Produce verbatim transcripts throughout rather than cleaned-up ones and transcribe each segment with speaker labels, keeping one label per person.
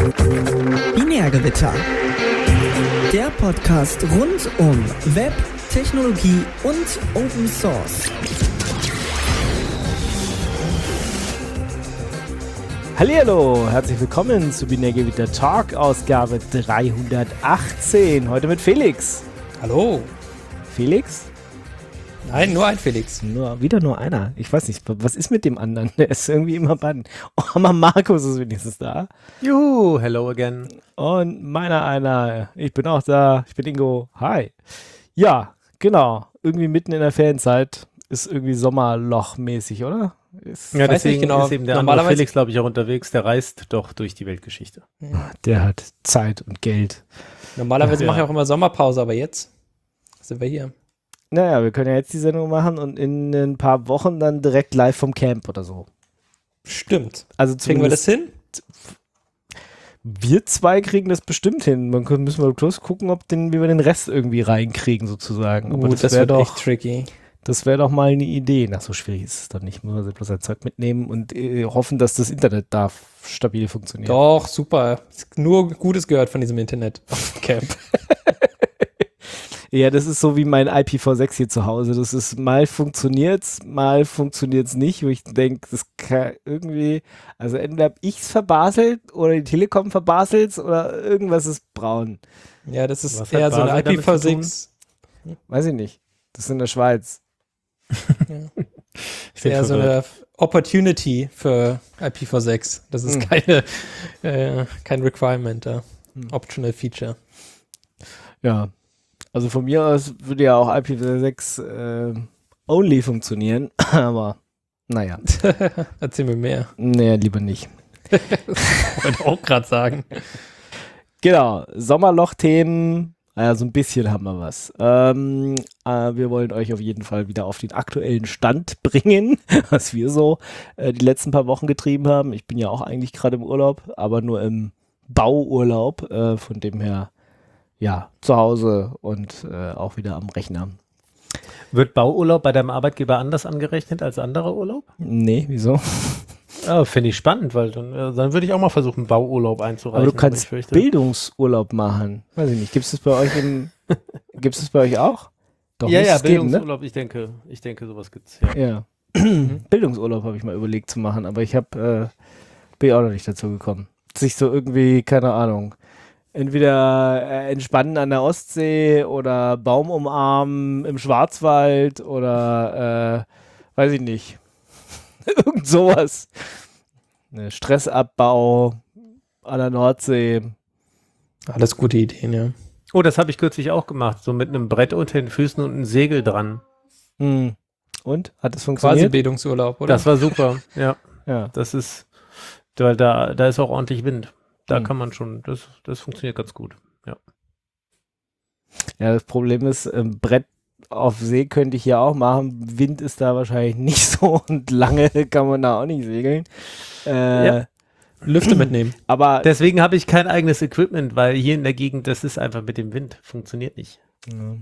Speaker 1: Binärgewitter. Der Podcast rund um Web, Technologie und Open Source.
Speaker 2: Hallihallo, herzlich willkommen zu Binärgewitter Talk, Ausgabe dreihundertachtzehn. Heute mit Felix.
Speaker 3: Hallo.
Speaker 2: Felix?
Speaker 3: Nein, nur ein Felix.
Speaker 2: Nur, wieder nur einer. Ich weiß nicht, was ist mit dem anderen? Der ist irgendwie immer bei. Oh, aber Markus ist wenigstens da.
Speaker 4: Juhu, hello again.
Speaker 2: Und meiner einer. Ich bin auch da. Ich bin Ingo. Hi. Ja, genau. Irgendwie mitten in der Ferienzeit ist irgendwie Sommerloch-mäßig, oder? Ist
Speaker 4: ja, deswegen
Speaker 3: genau.
Speaker 4: ist eben der andere Felix, glaube ich, auch unterwegs. Der reist doch durch die Weltgeschichte.
Speaker 2: Ja. Der hat Zeit und Geld.
Speaker 3: Normalerweise
Speaker 2: ja.
Speaker 3: mache ich auch immer Sommerpause, aber jetzt sind wir hier.
Speaker 2: Naja, wir können ja jetzt die Sendung machen und in ein paar Wochen dann direkt live vom Camp oder so.
Speaker 3: Stimmt.
Speaker 2: Also
Speaker 3: kriegen wir das hin?
Speaker 2: Wir zwei kriegen das bestimmt hin. Man können, müssen wir bloß gucken, ob den, wie wir den Rest irgendwie reinkriegen, sozusagen. Aber
Speaker 3: uh,
Speaker 2: das,
Speaker 3: das
Speaker 2: wäre
Speaker 3: wird
Speaker 2: doch
Speaker 3: echt tricky.
Speaker 2: Das wäre doch mal eine Idee. Na, so schwierig ist es doch nicht. Muss man bloß ein Zeug mitnehmen und äh, hoffen, dass das Internet da stabil funktioniert.
Speaker 3: Doch, super. Nur Gutes gehört von diesem Internet auf dem Camp.
Speaker 2: Ja, das ist so wie mein I P v sechs hier zu Hause. Das ist, mal funktioniert's, mal funktioniert's nicht, wo ich denke, das kann irgendwie, also entweder hab ich's verbaselt oder die Telekom verbaselt oder irgendwas ist braun.
Speaker 3: Ja, das ist
Speaker 4: Was
Speaker 3: eher so eine I P v sechs.
Speaker 2: Weiß ich nicht. Das ist in der Schweiz.
Speaker 3: Ja. Ist eher so eine Opportunity für I P v sechs. Das ist hm. keine, äh, kein Requirement da. Hm. Optional Feature.
Speaker 2: Ja. Also von mir aus würde ja auch I P v sechs äh, only funktionieren, aber naja.
Speaker 3: Erzähl mir mehr.
Speaker 2: Naja, lieber nicht.
Speaker 3: Wollte auch gerade sagen.
Speaker 2: Genau, Sommerloch-Themen, ja, so ein bisschen haben wir was. Ähm, äh, wir wollen euch auf jeden Fall wieder auf den aktuellen Stand bringen, was wir so äh, die letzten paar Wochen getrieben haben. Ich bin ja auch eigentlich gerade im Urlaub, aber nur im Bauurlaub, äh, von dem her ja, zu Hause und äh, auch wieder am Rechner.
Speaker 4: Wird Bauurlaub bei deinem Arbeitgeber anders angerechnet als anderer Urlaub?
Speaker 2: Nee, wieso?
Speaker 4: Ja, finde ich spannend, weil dann, äh, dann würde ich auch mal versuchen, Bauurlaub einzureichen.
Speaker 2: Aber du kannst aber Bildungsurlaub machen. Weiß ich nicht. Gibt es das bei euch im, gibt es das bei euch auch?
Speaker 4: Doch, ja, ja, Bildungsurlaub, geben, ne? ich denke, ich denke, sowas gibt's, ja.
Speaker 2: Ja. Bildungsurlaub habe ich mal überlegt zu machen, aber ich habe, äh, bin auch noch nicht dazu gekommen. Sich so irgendwie, keine Ahnung, entweder äh, entspannen an der Ostsee oder Baum umarmen im Schwarzwald oder äh, weiß ich nicht. Irgend sowas. Ne, Stressabbau an der Nordsee.
Speaker 3: Alles gute Ideen, ja.
Speaker 4: Oh, das habe ich kürzlich auch gemacht. So mit einem Brett unter den Füßen und einem Segel dran.
Speaker 2: Hm. Und? Hat das funktioniert?
Speaker 3: Quasi Bildungsurlaub, oder?
Speaker 4: Das war super, ja.
Speaker 2: Ja.
Speaker 4: Das ist, weil da, da ist auch ordentlich Wind. Da
Speaker 2: hm.
Speaker 4: kann man schon, das, das funktioniert ganz gut, ja.
Speaker 2: Ja, das Problem ist, ähm, Brett auf See könnte ich ja auch machen. Wind ist da wahrscheinlich nicht so und lange kann man da auch nicht segeln. Äh,
Speaker 3: ja. Lüfte mitnehmen.
Speaker 2: Aber
Speaker 4: deswegen habe ich kein eigenes Equipment, weil hier in der Gegend, das ist einfach mit dem Wind, funktioniert nicht.
Speaker 2: Ja,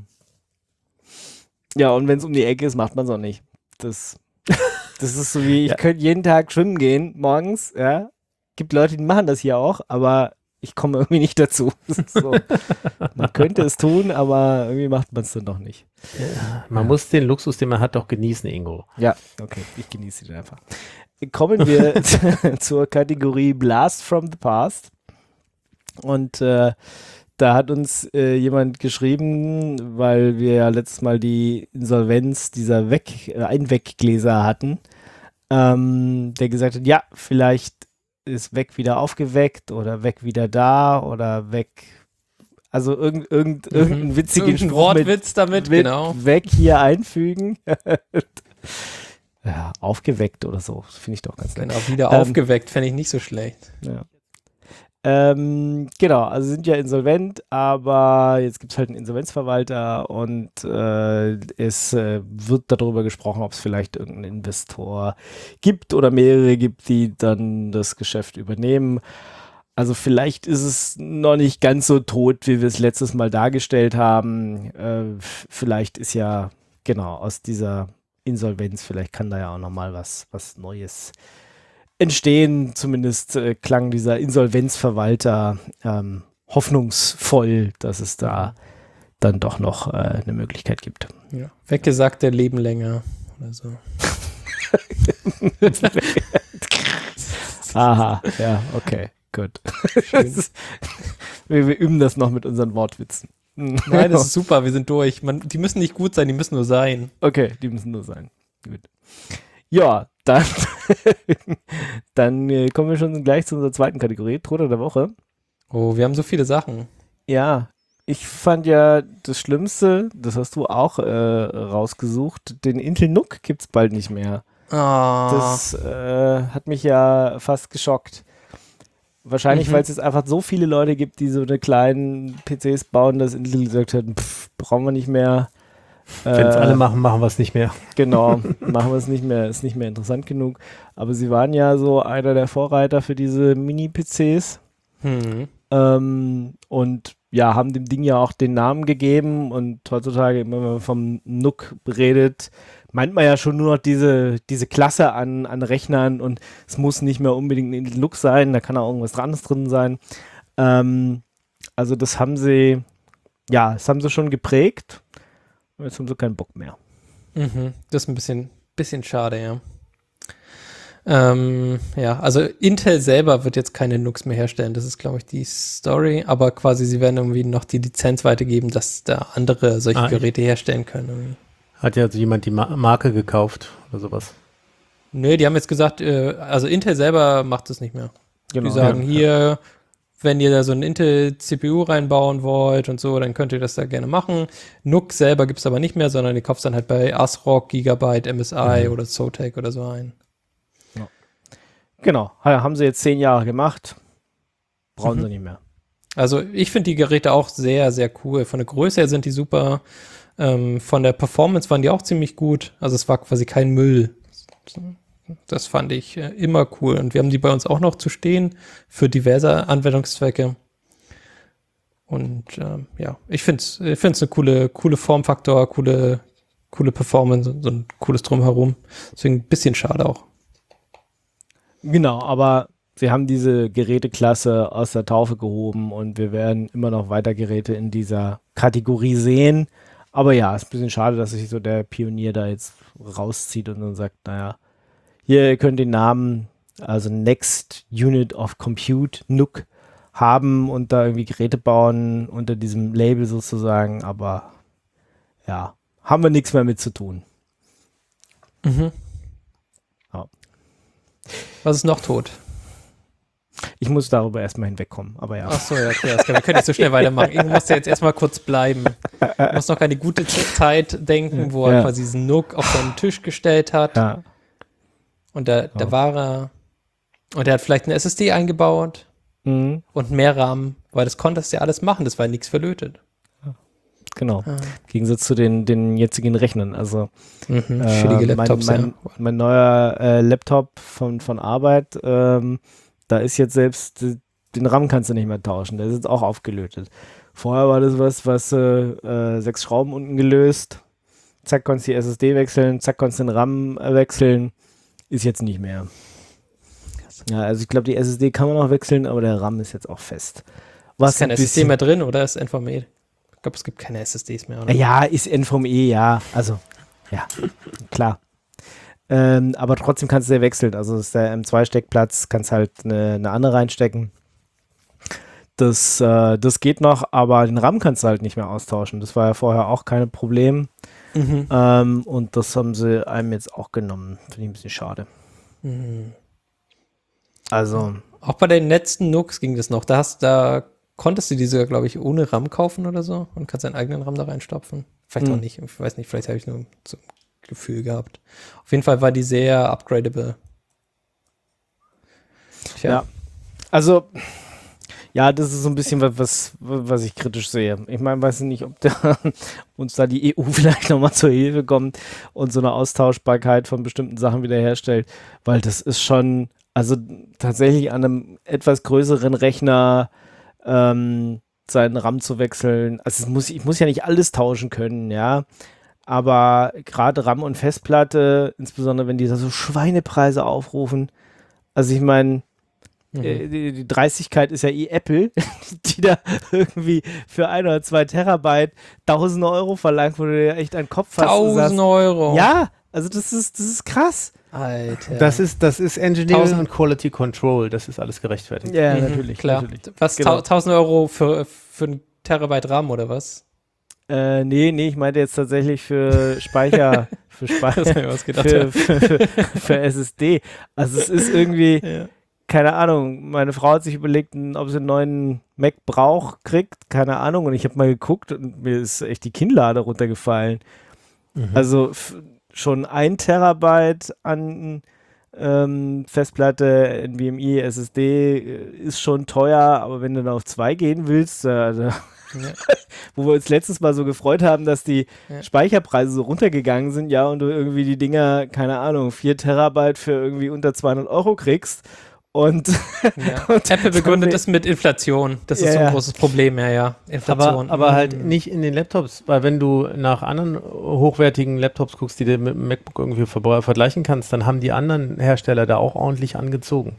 Speaker 2: ja, und wenn es um die Ecke ist, macht man es auch nicht. Das, das ist so wie, ich ja. könnte jeden Tag schwimmen gehen, morgens, ja. Gibt Leute, die machen das hier auch, aber ich komme irgendwie nicht dazu. So. Man könnte es tun, aber irgendwie macht man es dann doch nicht.
Speaker 4: Ja, man ja. muss den Luxus, den man hat, doch genießen, Ingo.
Speaker 2: Ja, okay, ich genieße den einfach. Kommen wir zur Kategorie Blast from the Past. Und äh, da hat uns äh, jemand geschrieben, weil wir ja letztes Mal die Insolvenz dieser Weg, äh, Einweggläser hatten, ähm, der gesagt hat, ja, vielleicht ist weg wieder aufgeweckt oder weg wieder da oder weg, also irgend, irgend, mhm. irgendeinen witzigen
Speaker 3: Irgendein
Speaker 2: Spruch
Speaker 3: Wortwitz
Speaker 2: mit,
Speaker 3: damit,
Speaker 2: mit
Speaker 3: genau.
Speaker 2: weg hier einfügen. Ja, aufgeweckt oder so, finde ich doch ganz nett.
Speaker 3: Genau, wieder ähm, aufgeweckt, fände ich nicht so schlecht.
Speaker 2: Ja. Ähm, genau, also sind ja insolvent, aber jetzt gibt es halt einen Insolvenzverwalter und äh, es äh, wird darüber gesprochen, ob es vielleicht irgendeinen Investor gibt oder mehrere gibt, die dann das Geschäft übernehmen. Also vielleicht ist es noch nicht ganz so tot, wie wir es letztes Mal dargestellt haben. Äh, vielleicht ist ja, genau, aus dieser Insolvenz, vielleicht kann da ja auch nochmal was, was Neues entstehen. Zumindest äh, klang dieser Insolvenzverwalter ähm, hoffnungsvoll, dass es da dann doch noch äh, eine Möglichkeit gibt.
Speaker 3: Ja. Weggesagte leben länger oder so.
Speaker 2: Aha, ja, okay, gut. Ist, wir, wir üben das noch mit unseren Wortwitzen.
Speaker 3: Nein, das ist super, wir sind durch. Man, die müssen nicht gut sein, die müssen nur sein.
Speaker 2: Okay, die müssen nur sein. Gut. Ja, dann, dann äh, kommen wir schon gleich zu unserer zweiten Kategorie, Truder der Woche.
Speaker 3: Oh, wir haben so viele Sachen.
Speaker 2: Ja, ich fand ja das Schlimmste, das hast du auch äh, rausgesucht, den Intel N U C gibt es bald nicht mehr.
Speaker 3: Oh.
Speaker 2: Das äh, hat mich ja fast geschockt. Wahrscheinlich,
Speaker 3: Mhm.
Speaker 2: weil es jetzt einfach so viele Leute gibt, die so eine kleinen P Cs bauen, dass Intel gesagt hat, pff, brauchen wir nicht mehr.
Speaker 4: Wenn es
Speaker 2: Äh,
Speaker 4: alle machen, machen wir es nicht mehr.
Speaker 2: Genau, machen wir es nicht mehr, ist nicht mehr interessant genug. Aber sie waren ja so einer der Vorreiter für diese Mini-P Cs.
Speaker 3: Hm.
Speaker 2: Ähm, und ja, haben dem Ding ja auch den Namen gegeben und heutzutage, wenn man vom N U C redet, meint man ja schon nur noch diese, diese Klasse an, an Rechnern und es muss nicht mehr unbedingt ein Intel N U C sein, da kann auch irgendwas anderes drin sein. Ähm, also das haben sie, ja, das haben sie schon geprägt und jetzt haben sie keinen Bock mehr.
Speaker 3: Mhm. Das ist ein bisschen, bisschen schade, ja. Ähm, ja, also Intel selber wird jetzt keine N U Cs mehr herstellen, das ist, glaube ich, die Story, aber quasi sie werden irgendwie noch die Lizenz weitergeben, dass da andere solche
Speaker 4: Ah,
Speaker 3: Geräte herstellen können. Irgendwie.
Speaker 4: Hat ja also jemand die Ma- Marke gekauft oder sowas.
Speaker 3: Nö, die haben jetzt gesagt, äh, also Intel selber macht das nicht mehr.
Speaker 2: Genau.
Speaker 3: Die sagen
Speaker 4: ja,
Speaker 3: hier, wenn ihr da so ein Intel-C P U reinbauen wollt und so, dann könnt ihr das da gerne machen. N U C selber gibt es aber nicht mehr, sondern ihr kauft dann halt bei ASRock, Gigabyte, M S I
Speaker 4: Mhm.
Speaker 3: oder Zotac oder so ein.
Speaker 2: Genau, ha- haben sie jetzt zehn Jahre gemacht, brauchen
Speaker 3: Mhm.
Speaker 2: sie nicht mehr.
Speaker 3: Also ich finde die Geräte auch sehr, sehr cool. Von der Größe her sind die super. Ähm, von der Performance waren die auch ziemlich gut. Also es war quasi kein Müll. Das fand ich äh, immer cool. Und wir haben die bei uns auch noch zu stehen für diverse Anwendungszwecke. Und ähm, ja, ich finde es ich find's eine coole, coole Formfaktor, coole, coole Performance, so ein cooles Drumherum. Deswegen ein bisschen schade auch.
Speaker 2: Genau, aber sie haben diese Geräteklasse aus der Taufe gehoben und wir werden immer noch weiter Geräte in dieser Kategorie sehen. Aber ja, ist ein bisschen schade, dass sich so der Pionier da jetzt rauszieht und dann sagt, naja, hier, ihr könnt den Namen, also Next Unit of Compute, N U C, haben und da irgendwie Geräte bauen unter diesem Label sozusagen, aber ja, haben wir nichts mehr mit zu tun.
Speaker 3: Mhm.
Speaker 2: Ja.
Speaker 3: Was ist noch tot?
Speaker 2: Ich muss darüber erstmal hinwegkommen, aber ja.
Speaker 3: Ach so, ja, okay. Das kann, wir können nicht so schnell weitermachen. Irgendwo muss der jetzt erstmal kurz bleiben. Du musst noch an die gute Zeit denken, wo er
Speaker 2: Ja.
Speaker 3: quasi diesen N U C auf seinen Tisch gestellt hat.
Speaker 2: Ja,
Speaker 3: Und da, da
Speaker 2: Ja.
Speaker 3: war er. Und er hat vielleicht eine S S D eingebaut
Speaker 2: mhm,
Speaker 3: und mehr RAM, weil das konntest du ja alles machen. Das war nichts verlötet.
Speaker 2: genau.
Speaker 3: Ah.
Speaker 2: Im Gegensatz zu den, den jetzigen Rechnern. Also
Speaker 3: Mhm.
Speaker 2: äh,
Speaker 3: Schädige Laptops,
Speaker 2: mein, mein,
Speaker 3: ja.
Speaker 2: mein neuer äh, Laptop von, von Arbeit, ähm, da ist jetzt selbst, äh, den RAM kannst du nicht mehr tauschen. Der ist jetzt auch aufgelötet. Vorher war das was, was äh, äh, sechs Schrauben unten gelöst. Zack, konntest die S S D wechseln, zack, konntest den RAM äh, wechseln. Ist jetzt nicht mehr. Ja, also ich glaube, die S S D kann man noch wechseln, aber der RAM ist jetzt auch fest. Was
Speaker 3: Ist kein
Speaker 2: ein
Speaker 3: S S D
Speaker 2: bisschen-
Speaker 3: mehr drin oder ist N V M E? Ich glaube, es gibt keine S S Ds mehr. Oder?
Speaker 2: Ja, ist N V M E, ja. Also, ja, klar. Ähm, aber trotzdem kannst du ja wechseln. Also ist der M zwei Steckplatz, kannst halt eine, eine andere reinstecken. Das, äh, das geht noch, aber den RAM kannst du halt nicht mehr austauschen. Das war ja vorher auch kein Problem.
Speaker 3: Mhm.
Speaker 2: Ähm, und das haben sie einem jetzt auch genommen. Finde ich ein bisschen schade.
Speaker 3: Mhm.
Speaker 2: Also,
Speaker 3: Auch bei den letzten N U Cs ging das noch. Da, hast, da konntest du die sogar, glaube ich, ohne RAM kaufen oder so und kannst deinen eigenen RAM da reinstopfen. Vielleicht
Speaker 2: Hm.
Speaker 3: auch nicht. Ich weiß nicht, vielleicht habe ich nur so ein Gefühl gehabt. Auf jeden Fall war die sehr upgradable. Tja.
Speaker 2: Ja. also, ja, das ist so ein bisschen was, was, was ich kritisch sehe. Ich meine, weiß nicht, ob der, uns da die E U vielleicht nochmal zur Hilfe kommt und so eine Austauschbarkeit von bestimmten Sachen wiederherstellt, weil das ist schon, also tatsächlich an einem etwas größeren Rechner ähm, seinen RAM zu wechseln. Also es muss, ich muss ja nicht alles tauschen können, ja. Aber gerade RAM und Festplatte, insbesondere wenn die da so Schweinepreise aufrufen, Also ich meine,
Speaker 3: Mhm.
Speaker 2: äh, die, die Dreistigkeit ist ja eh Apple, die da irgendwie für ein oder zwei Terabyte tausend Euro verlangt, wo du dir echt einen Kopf hast. und
Speaker 3: Tausend
Speaker 2: sagst,
Speaker 3: Euro.
Speaker 2: Ja, also das ist, das ist krass.
Speaker 3: Alter.
Speaker 4: Das ist, das ist Engineering
Speaker 3: Tausend-
Speaker 4: und Quality Control, das ist alles gerechtfertigt.
Speaker 2: Ja,
Speaker 3: Mhm,
Speaker 2: natürlich.
Speaker 3: Klar.
Speaker 2: natürlich.
Speaker 3: Was,
Speaker 2: Genau.
Speaker 3: tau- tausend Euro für, für ein Terabyte RAM oder was?
Speaker 2: Äh, nee, nee, ich meinte jetzt tatsächlich für Speicher, für
Speaker 3: Das
Speaker 2: Speicher,
Speaker 3: hab ich mir was gedacht.
Speaker 2: für, für, für, für S S D. Also es ist irgendwie,
Speaker 3: ja. Ja.
Speaker 2: keine Ahnung, meine Frau hat sich überlegt, n- ob sie einen neuen Mac braucht, kriegt, keine Ahnung. Und ich habe mal geguckt und mir ist echt die Kinnlade runtergefallen.
Speaker 4: Mhm.
Speaker 2: Also f- schon ein Terabyte an ähm, Festplatte, NVMe, S S D äh, ist schon teuer, aber wenn du dann auf zwei gehen willst, äh, da,
Speaker 3: Ja.
Speaker 2: wo wir uns letztes Mal so gefreut haben, dass die
Speaker 3: Ja.
Speaker 2: Speicherpreise so runtergegangen sind, ja, und du irgendwie die Dinger, keine Ahnung, vier Terabyte für irgendwie unter zweihundert Euro kriegst und
Speaker 3: Ja.
Speaker 2: Und
Speaker 3: Apple
Speaker 2: dann
Speaker 3: begründet
Speaker 2: wir-
Speaker 3: das mit Inflation. Das
Speaker 2: Ja,
Speaker 3: ist so ein
Speaker 2: ja.
Speaker 3: großes Problem, ja, ja. Inflation.
Speaker 4: Aber, aber halt
Speaker 3: Mhm.
Speaker 4: nicht in den Laptops, weil wenn du nach anderen hochwertigen Laptops guckst, die du mit dem MacBook irgendwie ver vergleichen kannst, dann haben die anderen Hersteller da auch ordentlich angezogen.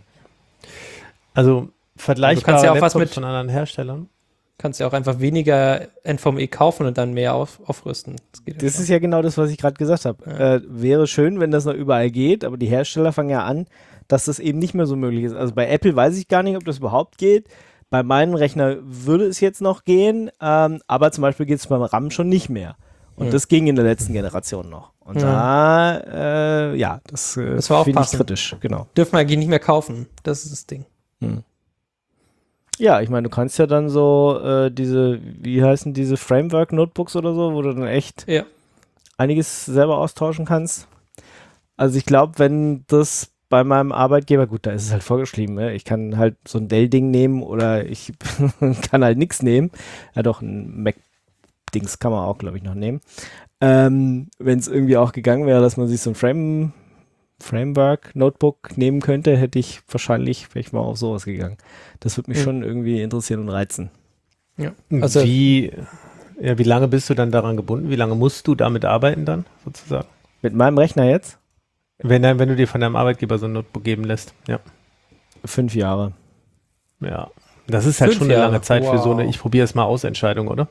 Speaker 4: Also vergleichbare
Speaker 3: ja auch was
Speaker 4: Laptops
Speaker 3: mit-
Speaker 4: von anderen Herstellern.
Speaker 3: Kannst ja auch einfach weniger N V M e kaufen und dann mehr auf, aufrüsten. Das, geht
Speaker 2: das ist ja genau das, was ich gerade gesagt habe.
Speaker 3: Ja.
Speaker 2: Äh, wäre schön, wenn das noch überall geht, aber die Hersteller fangen ja an, dass das eben nicht mehr so möglich ist. Also bei Apple weiß ich gar nicht, ob das überhaupt geht. Bei meinem Rechner würde es jetzt noch gehen, ähm, aber zum Beispiel geht es beim RAM schon nicht mehr. Und
Speaker 3: Ja.
Speaker 2: das ging in der letzten Generation noch. Und
Speaker 3: Ja.
Speaker 2: da, äh, ja, das, äh,
Speaker 3: Das war
Speaker 2: finde ich
Speaker 3: aufpassen.
Speaker 2: kritisch, genau.
Speaker 3: Dürfen wir eigentlich nicht mehr kaufen. Das ist das Ding.
Speaker 2: Hm. Ja, ich meine, du kannst ja dann so äh, diese, wie heißen diese Framework-Notebooks oder so, wo du dann echt
Speaker 3: Ja.
Speaker 2: einiges selber austauschen kannst. Also ich glaube, wenn das bei meinem Arbeitgeber, gut, da ist es halt vorgeschrieben, ne? Ich kann halt so ein Dell-Ding nehmen oder ich kann halt nichts nehmen. Ja doch, ein Mac-Dings kann man auch, glaube ich, noch nehmen. Ähm, wenn es irgendwie auch gegangen wäre, dass man sich so ein Frame, Framework-Notebook nehmen könnte, hätte ich wahrscheinlich, wäre ich mal auf sowas gegangen. Das würde mich
Speaker 3: Mhm.
Speaker 2: schon irgendwie interessieren und reizen.
Speaker 3: Ja. Also,
Speaker 4: wie, ja, wie lange bist du dann daran gebunden? Wie lange musst du damit arbeiten dann, sozusagen?
Speaker 2: Mit meinem Rechner jetzt?
Speaker 4: Wenn, dann- wenn du dir von deinem Arbeitgeber so ein Notebook geben lässt. Ja.
Speaker 2: Fünf Jahre.
Speaker 4: Ja. Das ist halt
Speaker 3: Fünf
Speaker 4: schon eine
Speaker 3: Jahre.
Speaker 4: lange Zeit für so eine
Speaker 3: Wow.
Speaker 4: Ich probiere es mal aus Entscheidung, oder?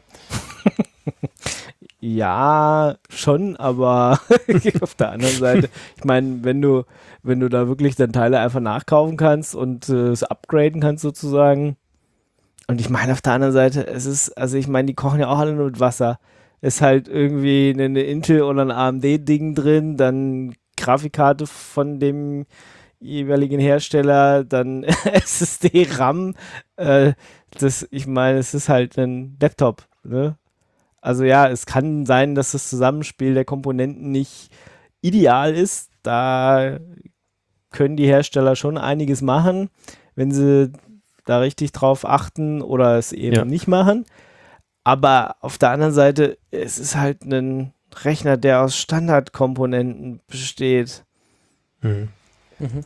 Speaker 2: Ja, schon, aber auf der anderen Seite, ich meine, wenn du, wenn du da wirklich dann Teile einfach nachkaufen kannst und äh, es upgraden kannst sozusagen. Und ich meine, auf der anderen Seite, es ist, also ich meine, die kochen ja auch alle nur mit Wasser. Ist halt irgendwie eine, eine Intel oder ein A M D-Ding drin, dann Grafikkarte von dem jeweiligen Hersteller, dann S S D, RAM. Äh, das, ich meine, es ist halt ein Laptop, ne? Also ja, es kann sein, dass das Zusammenspiel der Komponenten nicht ideal ist. Da können die Hersteller schon einiges machen, wenn sie da richtig drauf achten oder es eben
Speaker 4: Ja.
Speaker 2: nicht machen. Aber auf der anderen Seite, es ist halt ein Rechner, der aus Standardkomponenten besteht.
Speaker 4: Mhm.
Speaker 3: mhm.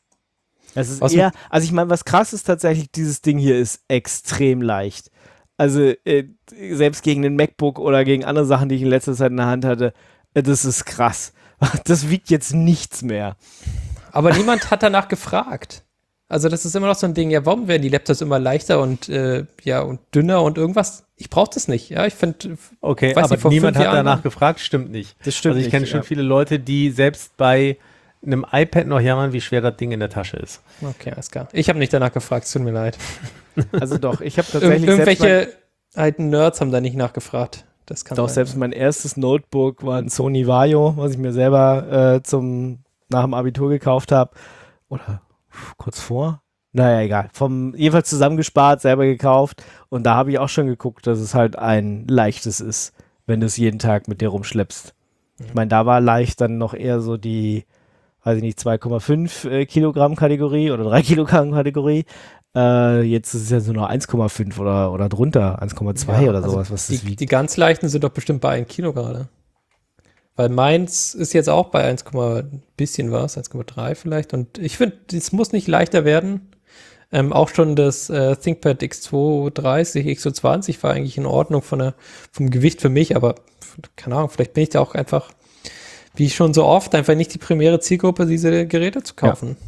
Speaker 2: Es ist
Speaker 3: Was
Speaker 2: eher, also ich meine, was krass ist tatsächlich, dieses Ding hier ist extrem leicht. Also äh, selbst gegen den MacBook oder gegen andere Sachen, die ich in letzter Zeit in der Hand hatte, äh, das ist krass. Das wiegt jetzt nichts mehr.
Speaker 3: Aber niemand hat danach gefragt. Also das ist immer noch so ein Ding, ja, warum werden die Laptops immer leichter und äh, ja und dünner und irgendwas? Ich brauche das nicht. Ja, ich finde,
Speaker 4: Okay,
Speaker 3: Weiß
Speaker 4: aber
Speaker 3: nicht, vor
Speaker 4: niemand
Speaker 3: fünf
Speaker 4: hat
Speaker 3: Jahren
Speaker 4: danach
Speaker 3: war-
Speaker 4: gefragt, stimmt nicht.
Speaker 2: Das stimmt
Speaker 4: Also ich
Speaker 2: nicht,
Speaker 4: kenne schon
Speaker 2: ja.
Speaker 4: viele Leute, die selbst bei einem iPad noch jammern, wie schwer das Ding in der Tasche ist.
Speaker 3: okay, alles klar. Ich habe nicht danach gefragt, es tut mir leid.
Speaker 2: Also doch, ich habe
Speaker 3: Ir
Speaker 2: tatsächlich selbst mein,
Speaker 3: irgendwelche alten Nerds haben da nicht nachgefragt. Das kann
Speaker 2: doch
Speaker 3: sein.
Speaker 2: selbst mein erstes Notebook war ein Sony Vaio, was ich mir selber äh, zum nach dem Abitur gekauft habe. Oder kurz vor. Naja, egal. Vom jedenfalls zusammengespart, selber gekauft. Und da habe ich auch schon geguckt, dass es halt ein leichtes ist, wenn du es jeden Tag mit dir rumschleppst. Ich meine, da war leicht dann noch eher so die, weiß ich nicht, zwei Komma fünf äh, Kilogramm Kategorie oder drei Kilogramm Kategorie. Äh, jetzt ist es ja so noch eins Komma fünf oder, oder drunter, eins Komma zwei
Speaker 3: Ja,
Speaker 2: oder
Speaker 3: also
Speaker 2: sowas, was das
Speaker 3: Die,
Speaker 2: wiegt.
Speaker 3: die ganz leichten sind doch bestimmt bei ein Kilo gerade. Weil meins ist jetzt auch bei eins, bisschen was, eins Komma drei vielleicht. Und ich finde, es muss nicht leichter werden. Ähm, auch schon das äh, ThinkPad X zweihundertdreißig, X zweihundertzwanzig war eigentlich in Ordnung von der, vom Gewicht für mich, aber keine Ahnung, vielleicht bin ich da auch einfach, wie schon so oft, einfach nicht die primäre Zielgruppe, diese Geräte zu kaufen.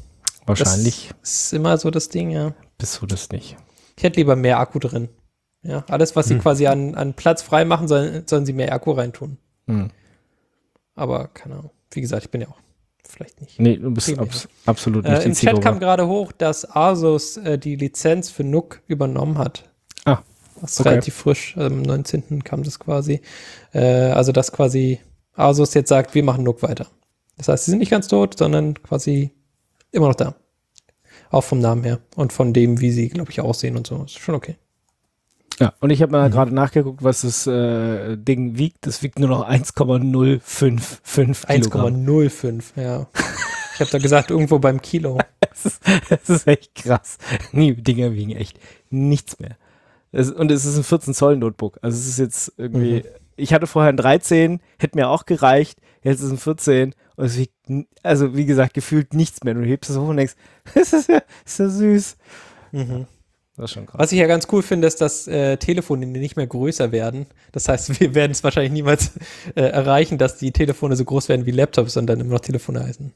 Speaker 2: Wahrscheinlich
Speaker 3: Das ist immer so das Ding, ja.
Speaker 2: bist du das nicht.
Speaker 3: Ich hätte lieber mehr Akku drin. Ja, alles, was sie
Speaker 2: Hm.
Speaker 3: quasi an, an Platz frei machen, sollen, sollen sie mehr Akku reintun.
Speaker 2: Hm.
Speaker 3: Aber keine Ahnung. Wie gesagt, ich bin ja auch vielleicht nicht.
Speaker 2: Nee, du bist
Speaker 3: Primär.
Speaker 2: abs- absolut nicht
Speaker 3: Äh,
Speaker 2: die
Speaker 3: Im Chat kam
Speaker 2: Zielgruppe.
Speaker 3: gerade hoch, dass Asus äh, die Lizenz für N U C übernommen hat.
Speaker 2: Ah,
Speaker 3: Das ist
Speaker 2: okay.
Speaker 3: relativ frisch. Am neunzehnten kam das quasi. Äh, also, dass quasi Asus jetzt sagt, wir machen N U C weiter. Das heißt, sie sind nicht ganz tot, sondern quasi immer noch da. Auch vom Namen her und von dem, wie sie, glaube ich, aussehen und so. Ist schon okay.
Speaker 2: Ja, und ich habe mal gerade nachgeguckt, was das äh, Ding wiegt. Das wiegt nur noch eins Komma null fünf fünf
Speaker 3: eins Komma
Speaker 2: Kilogramm.
Speaker 3: null fünf, ja. Ich habe da gesagt, irgendwo beim Kilo.
Speaker 2: Das ist, das ist echt krass. Die Dinger wiegen echt nichts mehr. Es, und es ist ein vierzehn Zoll Notebook. Also es ist jetzt irgendwie,
Speaker 3: Mhm.
Speaker 2: ich hatte vorher ein dreizehn, hätte mir auch gereicht. Jetzt ist es ein vierzehn und es wiegt, n- also wie gesagt, gefühlt nichts mehr. Du hebst es hoch und denkst, das ist ja, ist ja süß.
Speaker 3: Mhm.
Speaker 2: Das ist schon krass.
Speaker 3: Was ich ja ganz cool finde, ist, dass äh, Telefone nicht mehr größer werden. Das heißt, wir werden es wahrscheinlich niemals äh, erreichen, dass die Telefone so groß werden wie Laptops, sondern immer noch Telefone heißen.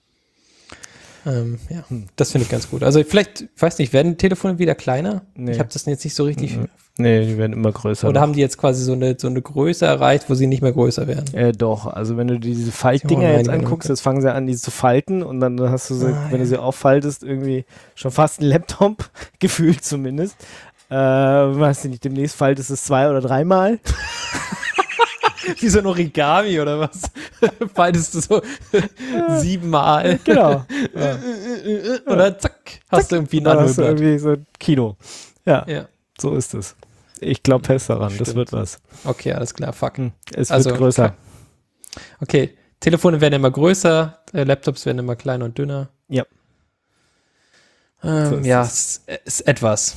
Speaker 3: Ähm, ja,
Speaker 2: Hm.
Speaker 3: das finde ich ganz gut. Also vielleicht, ich weiß nicht, werden Telefone wieder kleiner?
Speaker 2: Nee.
Speaker 3: Ich habe das jetzt nicht so richtig.
Speaker 2: Mhm. Nee, die werden immer größer.
Speaker 3: Oder haben die jetzt quasi so eine, so eine Größe erreicht, wo sie nicht mehr größer werden?
Speaker 2: Äh, doch, also wenn du dir diese
Speaker 3: Ja,
Speaker 2: Faltdinger
Speaker 3: nein,
Speaker 2: jetzt
Speaker 3: nein,
Speaker 2: anguckst,
Speaker 3: okay.
Speaker 2: jetzt fangen sie an, die zu falten und dann hast du sie,
Speaker 3: Ah,
Speaker 2: wenn du
Speaker 3: ja.
Speaker 2: sie auffaltest, irgendwie schon fast ein Laptop, gefühlt zumindest. Äh, weiß ich nicht, demnächst faltest du es zwei oder dreimal.
Speaker 3: Wie so ein Origami oder was? Faltest du so siebenmal.
Speaker 2: Genau.
Speaker 3: Oder zack, hast du irgendwie ein
Speaker 2: Dann hast du
Speaker 3: Anhörblatt.
Speaker 2: irgendwie so ein Kino. Ja,
Speaker 3: Ja,
Speaker 2: so ist es. Ich glaube fest daran, das
Speaker 3: Stimmt.
Speaker 2: wird was.
Speaker 3: okay, alles klar, fuck.
Speaker 2: Hm. Es
Speaker 3: Also,
Speaker 2: wird größer.
Speaker 3: Okay, Telefone werden immer größer, äh, Laptops werden immer kleiner und dünner.
Speaker 2: Ja.
Speaker 3: Ähm,
Speaker 2: So ist
Speaker 3: ja,
Speaker 2: es.
Speaker 3: es ist etwas.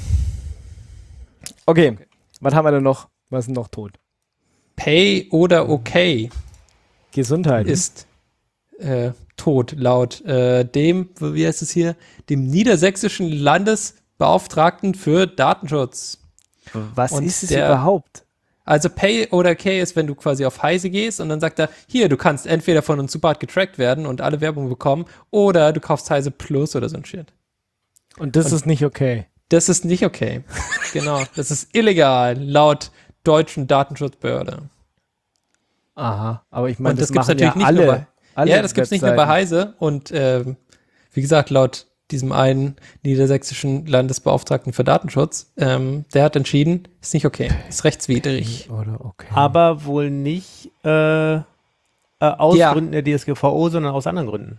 Speaker 2: Okay, was haben wir denn noch? Was ist denn noch tot?
Speaker 3: Pay oder okay
Speaker 2: Gesundheit.
Speaker 3: ist äh, tot, laut äh, dem, wie heißt es hier, dem niedersächsischen Landesbeauftragten für Datenschutz.
Speaker 2: was
Speaker 3: und
Speaker 2: ist es
Speaker 3: der-
Speaker 2: überhaupt?
Speaker 3: Also Pay oder okay ist, wenn du quasi auf Heise gehst und dann sagt er, hier, du kannst entweder von uns super hart getrackt werden und alle Werbung bekommen oder du kaufst Heise Plus oder so ein Shit.
Speaker 2: Und das
Speaker 3: und-
Speaker 2: ist nicht okay.
Speaker 3: Das ist nicht okay. Genau, das ist illegal, laut deutschen Datenschutzbehörde.
Speaker 2: Aha, aber ich meine,
Speaker 3: Und
Speaker 2: das,
Speaker 3: das gibt's
Speaker 2: machen
Speaker 3: natürlich
Speaker 2: ja
Speaker 3: nicht nur
Speaker 2: alle.
Speaker 3: bei-
Speaker 2: alle
Speaker 3: Ja, das gibt's nicht nur bei
Speaker 2: Webseiten.
Speaker 3: Heise und ähm, wie gesagt, laut diesem einen niedersächsischen Landesbeauftragten für Datenschutz, ähm, der hat entschieden, ist nicht okay, ist rechtswidrig.
Speaker 2: Oder okay.
Speaker 4: Aber wohl nicht äh, äh, aus
Speaker 3: Ja.
Speaker 4: Gründen der D S G V O, sondern aus anderen Gründen.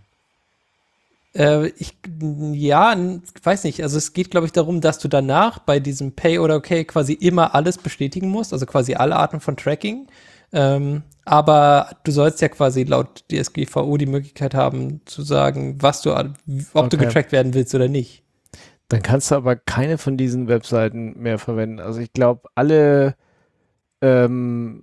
Speaker 3: Äh, ich, ja, n- weiß nicht, also es geht, glaube ich, darum, dass du danach bei diesem Pay oder Okay quasi immer alles bestätigen musst, also quasi alle Arten von Tracking. Ähm, aber du sollst ja quasi laut D S G V O die Möglichkeit haben, zu sagen, was du, ob du
Speaker 2: Okay.
Speaker 3: getrackt werden willst oder nicht.
Speaker 2: Dann kannst du aber keine von diesen Webseiten mehr verwenden. Also ich glaube, alle ähm,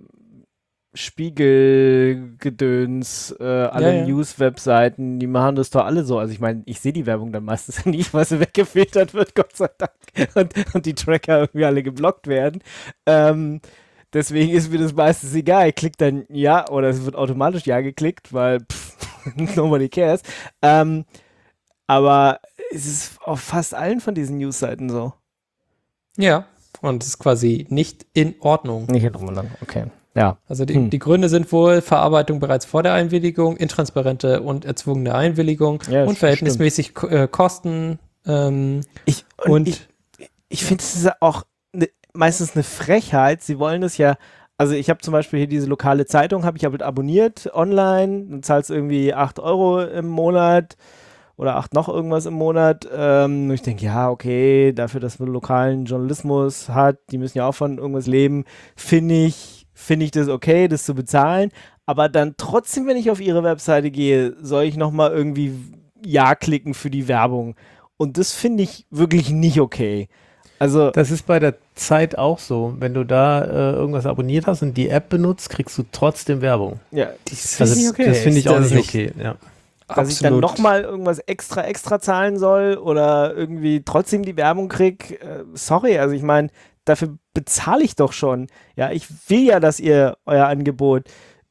Speaker 2: Spiegel-Gedöns, äh, alle
Speaker 3: Ja, ja.
Speaker 2: News-Webseiten, die machen das doch alle so. Also ich meine, ich sehe die Werbung dann meistens nicht, weil sie weggefiltert wird, Gott sei Dank. Und, und die Tracker irgendwie alle geblockt werden. Ähm, deswegen ist mir das meistens egal. Ich klicke dann ja oder es wird automatisch ja geklickt, weil pff, nobody cares. Ähm, aber es ist auf fast allen von diesen News-Seiten so.
Speaker 3: Ja. Und es ist quasi nicht in Ordnung.
Speaker 2: Nicht in lang, okay. Ja.
Speaker 3: Also die,
Speaker 2: Hm.
Speaker 3: die Gründe sind wohl Verarbeitung bereits vor der Einwilligung, intransparente und erzwungene Einwilligung
Speaker 2: Ja,
Speaker 3: und
Speaker 2: das
Speaker 3: verhältnismäßig Ko- äh, Kosten. Ähm,
Speaker 2: Ich, und,
Speaker 3: und
Speaker 2: ich, ich finde es ist ja auch ne, meistens eine Frechheit. Sie wollen es ja, also ich habe zum Beispiel hier diese lokale Zeitung, habe ich aber abonniert online, dann zahlst du irgendwie acht Euro im Monat oder acht noch irgendwas im Monat. Ähm, und ich denke, ja, okay, dafür, dass man lokalen Journalismus hat, die müssen ja auch von irgendwas leben, finde ich, finde ich das okay, das zu bezahlen. Aber dann trotzdem, wenn ich auf ihre Webseite gehe, soll ich nochmal irgendwie Ja klicken für die Werbung. Und das finde ich wirklich nicht okay. Also,
Speaker 4: Das ist bei der Zeit auch so. Wenn du da äh, irgendwas abonniert hast und die App benutzt, kriegst du trotzdem Werbung.
Speaker 2: ja, das
Speaker 4: Also,
Speaker 2: finde ich okay.
Speaker 4: das finde ich auch
Speaker 3: Das
Speaker 4: nicht
Speaker 3: ist
Speaker 4: okay. Ja.
Speaker 2: Dass ich dann nochmal irgendwas extra, extra zahlen soll oder irgendwie trotzdem die Werbung krieg. Äh, sorry, also ich meine, dafür bezahle ich doch schon. Ja, ich will ja, dass ihr euer Angebot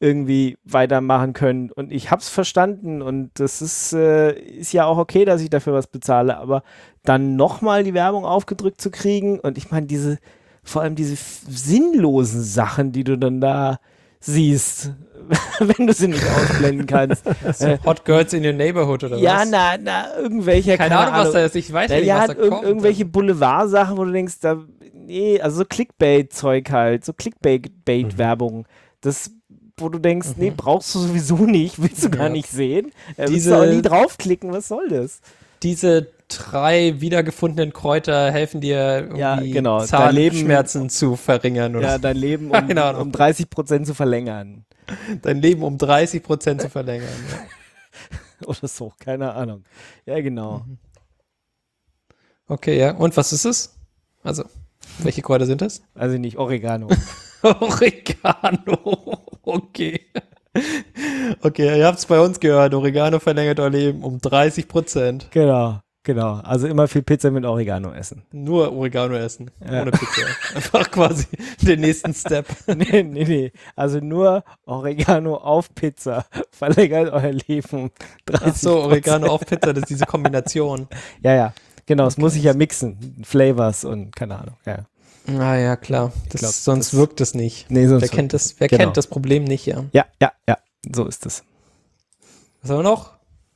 Speaker 2: irgendwie weitermachen können. Und ich hab's verstanden und das ist, äh, ist ja auch okay, dass ich dafür was bezahle, aber dann nochmal die Werbung aufgedrückt zu kriegen und ich meine, diese, vor allem diese f- sinnlosen Sachen, die du dann da siehst, wenn du sie nicht ausblenden kannst.
Speaker 3: So Hot Girls in your Neighborhood oder
Speaker 2: Ja,
Speaker 3: was?
Speaker 2: na, na, irgendwelche,
Speaker 3: Keine, Ahnung, was da ist. Ich weiß
Speaker 2: ja,
Speaker 3: nicht,
Speaker 2: ja,
Speaker 3: was da
Speaker 2: irg
Speaker 3: kommt.
Speaker 2: irgendwelche Boulevard-Sachen, wo du denkst, da, nee, also so Clickbait-Zeug halt, so Clickbait-Werbung, das, wo du denkst,
Speaker 3: Mhm.
Speaker 2: nee, brauchst du sowieso nicht, willst du gar
Speaker 3: Ja.
Speaker 2: nicht sehen, äh, willst
Speaker 3: Diese-
Speaker 2: du auch nie draufklicken, was soll das?
Speaker 3: Diese drei wiedergefundenen Kräuter helfen dir irgendwie
Speaker 2: Ja, genau, dein
Speaker 3: Zahnschmerzen zu verringern oder
Speaker 2: Ja, dein Leben um,
Speaker 3: Keine Ahnung.
Speaker 2: um dreißig Prozent zu verlängern.
Speaker 3: dein Leben um dreißig Prozent zu verlängern. Ja.
Speaker 2: Oder so, keine Ahnung. Ja, genau.
Speaker 3: Mhm. Okay, ja. Und was ist es? Also, welche Kräuter sind das?
Speaker 2: Also nicht Oregano.
Speaker 3: Oregano. Okay. Okay, ihr habt es bei uns gehört. Oregano verlängert euer Leben um dreißig Prozent.
Speaker 2: Genau, genau. Also immer viel Pizza mit Oregano essen.
Speaker 3: Nur Oregano essen.
Speaker 2: Ja.
Speaker 3: Ohne Pizza. Einfach quasi den nächsten Step.
Speaker 2: nee, nee, nee. Also nur Oregano auf Pizza verlängert euer Leben um dreißig
Speaker 3: Ach so, Oregano auf Pizza, das ist diese Kombination.
Speaker 2: Ja, ja. Genau, es muss sich ja mixen. Flavors und keine Ahnung. Ja.
Speaker 3: Ah ja, klar. Das,
Speaker 2: glaub,
Speaker 3: sonst
Speaker 2: das-
Speaker 3: wirkt es nicht.
Speaker 2: Nee, sonst
Speaker 3: Wer kennt das, wer
Speaker 2: Genau.
Speaker 3: kennt das Problem nicht, ja.
Speaker 2: Ja, ja, ja. So ist es.
Speaker 3: Was haben wir noch?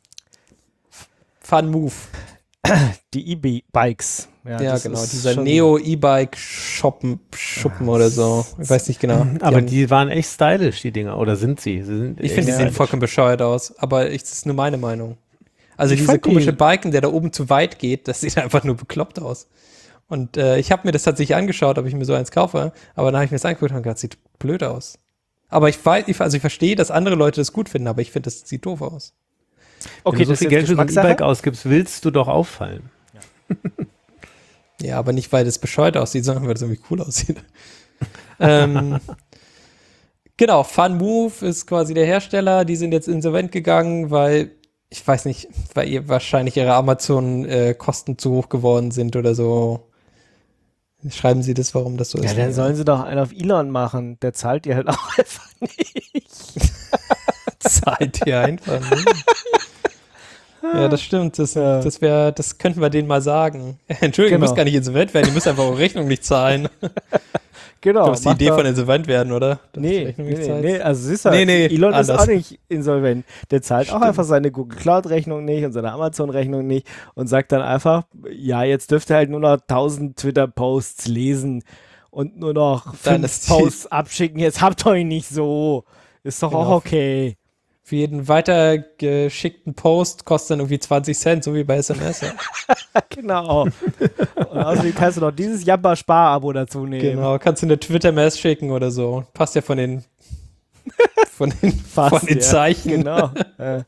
Speaker 3: Fun Move.
Speaker 2: Die E-Bikes.
Speaker 3: Ja,
Speaker 2: das
Speaker 3: genau.
Speaker 2: ist
Speaker 3: Dieser
Speaker 2: schon-
Speaker 3: Neo-E-Bike-Schuppen Schuppen oder so. Ich weiß nicht genau.
Speaker 4: Aber
Speaker 3: haben-
Speaker 4: die waren echt stylisch, die Dinger. Oder sind sie? sie sind
Speaker 3: Ich
Speaker 4: echt
Speaker 3: finde, die sehen
Speaker 4: stylisch.
Speaker 3: vollkommen bescheuert aus. Aber ich, das ist nur meine Meinung. Also
Speaker 2: Ich
Speaker 3: diese
Speaker 2: fand die-
Speaker 3: komische Balken, der da oben zu weit geht, das sieht einfach nur bekloppt aus. Und äh, ich habe mir das tatsächlich angeschaut, ob ich mir so eins kaufe. Aber dann habe ich mir das angeguckt und gedacht, das sieht blöd aus. Aber ich weiß, ich, also ich verstehe, dass andere Leute das gut finden, aber ich finde, das sieht doof aus.
Speaker 2: Okay,
Speaker 4: Wenn du so
Speaker 2: das
Speaker 4: viel
Speaker 2: ist
Speaker 4: Geld für so ein
Speaker 2: Geschmackssache?
Speaker 4: E-Bike ausgibst, willst du doch auffallen.
Speaker 3: Ja, aber nicht, weil das bescheuert aussieht, sondern weil das irgendwie cool aussieht. ähm, genau, Fun Move ist quasi der Hersteller. Die sind jetzt insolvent gegangen, weil, ich weiß nicht, weil ihr wahrscheinlich ihre Amazon-Kosten zu hoch geworden sind oder so. Schreiben Sie das, warum das so
Speaker 2: Ja,
Speaker 3: ist?
Speaker 2: dann sollen sie doch einen auf Elon machen. Der zahlt dir halt auch einfach nicht.
Speaker 3: Zahlt ihr einfach, ne? Ja, das stimmt. Das,
Speaker 2: Ja.
Speaker 3: das wäre, das könnten wir denen mal sagen. Entschuldigung, ihr
Speaker 2: Genau.
Speaker 3: müsst gar nicht insolvent werden, ihr müsst einfach eure Rechnung nicht zahlen.
Speaker 2: Genau.
Speaker 3: Das ist die
Speaker 2: mach
Speaker 3: Idee
Speaker 2: doch-
Speaker 3: von insolvent werden, oder? Dass du die
Speaker 2: Nee,
Speaker 3: Rechnung
Speaker 2: nee,
Speaker 3: nicht
Speaker 2: nee,
Speaker 3: zahlst.
Speaker 2: nee, also siehst du,
Speaker 3: Nee, nee,
Speaker 2: Elon ist
Speaker 3: anders.
Speaker 2: auch nicht insolvent. Der zahlt auch
Speaker 3: Stimmt.
Speaker 2: einfach seine Google Cloud-Rechnung nicht und seine Amazon-Rechnung nicht und sagt dann einfach, ja, jetzt dürft ihr halt nur noch tausend Twitter-Posts lesen und nur noch
Speaker 3: Dann
Speaker 2: fünf
Speaker 3: ist die-
Speaker 2: Posts abschicken. Jetzt habt euch nicht so. Ist doch auch
Speaker 3: Genau.
Speaker 2: okay.
Speaker 3: Für jeden weitergeschickten Post kostet dann irgendwie zwanzig Cent, so wie bei S M S. Ja.
Speaker 2: Genau. Und außerdem kannst du noch dieses Jabba-Spar-Abo dazu nehmen.
Speaker 3: Genau, kannst du eine Twitter-Mass schicken oder so. Passt ja von den von den,
Speaker 2: Fast,
Speaker 3: von den
Speaker 2: ja.
Speaker 3: Zeichen.
Speaker 2: Genau. äh, äh.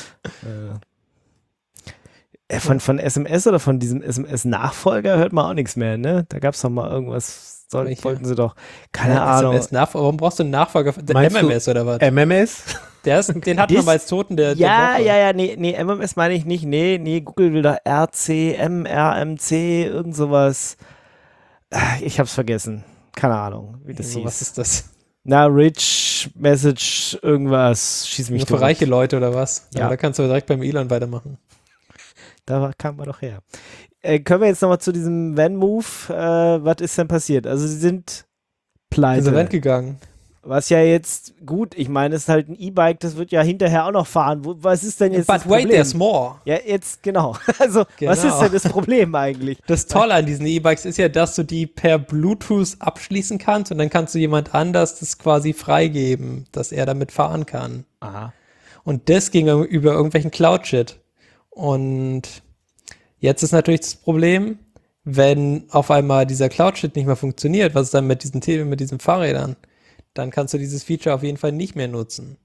Speaker 2: Äh, Von, von S M S oder von diesem S M S-Nachfolger hört man auch nichts mehr, ne? Da gab es doch mal irgendwas, soll,
Speaker 3: Welche?
Speaker 2: wollten sie doch, keine
Speaker 3: Ja,
Speaker 2: Ahnung.
Speaker 3: S M S -Nach Warum brauchst du einen Nachfolger? Der
Speaker 4: Meinst
Speaker 3: M M S oder was?
Speaker 4: M M S?
Speaker 3: Der ist, den hat man
Speaker 2: Ist-
Speaker 3: mal als Toten der,
Speaker 2: Ja,
Speaker 3: der Woche.
Speaker 2: ja, ja, nee, nee, M M S meine ich nicht, nee, nee, Google will da R C, M R M C, irgend sowas. Ah, Ich hab's vergessen. Keine Ahnung, wie das
Speaker 3: So,
Speaker 2: hieß.
Speaker 3: was ist das?
Speaker 2: Na, Rich Message, irgendwas, schieß mich
Speaker 3: Nur für
Speaker 2: tot.
Speaker 3: reiche Leute oder was?
Speaker 2: Ja.
Speaker 3: Ja. Da kannst du direkt beim Elon weitermachen.
Speaker 2: Da war- kam man doch her. Äh, können wir jetzt nochmal zu diesem Van-Move, äh, was ist denn passiert? Also sie sind pleite.
Speaker 3: Insolvent gegangen.
Speaker 2: Was ja jetzt, gut, ich meine, es ist halt ein E-Bike, das wird ja hinterher auch noch fahren. Wo, was ist denn jetzt das
Speaker 3: But wait,
Speaker 2: Problem?
Speaker 3: there's more.
Speaker 2: Ja, jetzt, genau. Also, was
Speaker 3: Genau.
Speaker 2: ist denn das Problem eigentlich?
Speaker 3: Das Tolle an diesen E-Bikes ist ja, dass du die per Bluetooth abschließen kannst und dann kannst du jemand anders das quasi freigeben, dass er damit fahren kann.
Speaker 2: Aha.
Speaker 3: Und das ging über irgendwelchen Cloud-Shit. Und jetzt ist natürlich das Problem, wenn auf einmal dieser Cloud-Shit nicht mehr funktioniert, was ist dann mit diesen Themen, mit diesen Fahrrädern? Dann kannst du dieses Feature auf jeden Fall nicht mehr nutzen.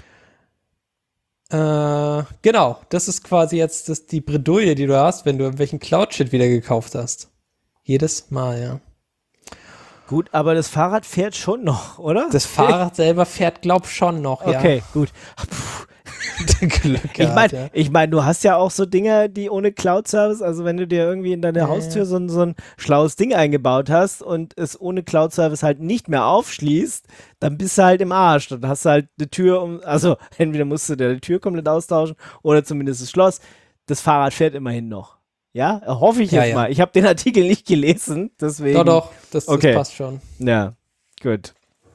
Speaker 3: Äh, genau, das ist quasi jetzt das, die Bredouille, die du hast, wenn du irgendwelchen Cloud-Shit wieder gekauft hast. Jedes Mal, ja.
Speaker 2: Gut, aber das Fahrrad fährt schon noch, oder?
Speaker 3: Das Fahrrad selber fährt, glaub schon noch, ja.
Speaker 2: Okay, gut. Puh.
Speaker 3: Glück
Speaker 2: Ich
Speaker 3: gehabt,
Speaker 2: meine,
Speaker 3: ja.
Speaker 2: ich mein, du hast ja auch so Dinge, die ohne Cloud-Service, also wenn du dir irgendwie in deine
Speaker 3: Ja,
Speaker 2: Haustür
Speaker 3: ja.
Speaker 2: so, ein- so ein schlaues Ding eingebaut hast und es ohne Cloud-Service halt nicht mehr aufschließt, dann bist du halt im Arsch. Dann hast du halt eine Tür, um, also entweder musst du dir die Tür komplett austauschen oder zumindest das Schloss. Das Fahrrad fährt immerhin noch. Ja, hoffe ich
Speaker 3: Ja,
Speaker 2: jetzt
Speaker 3: ja.
Speaker 2: mal. Ich habe den Artikel nicht gelesen, deswegen.
Speaker 3: Doch, doch, das, das
Speaker 2: Okay.
Speaker 3: passt schon.
Speaker 2: Ja, gut.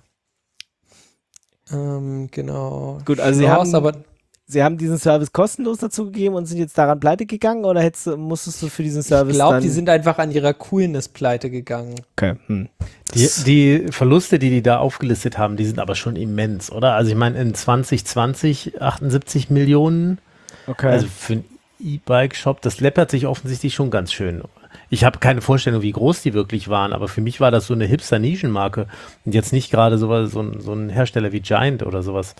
Speaker 3: Ähm, genau.
Speaker 2: Gut, also sie
Speaker 3: Schloss,
Speaker 2: haben-
Speaker 3: aber
Speaker 2: Sie haben diesen Service kostenlos dazu gegeben und sind jetzt daran pleite gegangen oder hättest, du- musstest du für diesen Service
Speaker 3: ich glaube,
Speaker 2: dann...
Speaker 3: die sind einfach an ihrer Coolness pleite gegangen.
Speaker 2: Okay. Hm.
Speaker 4: Die, die Verluste, die die da aufgelistet haben, die sind aber schon immens, oder? Also ich meine, in zwanzig zwanzig achtundsiebzig Millionen,
Speaker 2: Okay.
Speaker 4: also für einen E-Bike-Shop, das läppert sich offensichtlich schon ganz schön. Ich habe keine Vorstellung, wie groß die wirklich waren, aber für mich war das so eine Hipster-Nischenmarke und jetzt nicht gerade so, so, ein, so ein Hersteller wie Giant oder sowas.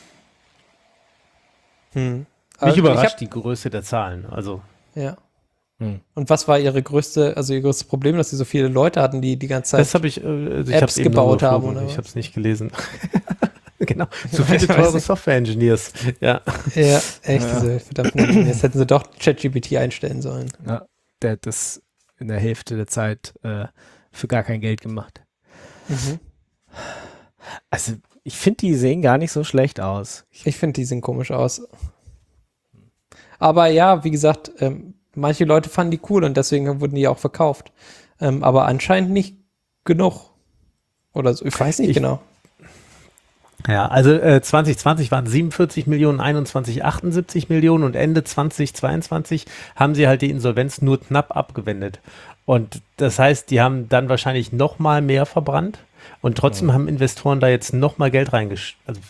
Speaker 3: Hm.
Speaker 4: Mich
Speaker 3: Also ich
Speaker 4: überrascht
Speaker 3: hab-
Speaker 4: die Größe der Zahlen. Also
Speaker 3: Ja.
Speaker 2: Hm.
Speaker 3: Und was war ihre größte, also ihr größtes Problem, dass sie so viele Leute hatten, die die ganze Zeit
Speaker 4: das habe ich, äh, also ich
Speaker 3: Apps
Speaker 4: hab's eben
Speaker 3: gebaut
Speaker 4: nur
Speaker 3: haben,
Speaker 4: überflogen.
Speaker 3: oder
Speaker 4: Ich
Speaker 3: was?
Speaker 4: habe es nicht gelesen. Genau, zu viele
Speaker 3: Ich weiß
Speaker 4: teure
Speaker 3: nicht.
Speaker 4: Software-Engineers. Ja.
Speaker 3: Ja, echt,
Speaker 2: Ja.
Speaker 3: diese verdammten Engineers. Hätten sie doch ChatGPT einstellen sollen.
Speaker 2: Ja, der hat das in der Hälfte der Zeit äh, für gar kein Geld gemacht.
Speaker 3: Mhm.
Speaker 2: Also ich finde, die sehen gar nicht so schlecht aus.
Speaker 3: Ich finde, die sehen komisch aus. Aber ja, wie gesagt, ähm, manche Leute fanden die cool und deswegen wurden die auch verkauft. Ähm, aber anscheinend nicht genug. Oder so, ich weiß nicht
Speaker 4: Ich-
Speaker 3: genau.
Speaker 4: Ja, also äh, zwanzig zwanzig waren siebenundvierzig Millionen, einundzwanzig achtundsiebzig Millionen und Ende zwanzig zweiundzwanzig haben sie halt die Insolvenz nur knapp abgewendet. Und das heißt, die haben dann wahrscheinlich noch mal mehr verbrannt und trotzdem haben Investoren da jetzt noch mal Geld reingesch... Also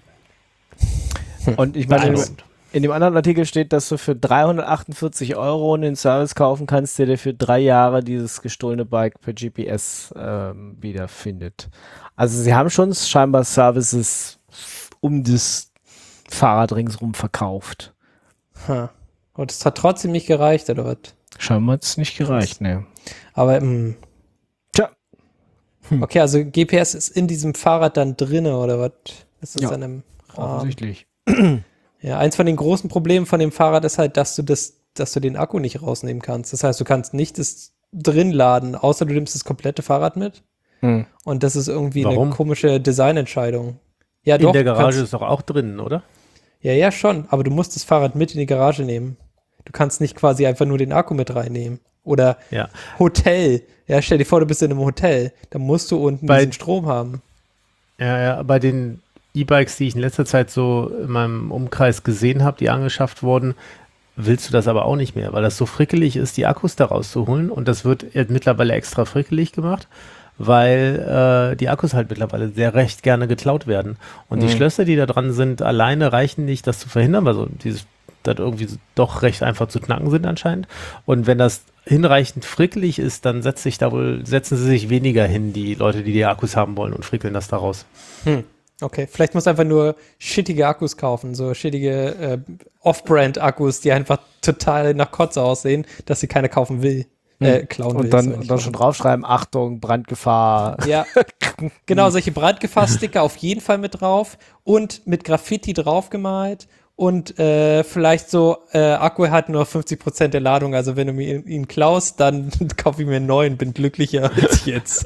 Speaker 2: Und ich meine, in,
Speaker 4: beeindruckend.
Speaker 2: in dem anderen Artikel steht, dass du für dreihundertachtundvierzig Euro einen Service kaufen kannst, der dir für drei Jahre dieses gestohlene Bike per G P S ähm, wiederfindet. Also sie haben schon scheinbar Services um das Fahrrad ringsrum verkauft.
Speaker 3: Ha. Und es hat trotzdem nicht gereicht, oder was?
Speaker 2: Scheinbar hat es nicht gereicht, ne.
Speaker 3: Aber, mh.
Speaker 2: Tja. Hm.
Speaker 3: Okay, also G P S ist in diesem Fahrrad dann drinne, oder was? Ist das
Speaker 2: Ja,
Speaker 3: an einem Rahmen?
Speaker 2: Offensichtlich.
Speaker 3: Ja, eins von den großen Problemen von dem Fahrrad ist halt, dass du das, dass du den Akku nicht rausnehmen kannst. Das heißt, du kannst nicht das drin laden, außer du nimmst das komplette Fahrrad mit.
Speaker 2: Hm.
Speaker 3: Und das ist irgendwie
Speaker 4: Warum?
Speaker 3: eine komische Designentscheidung. Ja,
Speaker 4: In
Speaker 3: doch.
Speaker 4: der
Speaker 3: du
Speaker 4: Garage
Speaker 3: kannst,
Speaker 4: ist doch auch drin, oder?
Speaker 3: ja, ja, schon. Aber du musst das Fahrrad mit in die Garage nehmen. Du kannst nicht quasi einfach nur den Akku mit reinnehmen. Oder
Speaker 4: Ja.
Speaker 3: Hotel. Ja, stell dir vor, du bist in einem Hotel. Da musst du unten
Speaker 4: Bei-
Speaker 3: diesen Strom haben.
Speaker 4: Ja, ja, bei den E-Bikes, die ich in letzter Zeit so in meinem Umkreis gesehen habe, die angeschafft wurden, willst du das aber auch nicht mehr, weil das so frickelig ist, die Akkus da rauszuholen. Und das wird jetzt mittlerweile extra frickelig gemacht, weil äh, die Akkus halt mittlerweile sehr recht gerne geklaut werden. Und die
Speaker 2: Mhm.
Speaker 4: Schlösser, die da dran sind, alleine reichen nicht, das zu verhindern, weil so dieses das irgendwie so doch recht einfach zu knacken sind anscheinend. Und wenn das hinreichend frickelig ist, dann setzt sich da wohl, setzen sie sich weniger hin, die Leute, die die Akkus haben wollen und frickeln das da raus.
Speaker 3: Hm. Okay, vielleicht musst du einfach nur shittige Akkus kaufen, so shittige äh, Off-Brand-Akkus, die einfach total nach Kotze aussehen, dass sie keiner kaufen will, äh, klauen will.
Speaker 2: Und dann,
Speaker 3: sorry,
Speaker 2: und
Speaker 3: nicht
Speaker 2: dann schon
Speaker 3: klauen.
Speaker 2: draufschreiben, Achtung, Brandgefahr.
Speaker 3: Ja, genau, solche Brandgefahr-Sticker auf jeden Fall mit drauf und mit Graffiti draufgemalt und äh, vielleicht so, äh, Akku hat nur fünfzig Prozent der Ladung, also wenn du mir ihn, ihn klaust, dann kaufe ich mir einen neuen, bin glücklicher als jetzt.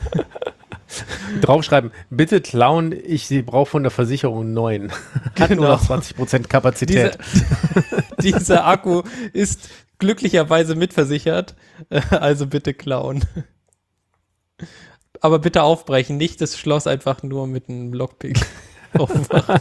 Speaker 4: Draufschreiben, bitte klauen, ich brauche von der Versicherung einen neuen. Hat nur
Speaker 3: Genau.
Speaker 4: noch zwanzig Prozent Kapazität.
Speaker 3: Dieser, dieser Akku ist glücklicherweise mitversichert, äh, also bitte klauen. Aber bitte aufbrechen, nicht das Schloss einfach nur mit einem Lockpick aufmachen.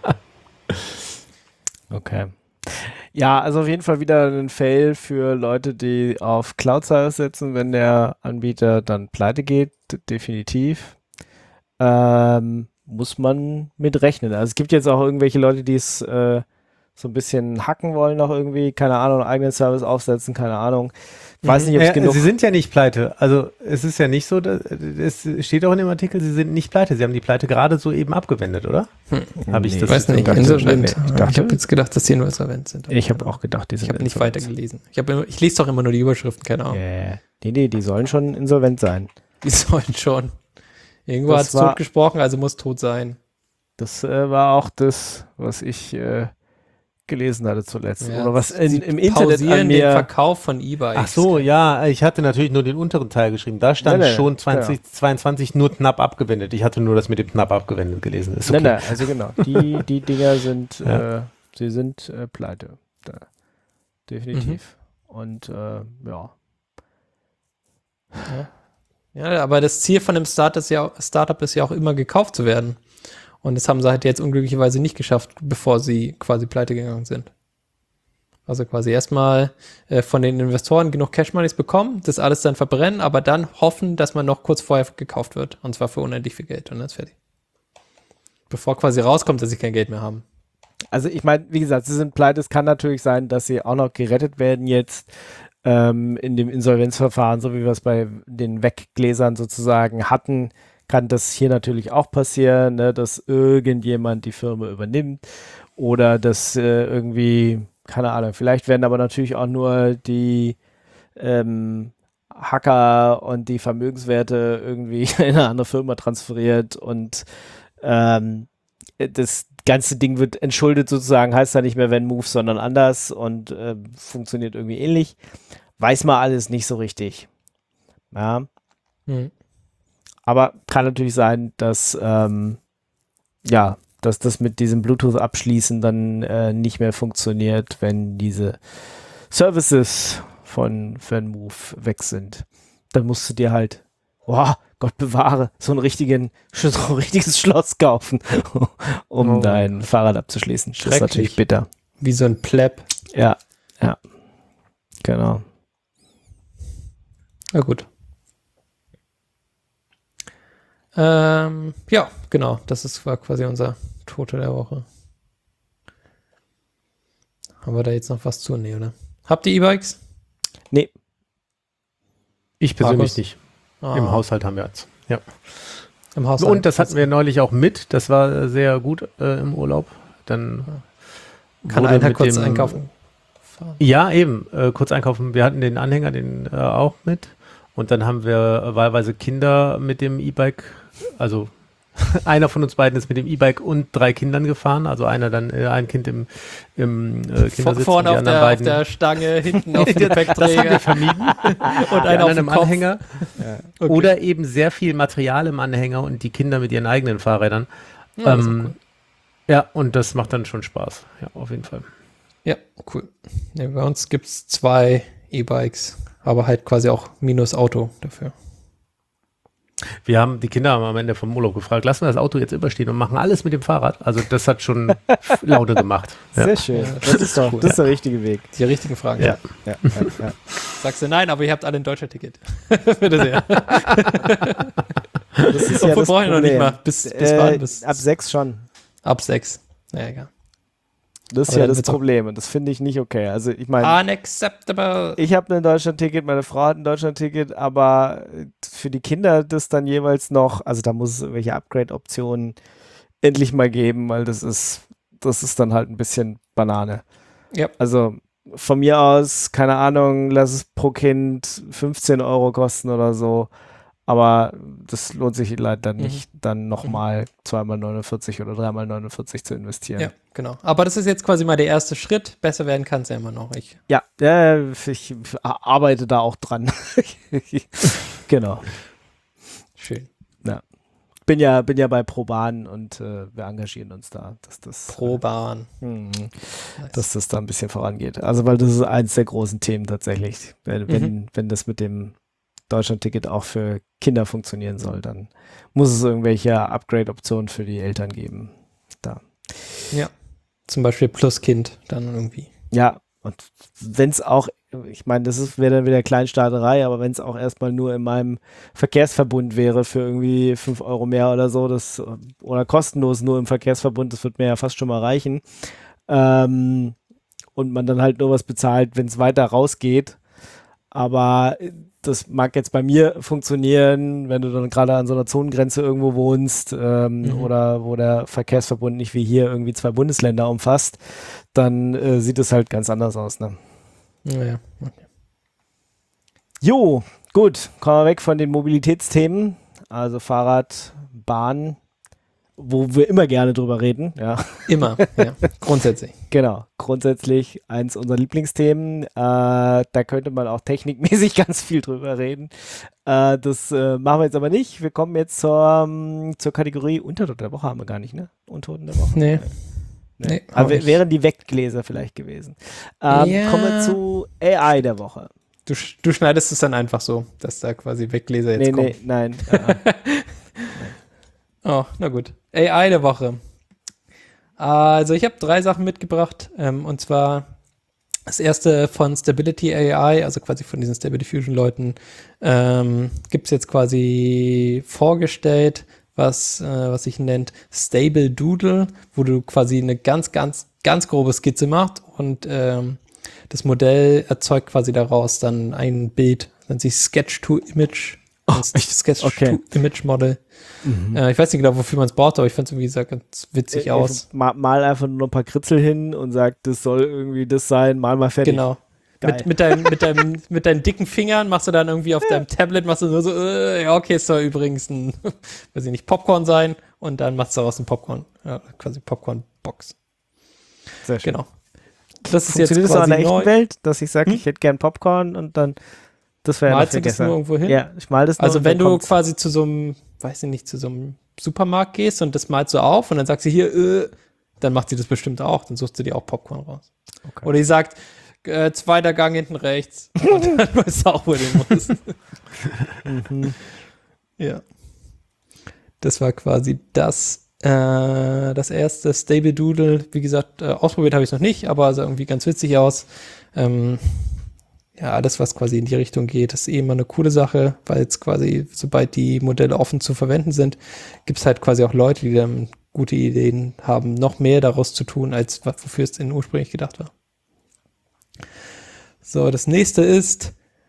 Speaker 2: Okay. Ja, also auf jeden Fall wieder ein Fail für Leute, die auf Cloud-Service setzen, wenn der Anbieter dann pleite geht, d- definitiv. Ähm, muss man mit rechnen. Also es gibt jetzt auch irgendwelche Leute, die es äh, so ein bisschen hacken wollen noch irgendwie, keine Ahnung, einen eigenen Service aufsetzen, keine Ahnung. Weiß nicht, ob es
Speaker 4: Ja,
Speaker 2: genug...
Speaker 4: Sie sind ja nicht pleite. Also es ist ja nicht so, dass, es steht auch in dem Artikel, Sie sind nicht pleite. Sie haben die Pleite gerade so eben abgewendet, oder? Habe ich
Speaker 2: Nee,
Speaker 4: das
Speaker 3: Ich weiß nicht,
Speaker 2: dachte-
Speaker 3: insolvent.
Speaker 2: ich
Speaker 3: Ich,
Speaker 2: dachte-
Speaker 3: habe jetzt gedacht, dass die nur insolvent sind.
Speaker 2: Ich habe auch gedacht, die sind
Speaker 3: Ich habe nicht
Speaker 2: insolvent.
Speaker 3: weitergelesen. Ich, hab immer, ich lese doch immer nur die Überschriften, keine Ahnung.
Speaker 2: Yeah. Nee, nee, die sollen schon insolvent sein.
Speaker 3: Die sollen schon. Irgendwo
Speaker 2: Das
Speaker 3: hat es
Speaker 2: war-
Speaker 3: tot gesprochen, also muss tot sein.
Speaker 2: Das äh, war auch das, was ich äh, gelesen hatte zuletzt.
Speaker 3: Ja,
Speaker 2: Oder was in,
Speaker 3: sie
Speaker 2: im Internet
Speaker 3: pausieren
Speaker 2: an
Speaker 3: den
Speaker 2: mir...
Speaker 3: Verkauf von E-Bikes.
Speaker 4: Ach so, ja, ich hatte natürlich nur den unteren Teil geschrieben. Da stand
Speaker 2: Nee, nee,
Speaker 4: schon zwanzig zweiundzwanzig nur knapp abgewendet. Ich hatte nur das mit dem knapp abgewendet gelesen. Ist okay.
Speaker 2: Nein, nein, also genau. Die, die Dinger sind,
Speaker 4: Ja.
Speaker 2: äh, sie sind äh, pleite. Da. Definitiv. Und äh, ja.
Speaker 3: Ja, aber das Ziel von einem Start ist ja, Startup ist ja auch immer gekauft zu werden. Und das haben sie halt jetzt unglücklicherweise nicht geschafft, bevor sie quasi pleite gegangen sind. Also quasi erstmal äh, von den Investoren genug Cash-Moneys bekommen, das alles dann verbrennen, aber dann hoffen, dass man noch kurz vorher gekauft wird. Und zwar für unendlich viel Geld. Und dann ist fertig. Bevor quasi rauskommt, dass sie kein Geld mehr haben.
Speaker 2: Also ich meine, wie gesagt, sie sind pleite. Es kann natürlich sein, dass sie auch noch gerettet werden jetzt ähm, in dem Insolvenzverfahren, so wie wir es bei den Weggläsern sozusagen hatten, kann das hier natürlich auch passieren, ne, dass irgendjemand die Firma übernimmt oder dass äh, irgendwie, keine Ahnung, vielleicht werden aber natürlich auch nur die ähm, Hacker und die Vermögenswerte irgendwie in eine andere Firma transferiert und ähm, das ganze Ding wird entschuldet sozusagen, heißt da nicht mehr Wenn Move, sondern anders und äh, funktioniert irgendwie ähnlich. Weiß man alles nicht so richtig. Ja.
Speaker 3: Hm.
Speaker 2: Aber kann natürlich sein, dass ähm, ja, dass das mit diesem Bluetooth-Abschließen dann äh, nicht mehr funktioniert, wenn diese Services von FanMove weg sind. Dann musst du dir halt, boah, Gott bewahre, so, einen richtigen, so ein richtiges Schloss kaufen, um
Speaker 4: Oh.
Speaker 2: dein Fahrrad abzuschließen. Das ist
Speaker 3: Schrecklich.
Speaker 2: natürlich bitter.
Speaker 3: Wie so ein Pleb.
Speaker 2: Ja, ja, genau.
Speaker 3: Na gut. Ähm, ja, genau. Das ist, war quasi unser Tote der Woche. Haben wir da jetzt noch was zu? Nee, oder? Habt ihr E-Bikes?
Speaker 2: Nee,
Speaker 4: Ich persönlich
Speaker 3: Markus?
Speaker 4: nicht.
Speaker 3: Ah,
Speaker 4: Im Haushalt haben wir jetzt. Ja.
Speaker 3: Im Haus.
Speaker 4: Und das hatten wir neulich auch mit. Das war sehr gut äh, im Urlaub. Dann
Speaker 3: Kann
Speaker 4: wurde
Speaker 3: einer
Speaker 4: mit
Speaker 3: kurz
Speaker 4: dem-
Speaker 3: einkaufen fahren?
Speaker 4: Ja, eben. Äh, kurz einkaufen. Wir hatten den Anhänger, den äh, auch mit. Und dann haben wir äh, wahlweise Kinder mit dem E-Bike. Also einer von uns beiden ist mit dem E-Bike und drei Kindern gefahren. Also einer dann, äh, ein Kind im, im äh, Kindersitz
Speaker 3: Vorne
Speaker 4: und
Speaker 3: auf
Speaker 4: die
Speaker 3: der,
Speaker 4: anderen
Speaker 3: auf
Speaker 4: beiden
Speaker 3: der Stange, hinten auf dem
Speaker 4: das haben wir
Speaker 3: Gepäckträger
Speaker 4: vermieden.
Speaker 3: und
Speaker 4: Die
Speaker 3: einer auf
Speaker 4: anderen
Speaker 3: dem
Speaker 4: im
Speaker 3: Kopf.
Speaker 4: Anhänger.
Speaker 3: Okay.
Speaker 4: Oder eben sehr viel Material im Anhänger und die Kinder mit ihren eigenen Fahrrädern.
Speaker 3: Ja, das ist
Speaker 4: ähm,
Speaker 3: cool.
Speaker 4: Ja, und das macht dann schon Spaß. Ja, auf jeden Fall.
Speaker 3: Ja, cool. Ja, bei uns gibt es zwei E-Bikes, aber halt quasi auch minus Auto dafür.
Speaker 4: Wir haben, die Kinder haben am Ende vom Urlaub gefragt, lassen wir das Auto jetzt überstehen und machen alles mit dem Fahrrad. Also das hat schon Laune gemacht.
Speaker 2: sehr
Speaker 4: Ja.
Speaker 2: schön.
Speaker 3: Ja,
Speaker 2: das, ist doch,
Speaker 3: cool.
Speaker 2: das ist der richtige Weg.
Speaker 3: Die richtigen Fragen.
Speaker 4: Ja.
Speaker 2: Ja, ja, ja.
Speaker 3: Sagst du nein, aber ihr habt alle ein Deutscher-Ticket. Bitte sehr.
Speaker 2: Das ist ja
Speaker 3: Obwohl
Speaker 2: das
Speaker 3: brauche ich noch nicht
Speaker 2: Problem.
Speaker 3: mal. Bis, bis
Speaker 2: Äh,
Speaker 3: wann? Bis,
Speaker 2: ab sechs schon.
Speaker 3: ab sechs. Ja, egal.
Speaker 2: Das ist
Speaker 3: Aber
Speaker 2: ja
Speaker 3: dann
Speaker 2: das
Speaker 3: wird's auch-
Speaker 2: Problem und das finde ich nicht okay. Also ich meine,
Speaker 3: Unacceptable.
Speaker 2: ich habe ein Deutschland-Ticket, meine Frau hat ein Deutschland-Ticket, aber für die Kinder das dann jeweils noch, also da muss es irgendwelche Upgrade-Optionen endlich mal geben, weil das ist, das ist dann halt ein bisschen Banane.
Speaker 3: Ja.
Speaker 2: Also von mir aus, keine Ahnung, lass es pro Kind fünfzehn Euro kosten oder so, aber das lohnt sich leider
Speaker 3: Mhm.
Speaker 2: nicht, dann nochmal zweimal neunundvierzig oder dreimal neunundvierzig zu investieren.
Speaker 3: Ja, genau. Aber das ist jetzt quasi mal der erste Schritt. Besser werden kann es ja immer noch. Ich,
Speaker 2: Ja, äh, ich arbeite da auch dran. Genau.
Speaker 3: schön.
Speaker 2: Bin ja, bin ja bei ProBahn und äh, wir engagieren uns da, dass das,
Speaker 3: Pro Bahn.
Speaker 2: Mhm.
Speaker 3: Nice.
Speaker 2: dass das da ein bisschen vorangeht. Also, weil das ist eins der großen Themen tatsächlich. Wenn, wenn, wenn das mit dem Deutschland-Ticket auch für Kinder funktionieren soll, dann muss es irgendwelche Upgrade-Optionen für die Eltern geben. Da.
Speaker 3: Ja. Zum Beispiel plus Kind dann irgendwie.
Speaker 2: Ja, und wenn es auch, ich meine, das ist- wäre dann wieder Kleinstaaterei, aber wenn es auch erstmal nur in meinem Verkehrsverbund wäre für irgendwie fünf Euro mehr oder so, das oder kostenlos nur im Verkehrsverbund, das wird mir ja fast schon mal reichen. Ähm, und man dann halt nur was bezahlt, wenn es weiter rausgeht. Aber das mag jetzt bei mir funktionieren, wenn du dann gerade an so einer Zonengrenze irgendwo wohnst ähm,
Speaker 3: Mhm.
Speaker 2: oder wo der Verkehrsverbund nicht wie hier irgendwie zwei Bundesländer umfasst, dann äh, sieht es halt ganz anders aus. Ne?
Speaker 3: Naja. Okay.
Speaker 2: Jo, gut, kommen wir weg von den Mobilitätsthemen, also Fahrrad, Bahn, wo wir immer gerne drüber reden. Ja.
Speaker 3: Immer, ja, grundsätzlich.
Speaker 2: Genau, grundsätzlich eins unserer Lieblingsthemen. Äh, da könnte man auch technikmäßig ganz viel drüber reden. Äh, das äh, machen wir jetzt aber nicht. Wir kommen jetzt zur, um, zur Kategorie Untote der Woche, haben wir gar nicht, ne? Untoten der Woche.
Speaker 3: Nee.
Speaker 2: Nee.
Speaker 3: Nee,
Speaker 2: aber
Speaker 3: nicht.
Speaker 2: wären die Weggläser vielleicht gewesen. Ähm,
Speaker 3: Ja.
Speaker 2: Kommen wir zu A I der Woche.
Speaker 3: Du, sch- du schneidest es dann einfach so, dass da quasi Weggläser jetzt
Speaker 2: Nee,
Speaker 3: kommen.
Speaker 2: nee, nein. äh,
Speaker 3: Oh, na gut. A I der Woche. Also ich habe drei Sachen mitgebracht. Ähm, und zwar das erste von Stability A I, also quasi von diesen Stability Fusion Leuten, ähm, gibt es jetzt quasi vorgestellt, was, äh, was sich nennt Stable Doodle, wo du quasi eine ganz, ganz, ganz grobe Skizze machst und ähm, das Modell erzeugt quasi daraus dann ein Bild, nennt sich Sketch-to-Image.
Speaker 2: Oh,
Speaker 3: Sketch-to-Image-Model.
Speaker 2: Mhm.
Speaker 3: Äh, ich weiß nicht genau, wofür man es braucht, aber ich fand es irgendwie sah ganz witzig
Speaker 2: Äh,
Speaker 3: aus.
Speaker 2: Mal, mal einfach nur ein paar Kritzel hin und sagt, das soll irgendwie das sein, mal mal fertig.
Speaker 3: Genau.
Speaker 2: Geil.
Speaker 3: Mit, mit, deinem, mit, deinem, mit deinen dicken Fingern machst du dann irgendwie auf deinem Tablet, machst du nur so, äh, ja, okay, es soll übrigens ein, weiß ich nicht, Popcorn sein und dann machst du daraus ein Popcorn, ja, quasi Popcorn-Box.
Speaker 2: Sehr schön.
Speaker 3: Genau. Das ist jetzt
Speaker 2: Funktioniert das auch in
Speaker 3: quasi
Speaker 2: der
Speaker 3: neu.
Speaker 2: echten Welt, dass ich sage,
Speaker 3: Hm?
Speaker 2: ich hätte gern Popcorn und dann, das wäre ja
Speaker 3: Malst
Speaker 2: noch
Speaker 3: du
Speaker 2: viel
Speaker 3: das nur
Speaker 2: besser.
Speaker 3: irgendwo hin?
Speaker 2: Ja, ich mal das nur
Speaker 3: Also
Speaker 2: und
Speaker 3: wenn
Speaker 2: dann
Speaker 3: du
Speaker 2: kommt's.
Speaker 3: quasi zu so einem, weiß ich nicht, zu so einem Supermarkt gehst und das malst du auf und dann sagst du hier, äh, dann macht sie das bestimmt auch, dann suchst du dir auch Popcorn raus.
Speaker 2: Okay.
Speaker 3: Oder die sagt, äh, zweiter Gang hinten rechts und dann weißt du auch, wo du hin musst.
Speaker 2: Mhm.
Speaker 3: Ja. Das war quasi das, äh, das erste Stable Doodle. Wie gesagt, äh, ausprobiert habe ich es noch nicht, aber sah irgendwie ganz witzig aus. Ähm, ja, alles, was quasi in die Richtung geht, ist eh immer eine coole Sache, weil jetzt quasi, sobald die Modelle offen zu verwenden sind, gibt es halt quasi auch Leute, die dann gute Ideen haben, noch mehr daraus zu tun, als wofür es denn ursprünglich gedacht war. So, das nächste ist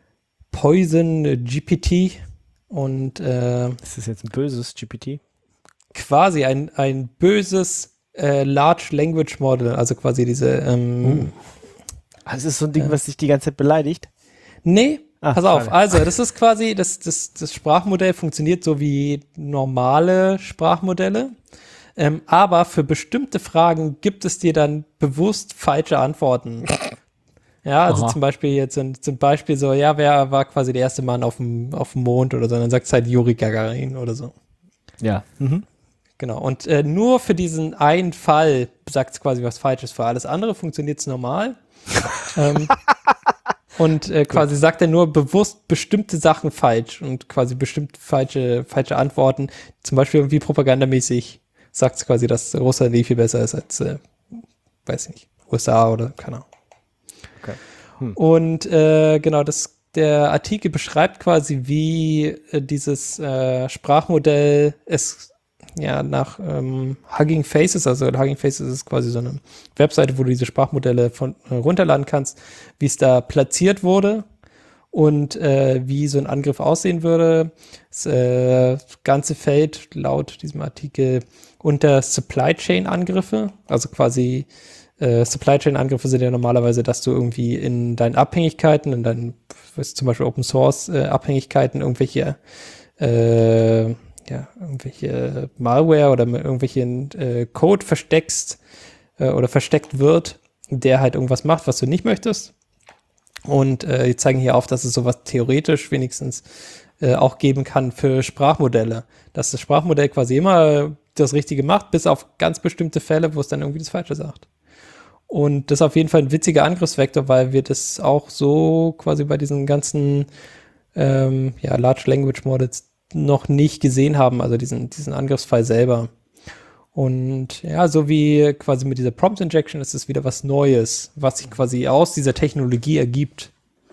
Speaker 3: Poison G P T und äh,
Speaker 2: Ist das jetzt ein böses G P T?
Speaker 3: quasi ein, ein böses äh, Large Language Model, also quasi diese ähm,
Speaker 2: Das ist so ein Ding,
Speaker 3: Ja.
Speaker 2: was dich die ganze Zeit beleidigt?
Speaker 3: Nee,
Speaker 2: Ach,
Speaker 3: pass auf.
Speaker 2: schade.
Speaker 3: Also, das ist quasi, das, das, das Sprachmodell funktioniert so wie normale Sprachmodelle. Ähm, aber für bestimmte Fragen gibt es dir dann bewusst falsche Antworten. Ja, also
Speaker 2: Aha.
Speaker 3: zum Beispiel jetzt sind zum Beispiel so, ja, wer war quasi der erste Mann auf dem, auf dem Mond oder so, dann sagt es halt Juri Gagarin oder so.
Speaker 2: Ja. Mhm.
Speaker 3: Genau. Und äh, nur für diesen einen Fall sagt es quasi was Falsches. Für alles andere funktioniert es normal. ähm, und äh, quasi sagt er nur bewusst bestimmte Sachen falsch und quasi bestimmt falsche, falsche Antworten. Zum Beispiel irgendwie propagandamäßig sagt es quasi, dass Russland eh viel besser ist als, äh, weiß ich nicht, U S A oder keine Ahnung.
Speaker 2: Okay. Hm.
Speaker 3: Und äh, genau, das, der Artikel beschreibt quasi, wie äh, dieses äh, Sprachmodell es ja nach ähm, Hugging Faces, also Hugging Faces ist quasi so eine Webseite, wo du diese Sprachmodelle von, äh, runterladen kannst, wie es da platziert wurde und äh, wie so ein Angriff aussehen würde. Das äh, Ganze fällt laut diesem Artikel unter Supply Chain Angriffe, also quasi äh, Supply Chain Angriffe sind ja normalerweise, dass du irgendwie in deinen Abhängigkeiten, in deinen, was zum Beispiel Open Source äh, Abhängigkeiten irgendwelche äh, ja, irgendwelche Malware oder irgendwelchen äh, Code versteckst äh, oder versteckt wird, der halt irgendwas macht, was du nicht möchtest. Und äh, die zeigen hier auf, dass es sowas theoretisch wenigstens äh, auch geben kann für Sprachmodelle. Dass das Sprachmodell quasi immer das Richtige macht, bis auf ganz bestimmte Fälle, wo es dann irgendwie das Falsche sagt. Und das ist auf jeden Fall ein witziger Angriffsvektor, weil wir das auch so quasi bei diesen ganzen ähm, ja, Large Language Models noch nicht gesehen haben, also diesen, diesen Angriffsfall selber. Und ja, so wie quasi mit dieser Prompt Injection ist es wieder was Neues, was sich quasi aus dieser Technologie ergibt.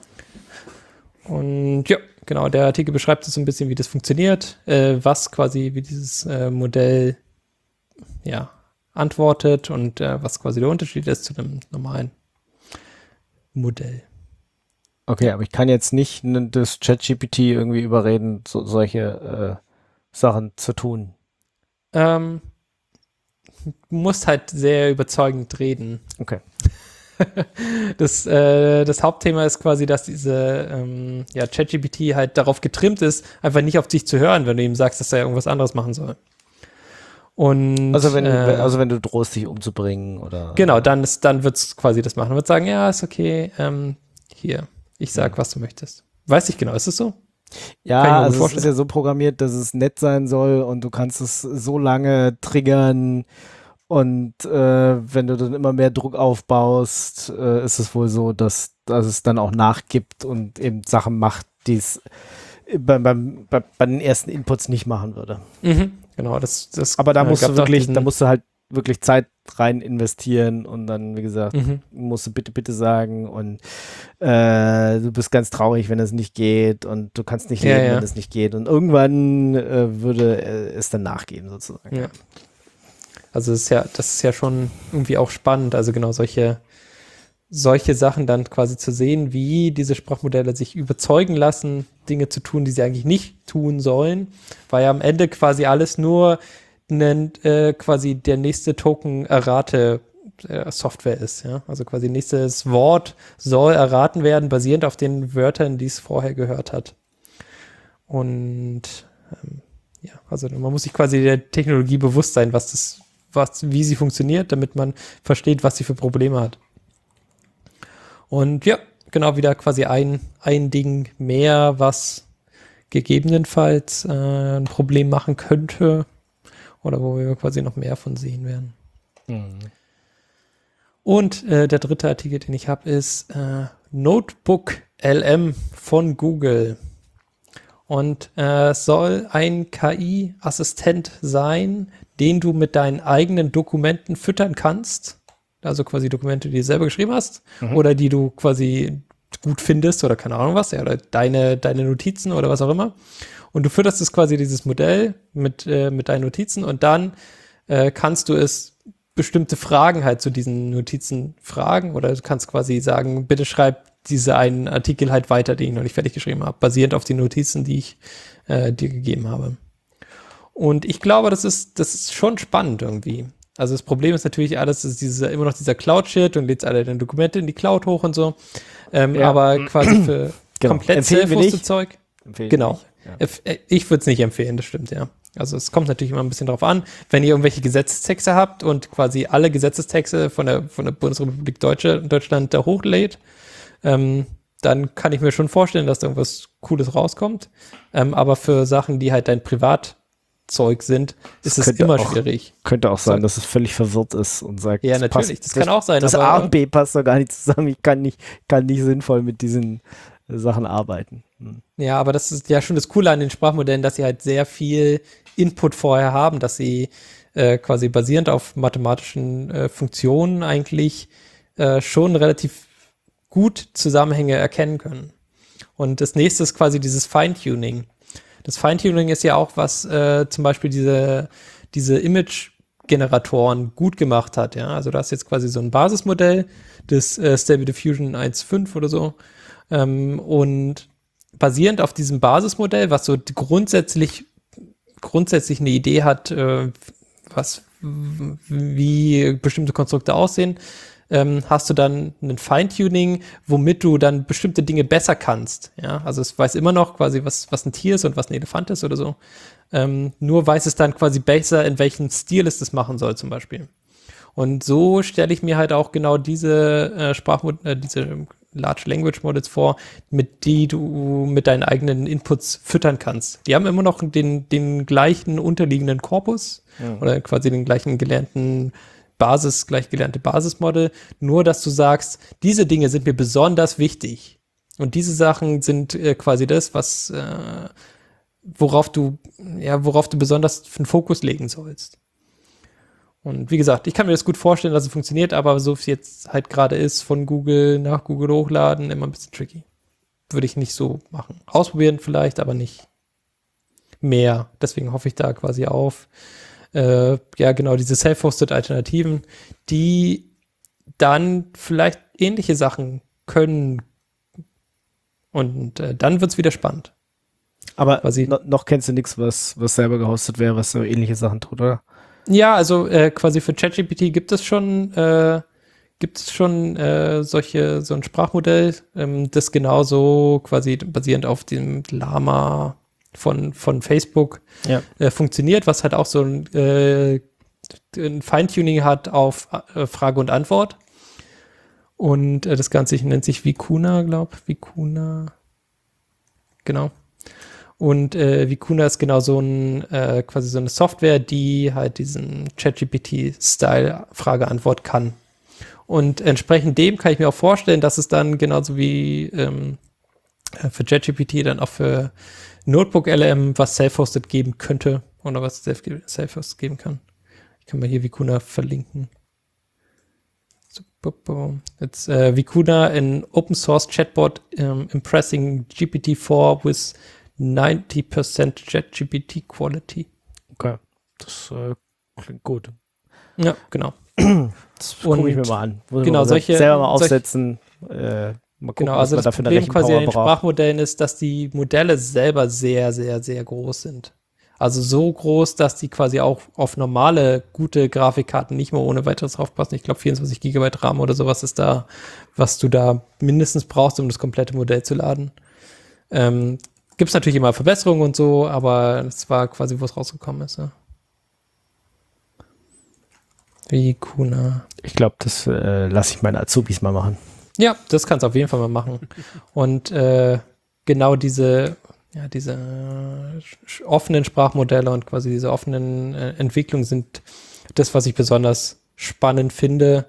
Speaker 3: Und ja, genau, der Artikel beschreibt so ein bisschen, wie das funktioniert, äh, was quasi, wie dieses äh, Modell ja, antwortet und äh, was quasi der Unterschied ist zu einem normalen Modell.
Speaker 2: Okay, aber ich kann jetzt nicht n- das ChatGPT irgendwie überreden, so, solche äh, Sachen zu tun.
Speaker 3: Ähm, du musst halt sehr überzeugend reden.
Speaker 2: Okay.
Speaker 3: Das, äh, das Hauptthema ist quasi, dass diese ähm, ja, ChatGPT halt darauf getrimmt ist, einfach nicht auf dich zu hören, wenn du ihm sagst, dass er irgendwas anderes machen soll. Und,
Speaker 2: Also wenn,
Speaker 3: äh,
Speaker 2: also wenn du drohst, dich umzubringen oder.
Speaker 3: genau, dann, ist, dann wird es quasi das machen. Wird sagen, ja, ist okay, ähm, hier, ich sag,
Speaker 2: Mhm.
Speaker 3: was du möchtest. Weiß ich genau, ist es so? Kann ich mir
Speaker 2: Ja,
Speaker 3: gut
Speaker 2: also es ist
Speaker 3: vorstellen.
Speaker 2: ja so programmiert, dass es nett sein soll und du kannst es so lange triggern und äh, wenn du dann immer mehr Druck aufbaust, äh, ist es wohl so, dass, dass es dann auch nachgibt und eben Sachen macht, die es beim, beim, bei, bei den ersten Inputs nicht machen würde.
Speaker 3: Mhm, genau, das, das
Speaker 2: Aber da
Speaker 3: äh,
Speaker 2: musst
Speaker 3: gab
Speaker 2: du
Speaker 3: doch
Speaker 2: wirklich,
Speaker 3: diesen-
Speaker 2: da musst du halt wirklich Zeit rein investieren und dann, wie gesagt,
Speaker 3: Mhm.
Speaker 2: musst du bitte, bitte sagen und äh, du bist ganz traurig, wenn es nicht geht und du kannst nicht
Speaker 3: Ja,
Speaker 2: leben,
Speaker 3: ja.
Speaker 2: wenn es nicht geht und irgendwann äh, würde äh, es dann nachgeben sozusagen.
Speaker 3: Ja. Also das ist ja, das ist ja schon irgendwie auch spannend, also genau solche, solche Sachen dann quasi zu sehen, wie diese Sprachmodelle sich überzeugen lassen, Dinge zu tun, die sie eigentlich nicht tun sollen, weil ja am Ende quasi alles nur nennt, äh, quasi der nächste Token errate äh, Software ist, ja. Also quasi nächstes Wort soll erraten werden, basierend auf den Wörtern, die es vorher gehört hat. Und ähm, ja, also man muss sich quasi der Technologie bewusst sein, was das, was, wie sie funktioniert, damit man versteht, was sie für Probleme hat. Und ja, genau, wieder quasi ein, ein Ding mehr, was gegebenenfalls äh, ein Problem machen könnte oder wo wir quasi noch mehr von sehen werden.
Speaker 2: Mhm.
Speaker 3: Und äh, der dritte Artikel, den ich habe, ist äh, Notebook L M von Google. Und äh, es soll ein K I-Assistent sein, den du mit deinen eigenen Dokumenten füttern kannst. Also quasi Dokumente, die du selber geschrieben hast
Speaker 2: Mhm.
Speaker 3: oder die du quasi gut findest oder keine Ahnung was, ja, oder deine, deine Notizen oder was auch immer. Und du fütterst es quasi dieses Modell mit, äh, mit deinen Notizen und dann äh, kannst du es bestimmte Fragen halt zu diesen Notizen fragen oder du kannst quasi sagen, bitte schreib diese einen Artikel halt weiter, den ich noch nicht fertig geschrieben habe, basierend auf den Notizen, die ich äh, dir gegeben habe. Und ich glaube, das ist, das ist schon spannend irgendwie. Also das Problem ist natürlich alles, ist diese, immer noch dieser Cloud-Shit und lädst alle deine Dokumente in die Cloud hoch und so. Ähm,
Speaker 2: Ja.
Speaker 3: Aber quasi für
Speaker 2: Genau.
Speaker 3: komplett
Speaker 2: Empfehlen wir
Speaker 3: self-hosted
Speaker 2: nicht.
Speaker 3: Zeug.
Speaker 2: Empfehle ich
Speaker 3: Genau.
Speaker 2: nicht. Ja.
Speaker 3: Eff- äh, Ich würde es nicht empfehlen, das stimmt, ja. Also es kommt natürlich immer ein bisschen drauf an, wenn ihr irgendwelche Gesetzestexte habt und quasi alle Gesetzestexte von der, von der Bundesrepublik Deutsche, Deutschland da hochlädt, ähm, dann kann ich mir schon vorstellen, dass da irgendwas Cooles rauskommt. Ähm, aber für Sachen, die halt dein Privatzeug sind, ist es
Speaker 2: könnte
Speaker 3: immer
Speaker 2: auch-
Speaker 3: schwierig.
Speaker 2: Könnte auch sein,
Speaker 3: So.
Speaker 2: dass es völlig verwirrt ist und sagt,
Speaker 3: Ja,
Speaker 2: das
Speaker 3: natürlich,
Speaker 2: passt,
Speaker 3: das kann auch sein,
Speaker 2: Das
Speaker 3: aber-
Speaker 2: A und B passt doch gar nicht zusammen. Ich kann nicht, kann nicht sinnvoll mit diesen äh, Sachen arbeiten. Hm.
Speaker 3: Ja, aber das ist ja schon das Coole an den Sprachmodellen, dass sie halt sehr viel Input vorher haben, dass sie äh, quasi basierend auf mathematischen äh, Funktionen eigentlich äh, schon relativ gut Zusammenhänge erkennen können. Und das nächste ist quasi dieses Feintuning. Das Feintuning ist ja auch, was äh, zum Beispiel diese, diese Image-Generatoren gut gemacht hat. Ja? Also du hast jetzt quasi so ein Basismodell, das äh, Stable Diffusion eins Punkt fünf oder so. Ähm, und basierend auf diesem Basismodell, was so grundsätzlich, grundsätzlich eine Idee hat, äh, was, wie bestimmte Konstrukte aussehen, ähm, hast du dann ein Feintuning, womit du dann bestimmte Dinge besser kannst. Ja? Also es weiß immer noch quasi, was, was ein Tier ist und was ein Elefant ist oder so. Ähm, nur weiß es dann quasi besser, in welchem Stil es das machen soll zum Beispiel. Und so stelle ich mir halt auch genau diese äh, Sprachmod äh, diese Large Language Models vor, mit die du mit deinen eigenen Inputs füttern kannst. Die haben immer noch den, den gleichen unterliegenden Korpus
Speaker 2: Ja.
Speaker 3: oder quasi den gleichen gelernten Basis, gleich gelernte Basismodel, nur dass du sagst, diese Dinge sind mir besonders wichtig. Und diese Sachen sind äh, quasi das, was äh, worauf du, ja, worauf du besonders einen Fokus legen sollst. Und wie gesagt, ich kann mir das gut vorstellen, dass es funktioniert, aber so wie es jetzt halt gerade ist, von Google nach Google hochladen, immer ein bisschen tricky. Würde ich nicht so machen. Ausprobieren vielleicht, aber nicht mehr. Deswegen hoffe ich da quasi auf, äh, ja genau, diese self-hosted Alternativen, die dann vielleicht ähnliche Sachen können. Und äh, dann wird es wieder spannend.
Speaker 2: Aber
Speaker 3: Quasi-
Speaker 2: no, noch kennst du nichts, was, was selber gehostet wäre, was so ähnliche Sachen tut, oder?
Speaker 3: Ja, also äh, quasi für ChatGPT gibt es schon, äh, gibt es schon äh, solche, so ein Sprachmodell, ähm, das genauso quasi basierend auf dem Llama von, von Facebook
Speaker 2: Ja.
Speaker 3: äh, funktioniert, was halt auch so ein, äh, ein Feintuning hat auf äh, Frage und Antwort. Und äh, das Ganze nennt sich Vicuna, glaube ich. Vicuna. Genau. Und äh, Vicuna ist genau so ein, äh, quasi so eine Software, die halt diesen ChatGPT-Style Frage-Antwort kann. Und entsprechend dem kann ich mir auch vorstellen, dass es dann genauso wie ähm, für ChatGPT dann auch für Notebook-L M was Self-Hosted geben könnte oder was Self-Hosted geben kann. Ich kann mal hier Vicuna verlinken. It's uh, Vicuna, an open source chatbot um, impressing G P T four with ninety percent ChatGPT quality.
Speaker 2: Okay, das äh, klingt gut.
Speaker 3: Ja, genau.
Speaker 2: Das gucke ich mir mal an. Muss
Speaker 3: genau,
Speaker 2: mal
Speaker 3: solche,
Speaker 2: selber mal
Speaker 3: solche,
Speaker 2: aufsetzen. Äh, mal gucken,
Speaker 3: genau,
Speaker 2: was
Speaker 3: also
Speaker 2: man
Speaker 3: das
Speaker 2: da für eine
Speaker 3: Problem quasi an den
Speaker 2: Rechenpower braucht.
Speaker 3: Sprachmodellen ist, dass die Modelle selber sehr, sehr, sehr groß sind. Also so groß, dass die quasi auch auf normale, gute Grafikkarten nicht mehr ohne weiteres draufpassen. Ich glaube, vierundzwanzig Gigabyte RAM oder sowas ist da, was du da mindestens brauchst, um das komplette Modell zu laden. Ähm, Gibt es natürlich immer Verbesserungen und so, aber das war quasi, wo es rausgekommen ist. Ja. Vicuna.
Speaker 2: Ich glaube, das äh, lasse ich meine Azubis mal machen.
Speaker 3: Ja, das kannst du auf jeden Fall mal machen. Und äh, genau diese, ja, diese äh, offenen Sprachmodelle und quasi diese offenen äh, Entwicklungen sind das, was ich besonders spannend finde.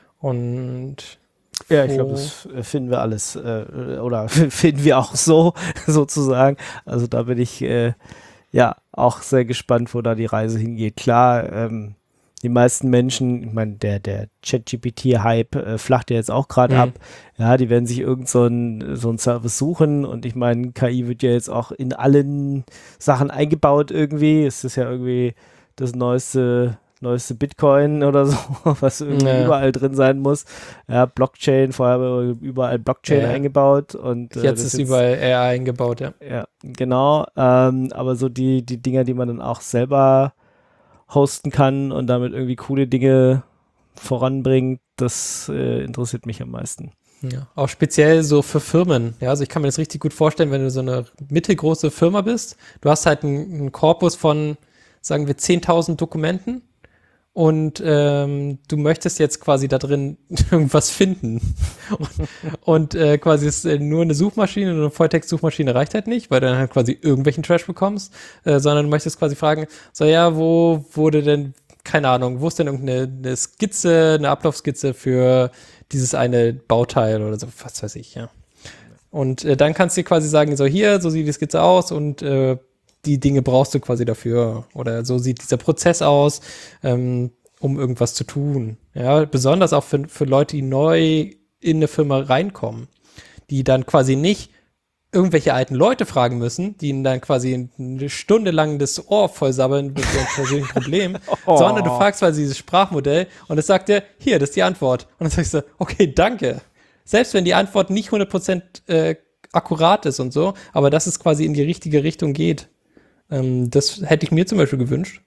Speaker 3: Und
Speaker 2: Ja, ich glaube, das finden wir alles äh, oder finden wir auch so sozusagen. Also da bin ich äh, ja auch sehr gespannt, wo da die Reise hingeht. Klar, ähm, die meisten Menschen, ich meine, der, der ChatGPT-Hype äh, flacht ja jetzt auch gerade
Speaker 3: Mhm.
Speaker 2: ab. Ja, die werden sich irgend so ein, so ein Service suchen und ich meine, K I wird ja jetzt auch in allen Sachen eingebaut irgendwie. Es ist ja irgendwie das neueste, neueste Bitcoin oder so, was irgendwie
Speaker 3: Ja.
Speaker 2: überall drin sein muss. Ja, Blockchain, vorher haben wir überall Blockchain
Speaker 3: Ja.
Speaker 2: eingebaut und äh,
Speaker 3: jetzt
Speaker 2: das
Speaker 3: ist überall A I eingebaut, ja.
Speaker 2: ja, genau. Ähm, aber so die, die Dinger, die man dann auch selber hosten kann und damit irgendwie coole Dinge voranbringt, das äh, interessiert mich am meisten.
Speaker 3: Ja, auch speziell so für Firmen. Ja, also ich kann mir das richtig gut vorstellen, wenn du so eine mittelgroße Firma bist. Du hast halt einen, einen Korpus von, sagen wir, zehntausend Dokumenten und ähm, du möchtest jetzt quasi da drin irgendwas finden. Und, und äh, quasi ist äh, nur eine Suchmaschine, eine Volltext-Suchmaschine reicht halt nicht, weil du dann halt quasi irgendwelchen Trash bekommst, äh, sondern du möchtest quasi fragen, so ja, wo wurde denn, keine Ahnung, wo ist denn irgendeine eine Skizze, eine Ablaufskizze für dieses eine Bauteil oder so, was weiß ich, ja. Und äh, dann kannst du dir quasi sagen, so hier, so sieht die Skizze aus und äh, die Dinge brauchst du quasi dafür. Oder so sieht dieser Prozess aus, ähm, um irgendwas zu tun. Ja, besonders auch für, für Leute, die neu in eine Firma reinkommen, die dann quasi nicht irgendwelche alten Leute fragen müssen, die ihnen dann quasi eine Stunde lang das Ohr voll sabbeln mit ihrem persönlichen Problem,
Speaker 2: Oh.
Speaker 3: sondern du fragst quasi dieses Sprachmodell und es sagt dir, hier, das ist die Antwort. Und dann sagst du, okay, danke. Selbst wenn die Antwort nicht hundert Prozent äh, akkurat ist und so, aber dass es quasi in die richtige Richtung geht. Ähm, das hätte ich mir zum Beispiel gewünscht.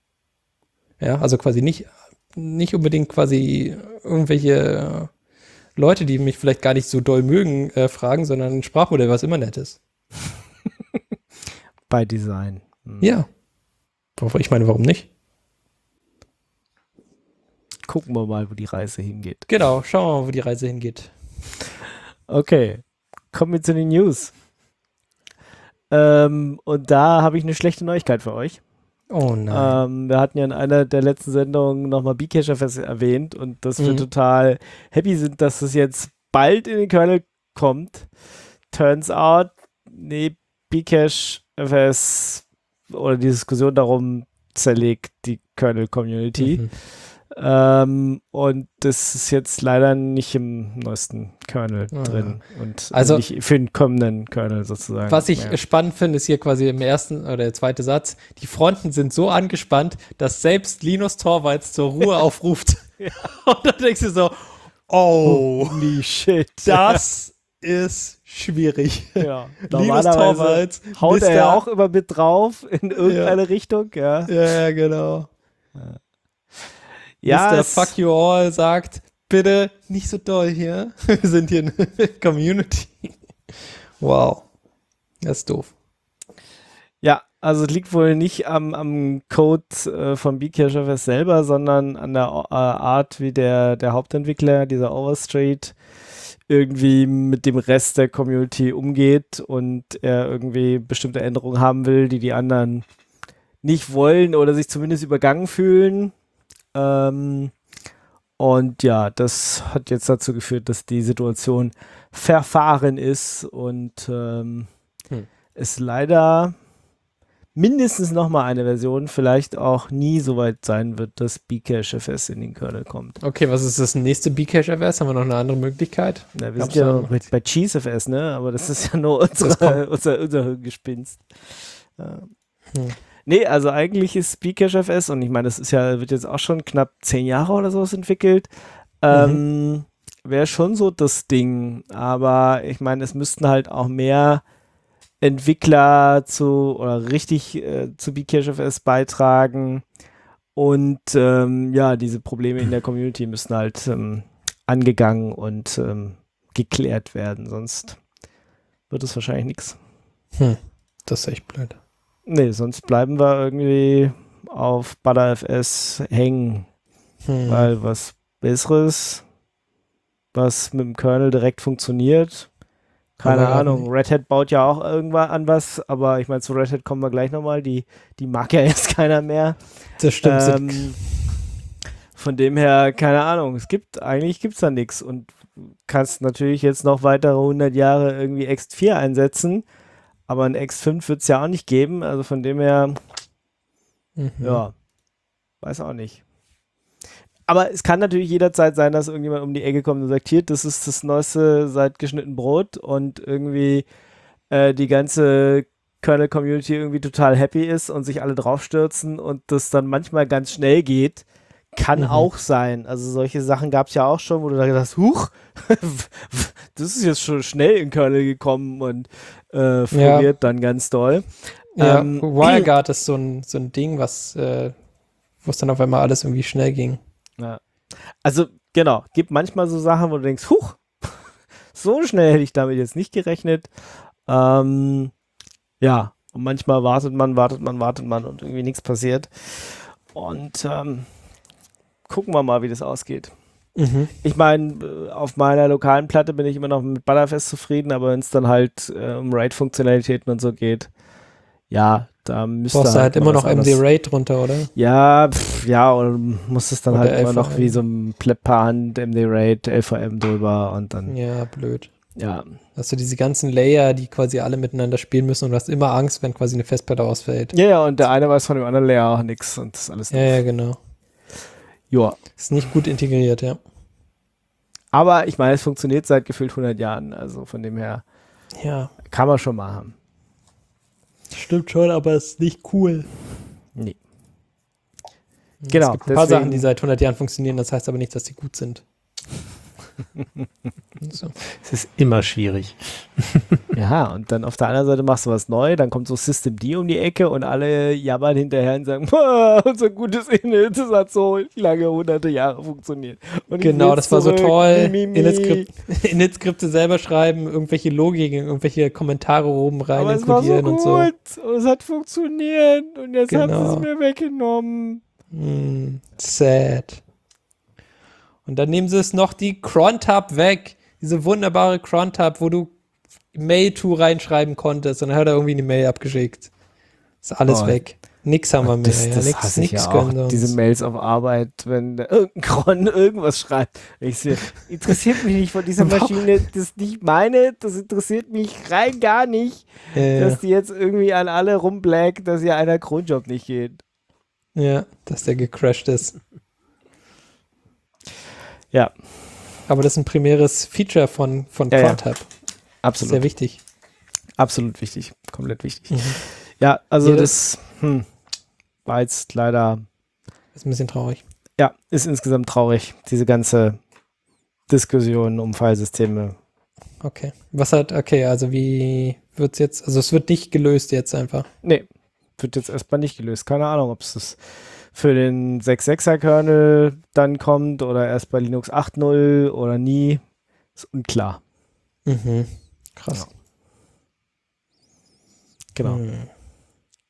Speaker 3: Ja, also quasi nicht, nicht unbedingt quasi irgendwelche Leute, die mich vielleicht gar nicht so doll mögen, äh, fragen, sondern ein Sprachmodell, was immer nett ist.
Speaker 2: Bei Design. Hm.
Speaker 3: Ja. Ich meine, warum nicht?
Speaker 2: Gucken wir mal, wo die Reise hingeht.
Speaker 3: Genau, schauen wir mal, wo die Reise hingeht.
Speaker 2: Okay, kommen wir zu den News. Ähm, und da habe ich eine schlechte Neuigkeit für euch.
Speaker 3: Oh nein.
Speaker 2: Ähm, wir hatten ja in einer der letzten Sendungen nochmal Bcache-Fest erwähnt und dass wir
Speaker 3: Mhm.
Speaker 2: total happy sind, dass es jetzt bald in den Kernel kommt. Turns out, nee, Bcache-F S oder die Diskussion darum zerlegt die Kernel-Community.
Speaker 3: Mhm.
Speaker 2: Ähm, und das ist jetzt leider nicht im neuesten Kernel
Speaker 3: Ah.
Speaker 2: drin und
Speaker 3: Also-
Speaker 2: nicht für den kommenden Kernel sozusagen.
Speaker 3: Was ich
Speaker 2: Ja.
Speaker 3: spannend finde, ist hier quasi im ersten oder der zweite Satz, die Fronten sind so angespannt, dass selbst Linus Torvalds zur Ruhe aufruft. Und dann denkst du so, oh,
Speaker 2: Holy shit.
Speaker 3: das ist schwierig.
Speaker 2: Ja.
Speaker 3: Linus
Speaker 2: Normalerweise
Speaker 3: Torvalds,
Speaker 2: haut er ja
Speaker 3: Mister
Speaker 2: auch immer mit drauf in irgendeine Richtung, ja.
Speaker 3: Ja, ja, genau.
Speaker 2: Ja,
Speaker 3: Mister
Speaker 2: es-
Speaker 3: Fuck You All sagt, bitte nicht so doll hier. Wir sind hier eine Community. Wow. Das ist doof.
Speaker 2: Ja, also es liegt wohl nicht am, am Code äh, von Bcache.fs selber, sondern an der äh, Art, wie der, der Hauptentwickler, dieser Overstreet, irgendwie mit dem Rest der Community umgeht und er irgendwie bestimmte Änderungen haben will, die die anderen nicht wollen oder sich zumindest übergangen fühlen. Ähm, und ja, das hat jetzt dazu geführt, dass die Situation verfahren ist und ähm,
Speaker 3: Hm.
Speaker 2: es leider mindestens nochmal eine Version vielleicht auch nie so weit sein wird, dass Bcache.fs in den Kernel kommt.
Speaker 3: Okay, was ist das nächste Bcache.fs? Haben wir noch eine andere Möglichkeit?
Speaker 2: Na, wir
Speaker 3: Gab's
Speaker 2: sind ja
Speaker 3: da
Speaker 2: noch
Speaker 3: noch
Speaker 2: mit, bei Cheese.fs, ne? Aber das ist ja nur unsere,
Speaker 3: kommt-
Speaker 2: unser, unser Gespinst. Ja.
Speaker 3: Hm.
Speaker 2: Nee, also eigentlich ist Bcache.fs, und ich meine, das ist ja, wird jetzt auch schon knapp zehn Jahre oder sowas entwickelt, ähm, wäre schon so das Ding. Aber ich meine, es müssten halt auch mehr Entwickler zu oder richtig äh, zu Bcache.fs beitragen. Und ähm, ja, diese Probleme in der Community müssen halt ähm, angegangen und ähm, geklärt werden. Sonst wird es wahrscheinlich nichts.
Speaker 3: Hm. Das ist echt blöd.
Speaker 2: Nee, sonst bleiben wir irgendwie auf ButterFS hängen,
Speaker 3: Hm.
Speaker 2: weil was Besseres, was mit dem Kernel direkt funktioniert, keine
Speaker 3: Aber-
Speaker 2: Ahnung. Red Hat baut ja auch irgendwann an was, aber ich meine, zu Red Hat kommen wir gleich nochmal, die, die mag ja jetzt keiner mehr.
Speaker 3: Das stimmt.
Speaker 2: Ähm, von dem her, keine Ahnung, es gibt, eigentlich gibt es da nichts und kannst natürlich jetzt noch weitere hundert Jahre irgendwie X vier einsetzen, aber ein X fünf wird es ja auch nicht geben, also von dem her,
Speaker 3: mhm.
Speaker 2: ja, weiß auch nicht. Aber es kann natürlich jederzeit sein, dass irgendjemand um die Ecke kommt und sagt, hier, das ist das Neueste seit geschnitten Brot und irgendwie äh, die ganze Kernel-Community irgendwie total happy ist und sich alle draufstürzen und das dann manchmal ganz schnell geht, kann
Speaker 3: Mhm.
Speaker 2: auch sein. Also solche Sachen gab es ja auch schon, wo du da gedacht hast, huch, das ist jetzt schon schnell in Kernel gekommen und äh, floriert dann ganz doll.
Speaker 3: Ja,
Speaker 2: Ähm,
Speaker 3: WireGuard ist so ein, so ein Ding, was, äh, wo es dann auf einmal alles irgendwie schnell ging.
Speaker 2: Ja. Also, genau, gibt manchmal so Sachen, wo du denkst, huch, so schnell hätte ich damit jetzt nicht gerechnet. Ähm, ja, und manchmal wartet man, wartet man, wartet man und irgendwie nichts passiert. Und ähm, gucken wir mal, wie das ausgeht.
Speaker 3: Mhm.
Speaker 2: Ich meine, auf meiner lokalen Platte bin ich immer noch mit ButterFS zufrieden, aber wenn es dann halt äh, um RAID-Funktionalitäten und so geht, ja, da müsste
Speaker 3: Brauchst du halt
Speaker 2: mal
Speaker 3: immer
Speaker 2: was
Speaker 3: noch M
Speaker 2: anderes-
Speaker 3: D RAID drunter, oder?
Speaker 2: Ja, pf, ja, oder muss es dann
Speaker 3: Oder
Speaker 2: halt immer noch
Speaker 3: L V M.
Speaker 2: wie so ein Plepp per Hand, M D RAID, L V M drüber und dann,
Speaker 3: Ja, blöd.
Speaker 2: ja.
Speaker 3: Hast du diese ganzen Layer, die quasi alle miteinander spielen müssen und du hast immer Angst, wenn quasi eine Festplatte ausfällt.
Speaker 2: Ja, ja, und der eine weiß von dem anderen Layer auch nichts und das ist alles
Speaker 3: Ja,
Speaker 2: doof.
Speaker 3: ja, genau.
Speaker 2: Ja,
Speaker 3: Ist nicht gut integriert, ja.
Speaker 2: aber ich meine, es funktioniert seit gefühlt hundert Jahren, also von dem her
Speaker 3: Ja,
Speaker 2: kann man schon mal haben.
Speaker 3: stimmt schon, aber ist nicht cool.
Speaker 2: Nee. Genau,
Speaker 3: Es gibt ein paar
Speaker 2: deswegen-
Speaker 3: Sachen, die seit hundert Jahren funktionieren, das heißt aber nicht, dass die gut sind. So.
Speaker 4: Es ist immer schwierig.
Speaker 2: Ja, und dann auf der anderen Seite machst du was neu, dann kommt so Systemd um die Ecke und alle jammern hinterher und sagen, "Boah, unser gutes Init, das hat so lange, hunderte Jahre funktioniert. Und ich
Speaker 3: Genau,
Speaker 2: will's
Speaker 3: das war so
Speaker 2: zurück.
Speaker 3: toll.
Speaker 2: Mi, mi, mi."
Speaker 3: Init-Skript- Init-Skripte selber schreiben, irgendwelche Logiken, irgendwelche Kommentare oben rein
Speaker 2: Aber es war so
Speaker 3: inkodieren und so.
Speaker 2: gut und es hat funktioniert und jetzt haben sie
Speaker 3: Genau.
Speaker 2: es mir weggenommen.
Speaker 3: Mm, sad. Und dann nehmen sie es noch die Crontab weg. Diese wunderbare Crontab, wo du Mail-to reinschreiben konntest und dann hat er irgendwie eine Mail abgeschickt. Ist alles
Speaker 2: Oh.
Speaker 3: weg. Nix haben wir mehr.
Speaker 2: Das,
Speaker 3: ja.
Speaker 2: das
Speaker 3: Nix,
Speaker 2: hasse ich
Speaker 3: nix
Speaker 2: ja auch,
Speaker 3: können wir uns.
Speaker 2: diese Mails auf Arbeit, wenn da irgendein Kron irgendwas schreibt. Ich sehe, interessiert mich nicht von dieser Maschine, das ist nicht meine, das interessiert mich rein gar nicht,
Speaker 3: Ja,
Speaker 2: dass die jetzt irgendwie an alle rumblägt, dass hier einer Kronjob nicht geht.
Speaker 3: ja, dass der gecrashed ist.
Speaker 2: Ja,
Speaker 3: Aber das ist ein primäres Feature von, von
Speaker 2: Ja, ja.
Speaker 3: Crontab.
Speaker 2: absolut.
Speaker 3: Sehr wichtig.
Speaker 2: Absolut wichtig. Komplett wichtig.
Speaker 3: Mhm.
Speaker 2: Ja, also
Speaker 3: Ja,
Speaker 2: das hm, war jetzt leider,
Speaker 3: Ist ein bisschen traurig.
Speaker 2: ja, ist insgesamt traurig, diese ganze Diskussion um Filesysteme.
Speaker 3: Okay. Was hat, okay, also wie wird's jetzt, also es wird nicht gelöst jetzt einfach.
Speaker 2: Nee, wird jetzt erstmal nicht gelöst. Keine Ahnung, ob es das für den sechs Punkt sechser Kernel dann kommt oder erst bei Linux acht Punkt null oder nie. Ist unklar.
Speaker 3: Mhm. Krass.
Speaker 2: Genau.
Speaker 3: Mhm.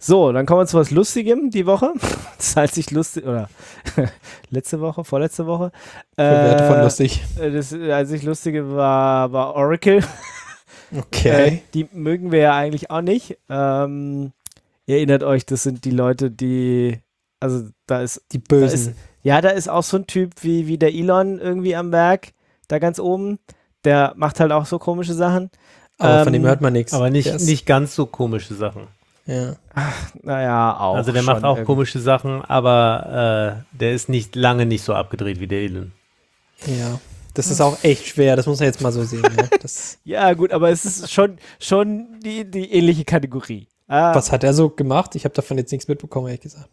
Speaker 2: So, dann kommen wir zu was Lustigem die Woche. Das heißt nicht lustig, oder letzte Woche, vorletzte Woche.
Speaker 3: Werte von lustig.
Speaker 2: Das einzig Lustige war, war Oracle.
Speaker 3: Okay.
Speaker 2: Äh, die mögen wir ja eigentlich auch nicht. Ähm, ihr erinnert euch, das sind die Leute, die, also da ist,
Speaker 3: Die
Speaker 2: da
Speaker 3: Bösen.
Speaker 2: ist ja, da ist auch so ein Typ wie, wie der Elon irgendwie am Werk, da ganz oben. Der macht halt auch so komische Sachen.
Speaker 3: aber
Speaker 2: ähm,
Speaker 3: von dem hört man nichts.
Speaker 4: Aber nicht,
Speaker 3: Der ist-
Speaker 4: nicht ganz so komische Sachen.
Speaker 3: Ja.
Speaker 2: Naja, auch.
Speaker 4: Also der macht
Speaker 2: schon
Speaker 4: auch
Speaker 2: irgendwie.
Speaker 4: komische Sachen, aber äh, der ist nicht lange nicht so abgedreht wie der Elon.
Speaker 3: ja. Das ist auch echt schwer, das muss man jetzt mal so sehen. Ja. Das,
Speaker 2: Ja, gut, aber es ist schon, schon die, die ähnliche Kategorie. Ah,
Speaker 3: was hat er so gemacht? Ich habe davon jetzt nichts mitbekommen, ehrlich gesagt.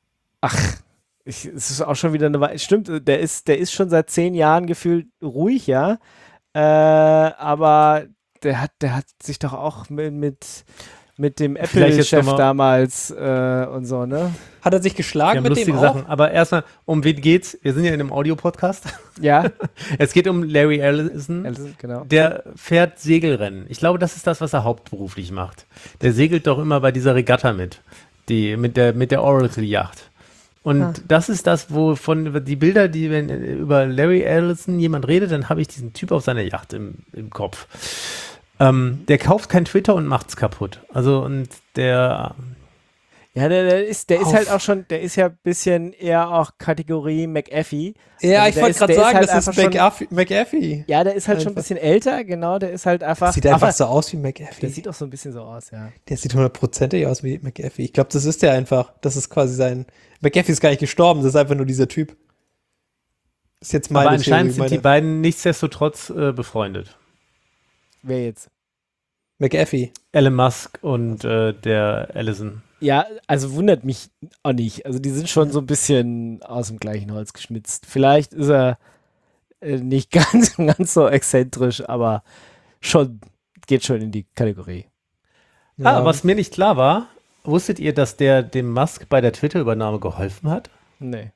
Speaker 2: ich, es ist auch schon wieder eine Weile. Stimmt, der ist, der ist schon seit zehn Jahren gefühlt ruhig, ja. Äh, aber der hat, der hat sich doch auch mit, mit, mit dem
Speaker 4: Vielleicht jetzt
Speaker 2: Apple-Chef
Speaker 4: noch mal-
Speaker 2: damals äh, und so, ne?
Speaker 3: Hat er sich
Speaker 4: Wir
Speaker 3: geschlagen
Speaker 4: haben
Speaker 3: mit
Speaker 4: lustige
Speaker 3: dem auch?
Speaker 4: Sachen. Aber erstmal, um wen geht's? Wir sind ja in einem Audio-Podcast.
Speaker 2: Ja,
Speaker 4: Es geht um Larry Ellison.
Speaker 2: Ellison, genau.
Speaker 4: Der fährt Segelrennen. Ich glaube, das ist das, was er hauptberuflich macht. Der segelt doch immer bei dieser Regatta mit. Die, mit der, mit der Oracle-Yacht. Und
Speaker 3: Ah.
Speaker 4: das ist das, wovon die Bilder, die, wenn über Larry Ellison jemand redet, dann habe ich diesen Typ auf seiner Yacht im, im Kopf. Ähm, der kauft kein Twitter und macht's kaputt. Also, und der,
Speaker 2: Ja, der, der ist, der ist
Speaker 3: Auf.
Speaker 2: halt auch schon, der ist ja ein bisschen eher auch Kategorie McAfee.
Speaker 3: Ja,
Speaker 2: Also
Speaker 3: ich
Speaker 2: der
Speaker 3: wollte
Speaker 2: ist-
Speaker 3: gerade
Speaker 2: der ist
Speaker 3: sagen,
Speaker 2: halt
Speaker 3: das ist
Speaker 2: einfach schon-
Speaker 3: McAfee. McAfee.
Speaker 2: Ja, der ist halt schon ein
Speaker 3: Einfach.
Speaker 2: bisschen älter, genau, der ist halt einfach.
Speaker 3: Sieht einfach
Speaker 2: aber
Speaker 3: so aus wie
Speaker 2: der
Speaker 3: McAfee.
Speaker 2: sieht auch so ein bisschen so aus, ja.
Speaker 3: Der sieht hundertprozentig aus wie McAfee. Ich glaube, das ist der einfach. Das ist quasi sein. McAfee ist gar nicht gestorben, das ist einfach nur dieser Typ. Ist jetzt meine
Speaker 4: aber anscheinend
Speaker 3: Theorie,
Speaker 4: sind die
Speaker 3: meine-
Speaker 4: beiden nichtsdestotrotz äh, befreundet.
Speaker 2: Wer jetzt?
Speaker 3: McAfee.
Speaker 4: Elon Musk und äh, der Ellison.
Speaker 2: Ja, also wundert mich auch nicht. Also die sind schon so ein bisschen aus dem gleichen Holz geschnitzt. Vielleicht ist er äh, nicht ganz, ganz so exzentrisch, aber schon, geht schon in die Kategorie.
Speaker 4: Ah, was mir nicht klar war, wusstet ihr, dass der dem Musk bei der Twitter-Übernahme geholfen hat?
Speaker 2: Nee.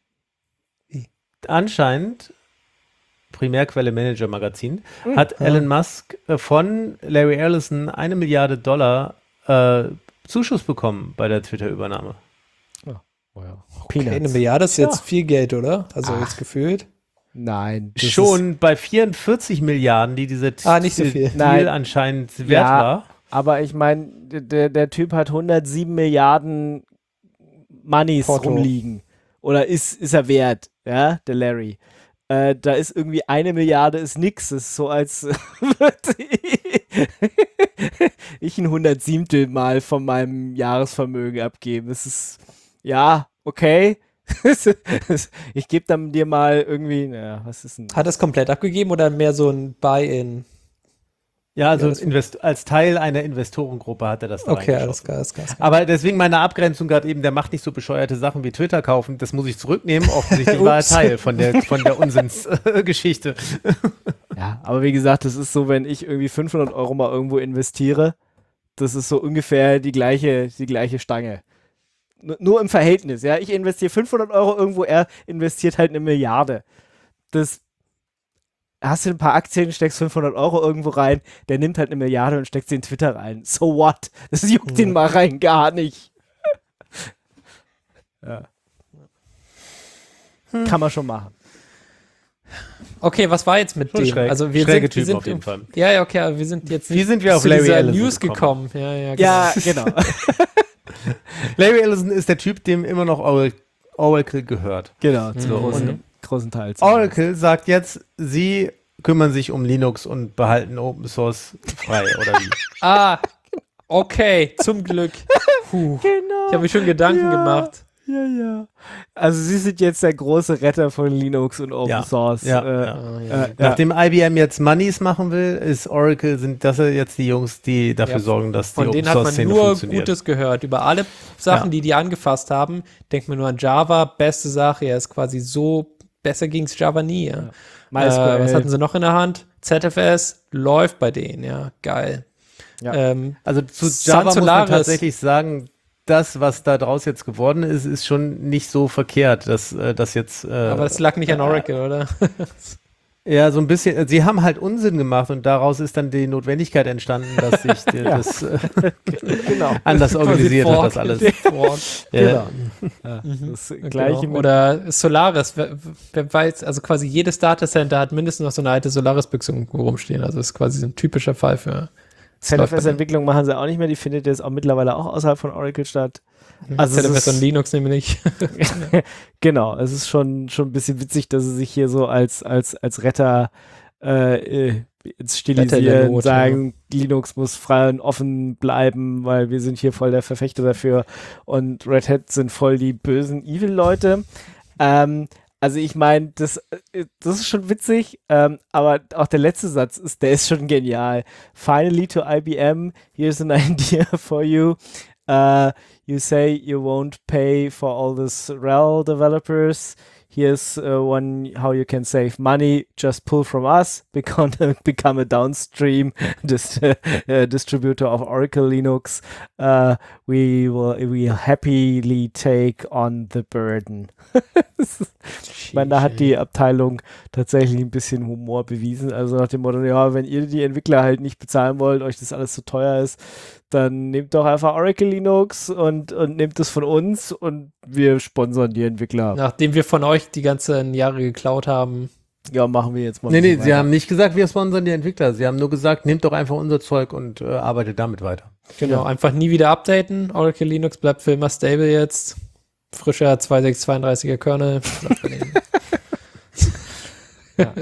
Speaker 4: Anscheinend, Primärquelle Manager Magazin, hat Elon Musk äh, von Larry Ellison eine Milliarde Dollar äh, Zuschuss bekommen bei der Twitter-Übernahme.
Speaker 2: Oh ja.
Speaker 3: Okay, eine
Speaker 2: Peanuts.
Speaker 3: Milliarde ist
Speaker 4: Ja.
Speaker 3: jetzt viel Geld, oder? Also
Speaker 2: Ach.
Speaker 3: jetzt gefühlt.
Speaker 2: Nein. das
Speaker 4: Schon bei vierundvierzig Milliarden, die dieser T-
Speaker 3: Ah, nicht so viel.
Speaker 4: Deal
Speaker 2: Nein.
Speaker 4: anscheinend wert
Speaker 2: Ja.
Speaker 4: war.
Speaker 2: Aber ich meine, der, der Typ hat hundertsieben Milliarden Moneys
Speaker 3: Porto.
Speaker 2: rumliegen. Oder ist, ist er wert, ja, der Larry. Äh, da ist irgendwie eine Milliarde ist nix. Das ist so, als würde ich ein Hundertsiebtel Mal von meinem Jahresvermögen abgeben. Das ist, ja, okay. Ich gebe dann dir mal irgendwie, naja, was ist denn?
Speaker 3: Hat er es komplett abgegeben oder mehr so ein Buy-in?
Speaker 4: Ja, also
Speaker 3: Ja, das-
Speaker 4: Invest als Teil einer Investorengruppe hat er das da
Speaker 3: Okay,
Speaker 4: reingeschossen.
Speaker 3: alles klar, alles klar. alles klar.
Speaker 4: Aber deswegen meine Abgrenzung gerade eben, der macht nicht so bescheuerte Sachen wie Twitter kaufen. Das muss ich zurücknehmen. Offensichtlich war er
Speaker 3: Ups.
Speaker 4: Teil von der, von der Unsinnsgeschichte.
Speaker 2: Ja, aber wie gesagt, das ist so, wenn ich irgendwie fünfhundert Euro mal irgendwo investiere, das ist so ungefähr die gleiche, die gleiche Stange. N nur im Verhältnis, ja. Ich investiere fünfhundert Euro irgendwo, er investiert halt eine Milliarde. Das hast du ein paar Aktien, steckst fünfhundert Euro irgendwo rein, der nimmt halt eine Milliarde und steckt sie in Twitter rein. So what? Das juckt ihn mal rein gar nicht. Ja. Kann man schon machen.
Speaker 3: Okay, was war jetzt mit
Speaker 4: Schon
Speaker 3: dem?
Speaker 4: schräg.
Speaker 3: Also wir
Speaker 4: Schräge
Speaker 3: sind, wir
Speaker 4: Typen
Speaker 3: sind
Speaker 4: auf jeden Fall.
Speaker 3: Ja, ja, okay, aber wir sind jetzt
Speaker 4: Wie sind wir auf
Speaker 3: zu
Speaker 4: Larry
Speaker 3: dieser
Speaker 4: Ellison
Speaker 3: News
Speaker 4: gekommen?
Speaker 3: gekommen. Ja, ja, genau.
Speaker 2: Ja, genau.
Speaker 4: Larry Ellison ist der Typ, dem immer noch Oracle, Oracle gehört.
Speaker 2: genau, zum
Speaker 3: Mhm.
Speaker 2: großen,
Speaker 4: Und
Speaker 2: großen Teil.
Speaker 4: Oracle sagt jetzt, sie kümmern sich um Linux und behalten Open Source frei, oder wie?
Speaker 3: Ah, okay, zum Glück. Puh.
Speaker 2: Genau.
Speaker 3: Ich habe mir schon Gedanken
Speaker 2: Ja.
Speaker 3: gemacht.
Speaker 2: Ja, ja. Also sie sind jetzt der große Retter von Linux und Open
Speaker 4: Ja.
Speaker 2: Source.
Speaker 4: Ja,
Speaker 2: äh,
Speaker 4: ja.
Speaker 3: Ah, ja.
Speaker 2: Äh,
Speaker 4: Nachdem I B M jetzt Moneys machen will, ist Oracle, sind das jetzt die Jungs, die dafür
Speaker 3: Ja.
Speaker 4: sorgen, dass die
Speaker 3: Von
Speaker 4: Open
Speaker 3: denen hat man
Speaker 4: Source Szene
Speaker 3: nur
Speaker 4: funktioniert.
Speaker 3: Gutes gehört. Über alle Sachen,
Speaker 4: Ja.
Speaker 3: die die angefasst haben, denkt man nur an Java. Beste Sache, er ist quasi so, besser ging's Java nie. Ja. Äh,
Speaker 2: MySQL.
Speaker 3: was hatten sie noch in der Hand? Z F S läuft bei denen, ja, geil.
Speaker 2: Ja.
Speaker 3: Ähm,
Speaker 4: Also zu
Speaker 3: Sun
Speaker 4: Java muss man
Speaker 3: Solaris.
Speaker 4: tatsächlich sagen, das, was da draus jetzt geworden ist, ist schon nicht so verkehrt, dass äh, das jetzt. Äh,
Speaker 3: aber das lag nicht an Oracle, oder?
Speaker 4: Ja, so ein bisschen. Sie haben halt Unsinn gemacht und daraus ist dann die Notwendigkeit entstanden, dass sich die,
Speaker 2: Ja.
Speaker 4: das äh,
Speaker 2: Genau.
Speaker 4: anders organisiert hat,
Speaker 3: Fork.
Speaker 4: das alles.
Speaker 3: Fork.
Speaker 4: Ja.
Speaker 2: Ja,
Speaker 3: Mhm.
Speaker 2: das gleiche
Speaker 3: Genau.
Speaker 2: mit
Speaker 3: Oder Solaris, wer, wer weiß, also quasi jedes Datacenter hat mindestens noch so eine alte Solaris-Büchse irgendwo rumstehen. Also das ist quasi so ein typischer Fall für
Speaker 2: Z F S-Entwicklung machen sie auch nicht mehr, die findet jetzt auch mittlerweile auch außerhalb von Oracle statt. Also
Speaker 3: Z F
Speaker 2: es
Speaker 3: S und
Speaker 2: ist-
Speaker 3: Linux nämlich.
Speaker 2: Genau, es ist schon, schon ein bisschen witzig, dass sie sich hier so als, als, als Retter äh, äh, jetzt
Speaker 3: Retter in der
Speaker 2: stilisieren,
Speaker 3: Not,
Speaker 2: sagen, Linux muss frei und offen bleiben, weil wir sind hier voll der Verfechter dafür und Red Hat sind voll die bösen Evil-Leute. Ähm, also ich meine, das, äh, das ist schon witzig, ähm, aber auch der letzte Satz, ist, der ist schon genial. Finally to I B M, here's an idea for you. Uh, you say you won't pay for all this R H E L developers. Here's uh, one how you can save money. Just pull from us, become, become a downstream dis uh, distributor of Oracle Linux. Uh, we will we happily take on the burden. Ich meine, da hat die Abteilung tatsächlich ein bisschen Humor bewiesen. Also nach dem Motto, ja, wenn ihr die Entwickler halt nicht bezahlen wollt, euch das alles zu teuer ist, dann nehmt doch einfach Oracle Linux und, und nehmt es von uns und wir sponsern die Entwickler.
Speaker 3: Nachdem wir von euch die ganzen Jahre geklaut haben.
Speaker 2: Ja, machen wir jetzt mal.
Speaker 4: Nee,
Speaker 2: ein
Speaker 4: nee,
Speaker 2: bisschen
Speaker 4: sie
Speaker 2: weiter.
Speaker 4: haben nicht gesagt, wir sponsern die Entwickler. Sie haben nur gesagt, nehmt doch einfach unser Zeug und äh, arbeitet damit weiter.
Speaker 3: Genau, einfach nie wieder updaten. Oracle Linux bleibt für immer stable jetzt. Frischer zwei Komma sechs zweiunddreißiger Kernel. Bleibt bei denen.
Speaker 2: Ja.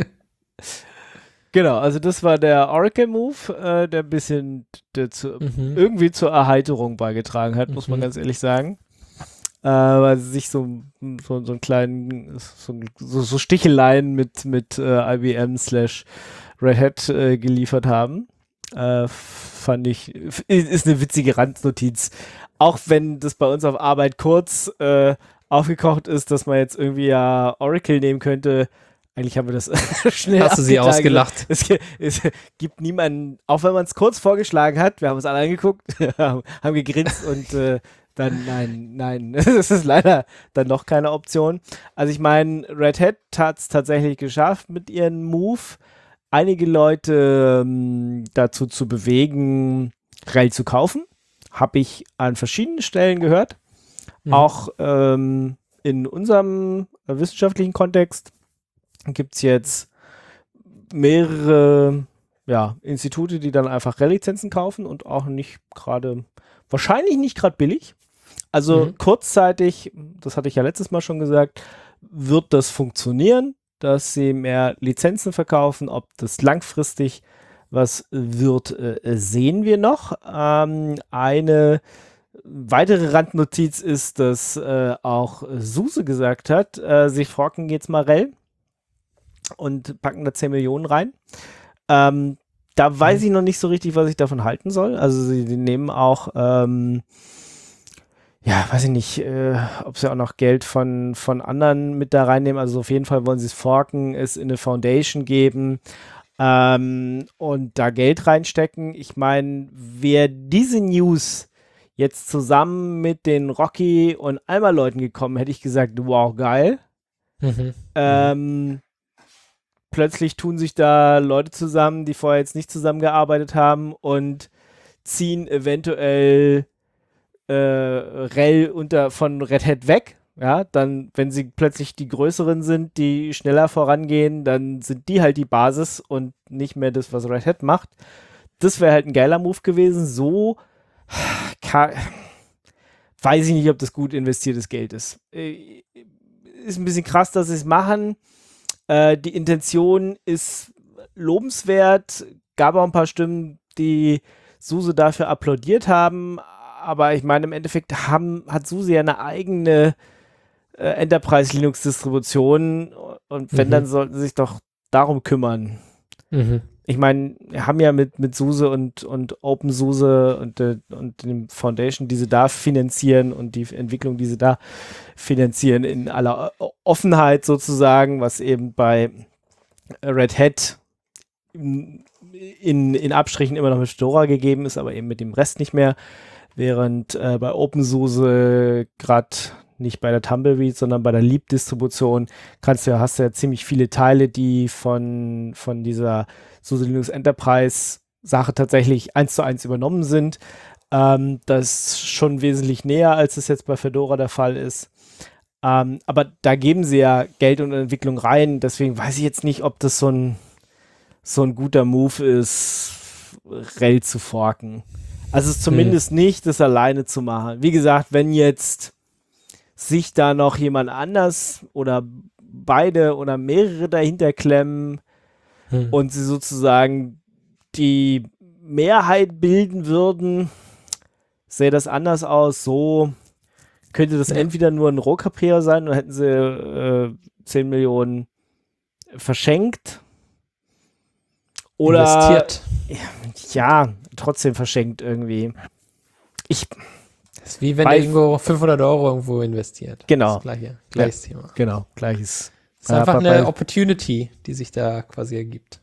Speaker 2: Genau, also das war der Oracle-Move, äh, der ein bisschen der zu,
Speaker 3: Mhm.
Speaker 2: irgendwie zur Erheiterung beigetragen hat, muss man
Speaker 3: Mhm.
Speaker 2: ganz ehrlich sagen. Äh, weil sie sich so, so, so einen kleinen, so, so, so Sticheleien mit, mit äh, I B M slash Red Hat äh, geliefert haben. Äh, fand ich, ist eine witzige Randnotiz. Auch wenn das bei uns auf Arbeit kurz äh, aufgekocht ist, dass man jetzt irgendwie ja Oracle nehmen könnte. Eigentlich haben wir das schnell
Speaker 3: Hast du sie
Speaker 2: abgetan.
Speaker 3: ausgelacht?
Speaker 2: Es, gi- es gibt niemanden, auch wenn man es kurz vorgeschlagen hat, wir haben uns alle angeguckt, haben haben gegrinst und äh, dann, nein, nein, das ist leider dann noch keine Option. Also ich meine, Red Hat hat es tatsächlich geschafft mit ihrem Move, einige Leute ähm, dazu zu bewegen, R H E L zu kaufen. Habe ich an verschiedenen Stellen gehört.
Speaker 3: Mhm.
Speaker 2: Auch ähm, in unserem äh, wissenschaftlichen Kontext gibt es jetzt mehrere ja, Institute, die dann einfach R H E L-Lizenzen kaufen und auch nicht gerade, wahrscheinlich nicht gerade billig. Also
Speaker 3: Mhm.
Speaker 2: kurzzeitig, das hatte ich ja letztes Mal schon gesagt, wird das funktionieren, dass sie mehr Lizenzen verkaufen. Ob das langfristig was wird, äh, sehen wir noch. Ähm, eine weitere Randnotiz ist, dass äh, auch SUSE gesagt hat, äh, sie forken jetzt mal R H E L und packen da zehn Millionen rein. Ähm, da weiß ich noch nicht so richtig, was ich davon halten soll. Also sie, sie nehmen auch, ähm, ja, weiß ich nicht, äh, ob sie auch noch Geld von, von anderen mit da reinnehmen. Also auf jeden Fall wollen sie es forken, es in eine Foundation geben ähm, und da Geld reinstecken. Ich meine, wer diese News jetzt zusammen mit den Rocky und Alma-Leuten gekommen, hätte ich gesagt, wow, geil.
Speaker 3: Mhm.
Speaker 2: Ähm, plötzlich tun sich da Leute zusammen, die vorher jetzt nicht zusammengearbeitet haben und ziehen eventuell äh, R H E L unter, von Red Hat weg. Ja, dann, wenn sie plötzlich die größeren sind, die schneller vorangehen, dann sind die halt die Basis und nicht mehr das, was Red Hat macht. Das wäre halt ein geiler Move gewesen. So kann, weiß ich nicht, ob das gut investiertes Geld ist. Äh, ist ein bisschen krass, dass sie es machen. Äh, die Intention ist lobenswert. Gab auch ein paar Stimmen, die SUSE dafür applaudiert haben. Aber ich meine, im Endeffekt haben, hat SUSE ja eine eigene äh, Enterprise-Linux-Distribution. Und wenn,
Speaker 3: Mhm.
Speaker 2: dann sollten sie sich doch darum kümmern.
Speaker 3: Mhm.
Speaker 2: Ich meine, wir haben ja mit, mit SUSE und, und OpenSUSE und, äh, und dem Foundation, die sie da finanzieren und die Entwicklung, die sie da finanzieren, in aller O- Offenheit sozusagen, was eben bei Red Hat in, in, in Abstrichen immer noch mit Fedora gegeben ist, aber eben mit dem Rest nicht mehr. Während äh, bei OpenSUSE gerade nicht bei der Tumbleweed, sondern bei der Leap-Distribution kannst du, hast du ja ziemlich viele Teile, die von, von dieser SUSE Linux Enterprise Sache tatsächlich eins zu eins übernommen sind. Ähm, das ist schon wesentlich näher, als es jetzt bei Fedora der Fall ist. Ähm, aber da geben sie ja Geld und Entwicklung rein, deswegen weiß ich jetzt nicht, ob das so ein, so ein guter Move ist, R H E L zu forken. Also es ist zumindest hm. nicht, das alleine zu machen. Wie gesagt, wenn jetzt sich da noch jemand anders oder beide oder mehrere dahinter klemmen hm. und sie sozusagen die Mehrheit bilden würden, sähe das anders aus. So könnte das ja. entweder nur ein Rohrkrepierer sein, dann hätten sie äh, zehn Millionen verschenkt. Oder
Speaker 3: investiert.
Speaker 2: Ja, trotzdem verschenkt irgendwie. Ich
Speaker 3: das ist wie wenn du irgendwo fünfhundert Euro irgendwo investiert.
Speaker 2: Genau.
Speaker 3: Das gleiche, gleiches
Speaker 2: ja,
Speaker 3: Thema.
Speaker 2: Genau, gleiches.
Speaker 3: Es ist einfach äh, eine Opportunity, die sich da quasi ergibt.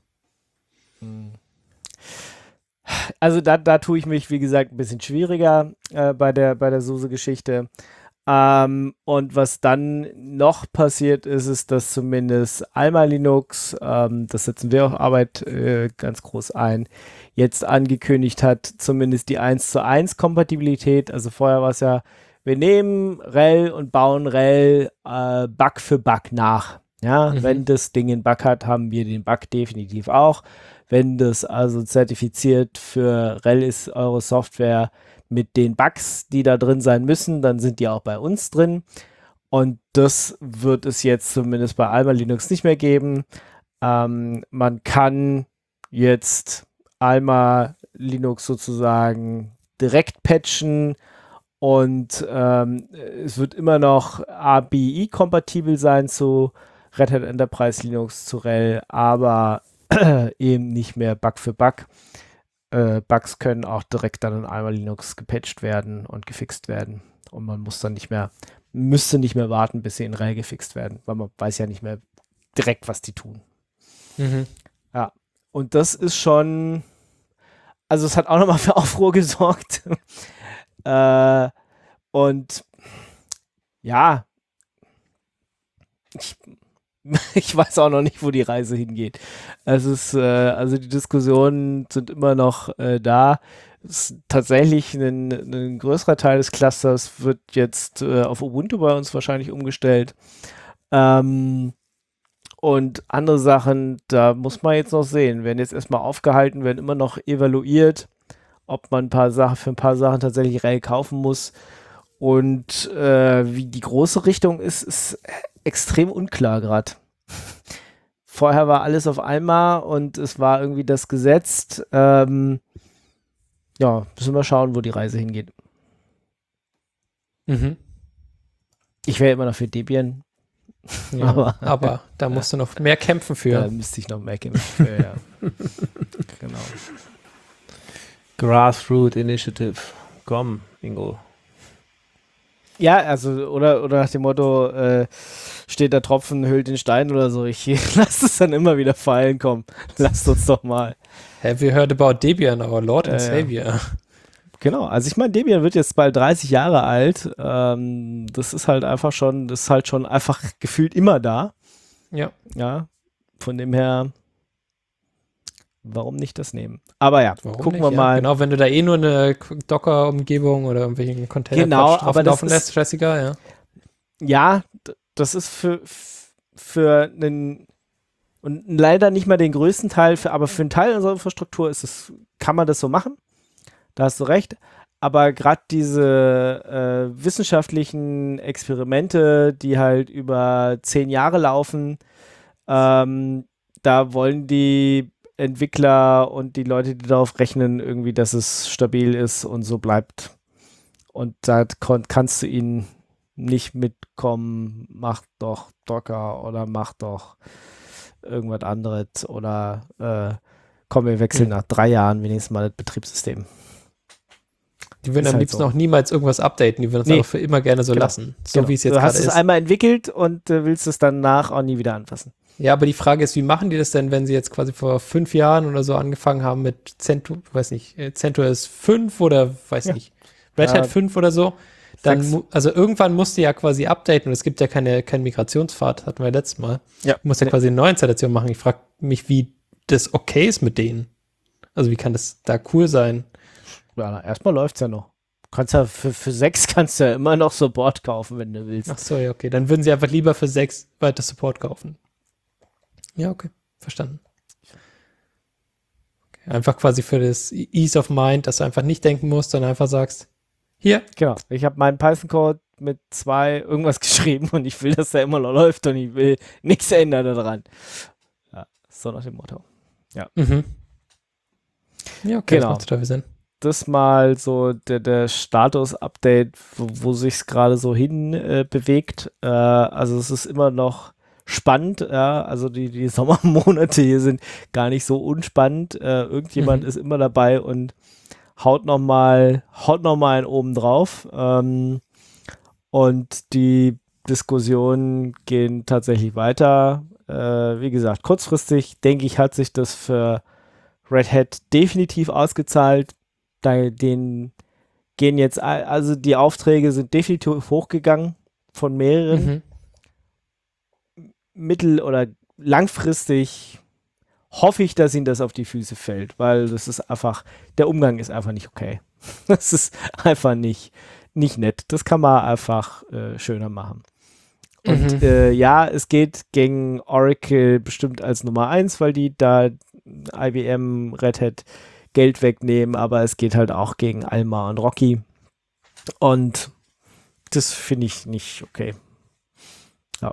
Speaker 2: Also da, da tue ich mich, wie gesagt, ein bisschen schwieriger äh, bei der, bei der SUSE-Geschichte. Ähm, und was dann noch passiert ist, ist, dass zumindest Alma Linux, ähm, das setzen wir auf Arbeit äh, ganz groß ein, jetzt angekündigt hat, zumindest die eins zu eins Kompatibilität. Also vorher war es ja, wir nehmen R H E L und bauen R H E L äh, Bug für Bug nach. Ja, mhm. Wenn das Ding einen Bug hat, haben wir den Bug definitiv auch. Wenn das also zertifiziert für R H E L ist, eure Software mit den Bugs, die da drin sein müssen, dann sind die auch bei uns drin. Und das wird es jetzt zumindest bei Alma Linux nicht mehr geben. Ähm, man kann jetzt Alma Linux sozusagen direkt patchen und ähm, es wird immer noch A B I-kompatibel sein zu Red Hat Enterprise Linux, zu R H E L, aber eben nicht mehr Bug für Bug. Äh, Bugs können auch direkt dann in Alma Linux gepatcht werden und gefixt werden. Und man muss dann nicht mehr, müsste nicht mehr warten, bis sie in R H E L gefixt werden, weil man weiß ja nicht mehr direkt, was die tun.
Speaker 3: Mhm.
Speaker 2: Ja, und das ist schon, also es hat auch nochmal für Aufruhr gesorgt. äh, und ja, ich Ich weiß auch noch nicht, wo die Reise hingeht. Es ist, äh, also die Diskussionen sind immer noch äh, da. Es ist tatsächlich ein, ein größerer Teil des Clusters wird jetzt äh, auf Ubuntu bei uns wahrscheinlich umgestellt. Ähm, und andere Sachen, da muss man jetzt noch sehen. Werden jetzt erstmal aufgehalten, werden immer noch evaluiert, ob man ein paar Sachen für ein paar Sachen tatsächlich R H E L kaufen muss. Und äh, wie die große Richtung ist, ist extrem unklar gerade. Vorher war alles auf einmal und es war irgendwie das Gesetz. Ähm, ja, müssen wir schauen, wo die Reise hingeht.
Speaker 3: Mhm.
Speaker 2: Ich wäre immer noch für Debian.
Speaker 3: Ja, aber, aber da musst du noch mehr kämpfen für.
Speaker 2: Da müsste ich noch mehr kämpfen für, ja. Genau.
Speaker 4: Grassroot Initiative. Komm, Ingo.
Speaker 2: Ja, also, oder, oder nach dem Motto, äh, steht der Tropfen, hüllt den Stein oder so. Ich lasse es dann immer wieder fallen, komm. Lasst uns doch mal.
Speaker 3: Have you heard about Debian, our Lord and äh, Savior?
Speaker 2: Genau, also ich meine, Debian wird jetzt bald dreißig Jahre alt. Ähm, das ist halt einfach schon, das ist halt schon einfach gefühlt immer da.
Speaker 3: Ja.
Speaker 2: Ja, von dem her, warum nicht das nehmen? Aber ja,
Speaker 3: warum
Speaker 2: gucken
Speaker 3: nicht,
Speaker 2: wir
Speaker 3: ja.
Speaker 2: mal.
Speaker 3: Genau, wenn du da eh nur eine Docker-Umgebung oder irgendwelchen Container
Speaker 2: genau,
Speaker 3: drauf laufen lässt, stressiger, ja.
Speaker 2: Ja, das ist für, für einen, und leider nicht mal den größten Teil, für, aber für einen Teil unserer Infrastruktur ist es, kann man das so machen. Da hast du recht. Aber gerade diese äh, wissenschaftlichen Experimente, die halt über zehn Jahre laufen, ähm, da wollen die Entwickler und die Leute, die darauf rechnen, irgendwie, dass es stabil ist und so bleibt. Und da kannst du ihnen nicht mitkommen, mach doch Docker oder mach doch irgendwas anderes oder äh, komm, wir wechseln mhm. nach drei Jahren wenigstens mal das Betriebssystem.
Speaker 3: Die würden
Speaker 2: ist
Speaker 3: am
Speaker 2: halt
Speaker 3: liebsten
Speaker 2: so.
Speaker 3: auch niemals irgendwas updaten, die würden es
Speaker 2: nee.
Speaker 3: einfach für immer gerne so
Speaker 2: genau.
Speaker 3: lassen, so
Speaker 2: genau.
Speaker 3: wie es jetzt
Speaker 2: gerade ist.
Speaker 3: Du hast
Speaker 2: es einmal entwickelt und äh, willst es danach auch nie wieder anfassen.
Speaker 3: Ja, aber die Frage ist, wie machen die das denn, wenn sie jetzt quasi vor fünf Jahren oder so angefangen haben mit CentOS, weiß nicht, CentOS fünf oder weiß
Speaker 2: ja.
Speaker 3: nicht, Red Hat
Speaker 2: äh,
Speaker 3: fünf oder so, dann,
Speaker 2: Sechs.
Speaker 3: mu- also irgendwann musst du ja quasi updaten und es gibt ja keine, keinen Migrationspfad, hatten wir letztes Mal.
Speaker 2: Ja.
Speaker 3: Du musst ja
Speaker 2: Nee.
Speaker 3: quasi eine neue Installation machen. Ich frage mich, wie das okay ist mit denen. Also wie kann das da cool sein?
Speaker 2: Ja, na, erstmal läuft's ja noch. Kannst ja für, für sechs kannst du ja immer noch Support kaufen, wenn du willst.
Speaker 3: Ach so, ja, okay. Dann würden sie einfach lieber für sechs weiter Support kaufen. Ja, okay. Verstanden. Okay. Einfach quasi für das Ease of Mind, dass du einfach nicht denken musst, sondern einfach sagst, hier,
Speaker 2: Genau. Ich habe meinen Python-Code mit zwei irgendwas geschrieben und ich will, dass der immer noch läuft und ich will nichts ändern daran. Ja, so nach dem Motto.
Speaker 3: mhm. Ja, okay,
Speaker 2: Genau.
Speaker 3: das macht total Sinn.
Speaker 2: Das mal so der, der Status-Update, wo, wo sich es gerade so hin äh, bewegt. Äh, also es ist immer noch spannend. Ja? Also die, die Sommermonate hier sind gar nicht so unspannend. Äh, irgendjemand
Speaker 3: Mhm.
Speaker 2: ist immer dabei und haut nochmal haut noch mal einen oben drauf. Ähm, und die Diskussionen gehen tatsächlich weiter. Äh, wie gesagt, kurzfristig, denke ich, hat sich das für Red Hat definitiv ausgezahlt. Da, den gehen jetzt, a- also die Aufträge sind definitiv hochgegangen von mehreren.
Speaker 3: Mhm.
Speaker 2: Mittel- oder langfristig hoffe ich, dass ihnen das auf die Füße fällt, weil das ist einfach, der Umgang ist einfach nicht okay. Das ist einfach nicht, nicht nett. Das kann man einfach äh, schöner machen. Und
Speaker 3: Mhm.
Speaker 2: äh, ja, es geht gegen Oracle bestimmt als Nummer eins, weil die da I B M, Red Hat Geld wegnehmen, aber es geht halt auch gegen Alma und Rocky. Und das finde ich nicht okay. Ja.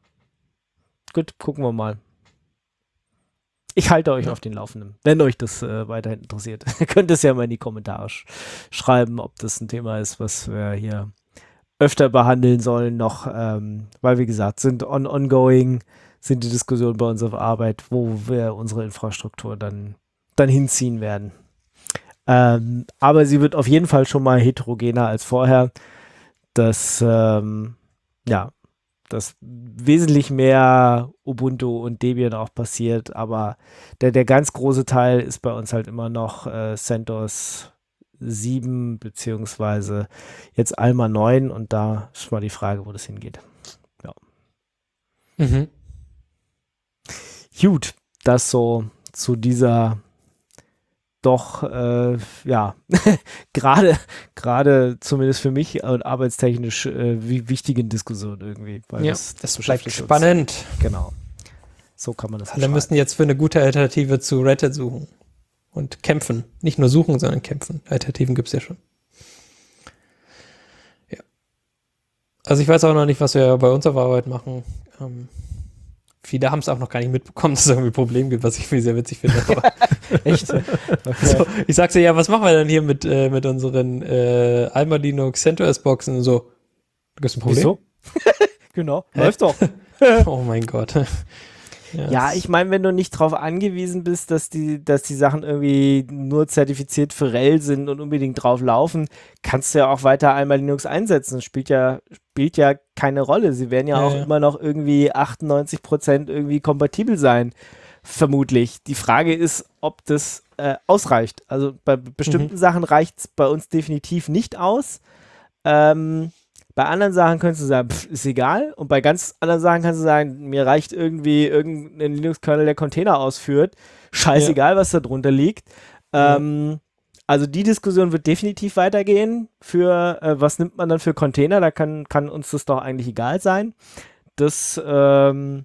Speaker 2: Gut, gucken wir mal. Ich halte euch
Speaker 3: Ja.
Speaker 2: auf den Laufenden, wenn euch das äh, weiterhin interessiert. Ihr könnt es ja mal in die Kommentare sch schreiben, ob das ein Thema ist, was wir hier öfter behandeln sollen noch, ähm, weil wie gesagt, sind on ongoing, sind die Diskussionen bei uns auf Arbeit, wo wir unsere Infrastruktur dann, dann hinziehen werden. Ähm, aber sie wird auf jeden Fall schon mal heterogener als vorher, dass ähm, ja, dass wesentlich mehr Ubuntu und Debian auch passiert, aber der, der ganz große Teil ist bei uns halt immer noch äh, CentOS sieben beziehungsweise jetzt Alma neun und da ist mal die Frage, wo das hingeht.
Speaker 3: Mhm.
Speaker 2: Gut, das so zu dieser doch, äh, ja, gerade gerade zumindest für mich und arbeitstechnisch äh, wie wichtigen Diskussion irgendwie. Weil
Speaker 3: Ja,
Speaker 2: das,
Speaker 3: das bleibt
Speaker 2: beschäftigt uns.
Speaker 3: spannend.
Speaker 2: Genau. So kann man das
Speaker 3: Alle
Speaker 2: beschreiben.
Speaker 3: müssen jetzt für eine gute Alternative zu Red Hat suchen und kämpfen. Nicht nur suchen, sondern kämpfen. Alternativen gibt es ja schon. Ja. Also ich weiß auch noch nicht, was wir bei uns auf Arbeit machen. Ähm, viele haben es auch noch gar nicht mitbekommen, dass es irgendwie ein Problem gibt, was ich irgendwie sehr witzig finde. Aber
Speaker 2: Echt? Okay.
Speaker 3: so, ich sag so, ja, was machen wir denn hier mit, äh, mit unseren äh, Alma Linux CentOS Boxen und so? Da gibt's ein Problem?
Speaker 2: Wieso? Genau,
Speaker 3: Hä?
Speaker 2: läuft doch.
Speaker 3: Oh mein Gott.
Speaker 2: Ja, ich meine, wenn du nicht darauf angewiesen bist, dass die, dass die Sachen irgendwie nur zertifiziert für R H E L sind und unbedingt drauf laufen, kannst du ja auch weiter einmal Linux einsetzen. Das spielt ja, spielt ja keine Rolle. Sie werden ja,
Speaker 3: Ja,
Speaker 2: auch
Speaker 3: ja.
Speaker 2: immer noch irgendwie achtundneunzig Prozent irgendwie kompatibel sein, vermutlich. Die Frage ist, ob das äh, ausreicht. Also bei bestimmten
Speaker 3: Mhm.
Speaker 2: Sachen reicht es bei uns definitiv nicht aus. Ähm, Bei anderen Sachen kannst du sagen, pff, ist egal. Und bei ganz anderen Sachen kannst du sagen, mir reicht irgendwie irgendein Linux-Kernel, der Container ausführt. Scheißegal, was da drunter liegt.
Speaker 3: Ja.
Speaker 2: Ähm, also die Diskussion wird definitiv weitergehen. Für äh, was nimmt man dann für Container? Da kann, kann uns das doch eigentlich egal sein. Das, ähm,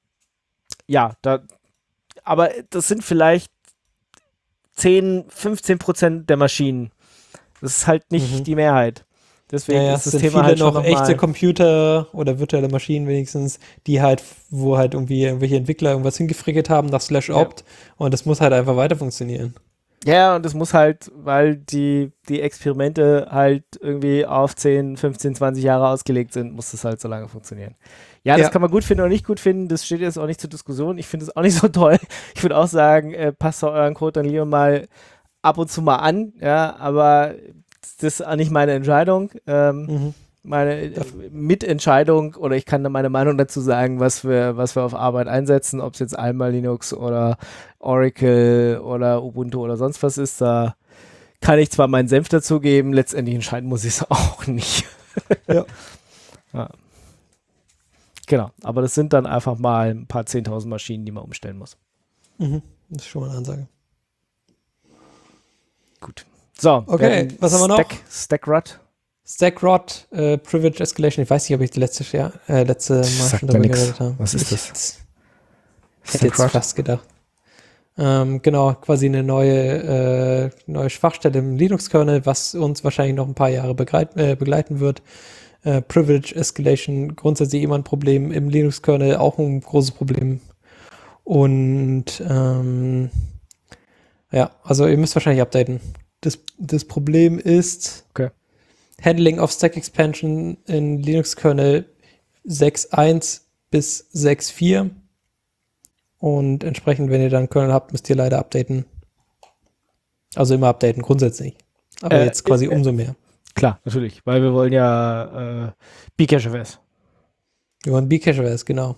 Speaker 2: ja, da, aber das sind vielleicht zehn, fünfzehn Prozent der Maschinen. Das ist halt nicht
Speaker 3: Mhm.
Speaker 2: die Mehrheit. Deswegen
Speaker 3: Ja, ja,
Speaker 2: ist
Speaker 3: es
Speaker 2: das
Speaker 3: sind
Speaker 2: Thema
Speaker 3: viele
Speaker 2: halt schon
Speaker 3: noch
Speaker 2: noch
Speaker 3: echte
Speaker 2: mal,
Speaker 3: Computer oder virtuelle Maschinen wenigstens, die halt, wo halt irgendwie irgendwelche Entwickler irgendwas hingefrickelt haben nach slash opt und das muss halt einfach weiter funktionieren.
Speaker 2: ja, und das muss halt, weil die, die Experimente halt irgendwie auf zehn, fünfzehn, zwanzig Jahre ausgelegt sind, muss das halt so lange funktionieren. Ja, das
Speaker 3: Ja.
Speaker 2: kann man gut finden oder nicht gut finden, das steht jetzt auch nicht zur Diskussion. Ich finde es auch nicht so toll. Ich würde auch sagen, äh, passt doch euren Code dann lieber mal ab und zu mal an, ja, aber das ist auch nicht meine Entscheidung. Ähm,
Speaker 3: Mhm.
Speaker 2: meine äh, Mitentscheidung oder ich kann da meine Meinung dazu sagen, was wir, was wir auf Arbeit einsetzen, ob es jetzt Alma Linux oder Oracle oder Ubuntu oder sonst was ist, da kann ich zwar meinen Senf dazugeben, letztendlich entscheiden muss ich es auch nicht.
Speaker 3: Ja.
Speaker 2: Ja. Genau, aber das sind dann einfach mal ein paar zehntausend Maschinen, die man umstellen muss.
Speaker 3: Mhm. Das ist schon mal eine Ansage.
Speaker 2: Gut. So,
Speaker 3: okay, was haben wir noch?
Speaker 2: Stack, Stackrot.
Speaker 3: Stackrot, äh, Privilege Escalation. Ich weiß nicht, ob ich die letzte, Jahr, äh, letzte Mal
Speaker 2: Sagt
Speaker 3: schon
Speaker 2: mir
Speaker 3: darüber
Speaker 2: nix.
Speaker 3: geredet habe.
Speaker 2: Was ist
Speaker 3: ich
Speaker 2: das?
Speaker 3: Hätte, hätte jetzt fast gedacht. Ähm, genau, quasi eine neue, äh, neue Schwachstelle im Linux-Kernel, was uns wahrscheinlich noch ein paar Jahre begreit, äh, begleiten wird. Äh, Privilege Escalation, grundsätzlich immer ein Problem im Linux-Kernel, auch ein großes Problem. Und ähm, ja, also ihr müsst wahrscheinlich updaten. Das, das Problem ist
Speaker 2: okay.
Speaker 3: Handling of Stack Expansion in Linux-Kernel sechs Punkt eins bis sechs Punkt vier. Und entsprechend, wenn ihr dann Kernel habt, müsst ihr leider updaten. Also immer updaten, grundsätzlich. Aber
Speaker 2: Äh,
Speaker 3: jetzt quasi
Speaker 2: äh,
Speaker 3: umso mehr.
Speaker 2: Klar, natürlich, weil wir wollen ja äh, Bcache-O S.
Speaker 3: Wir wollen Bcache-O S, genau.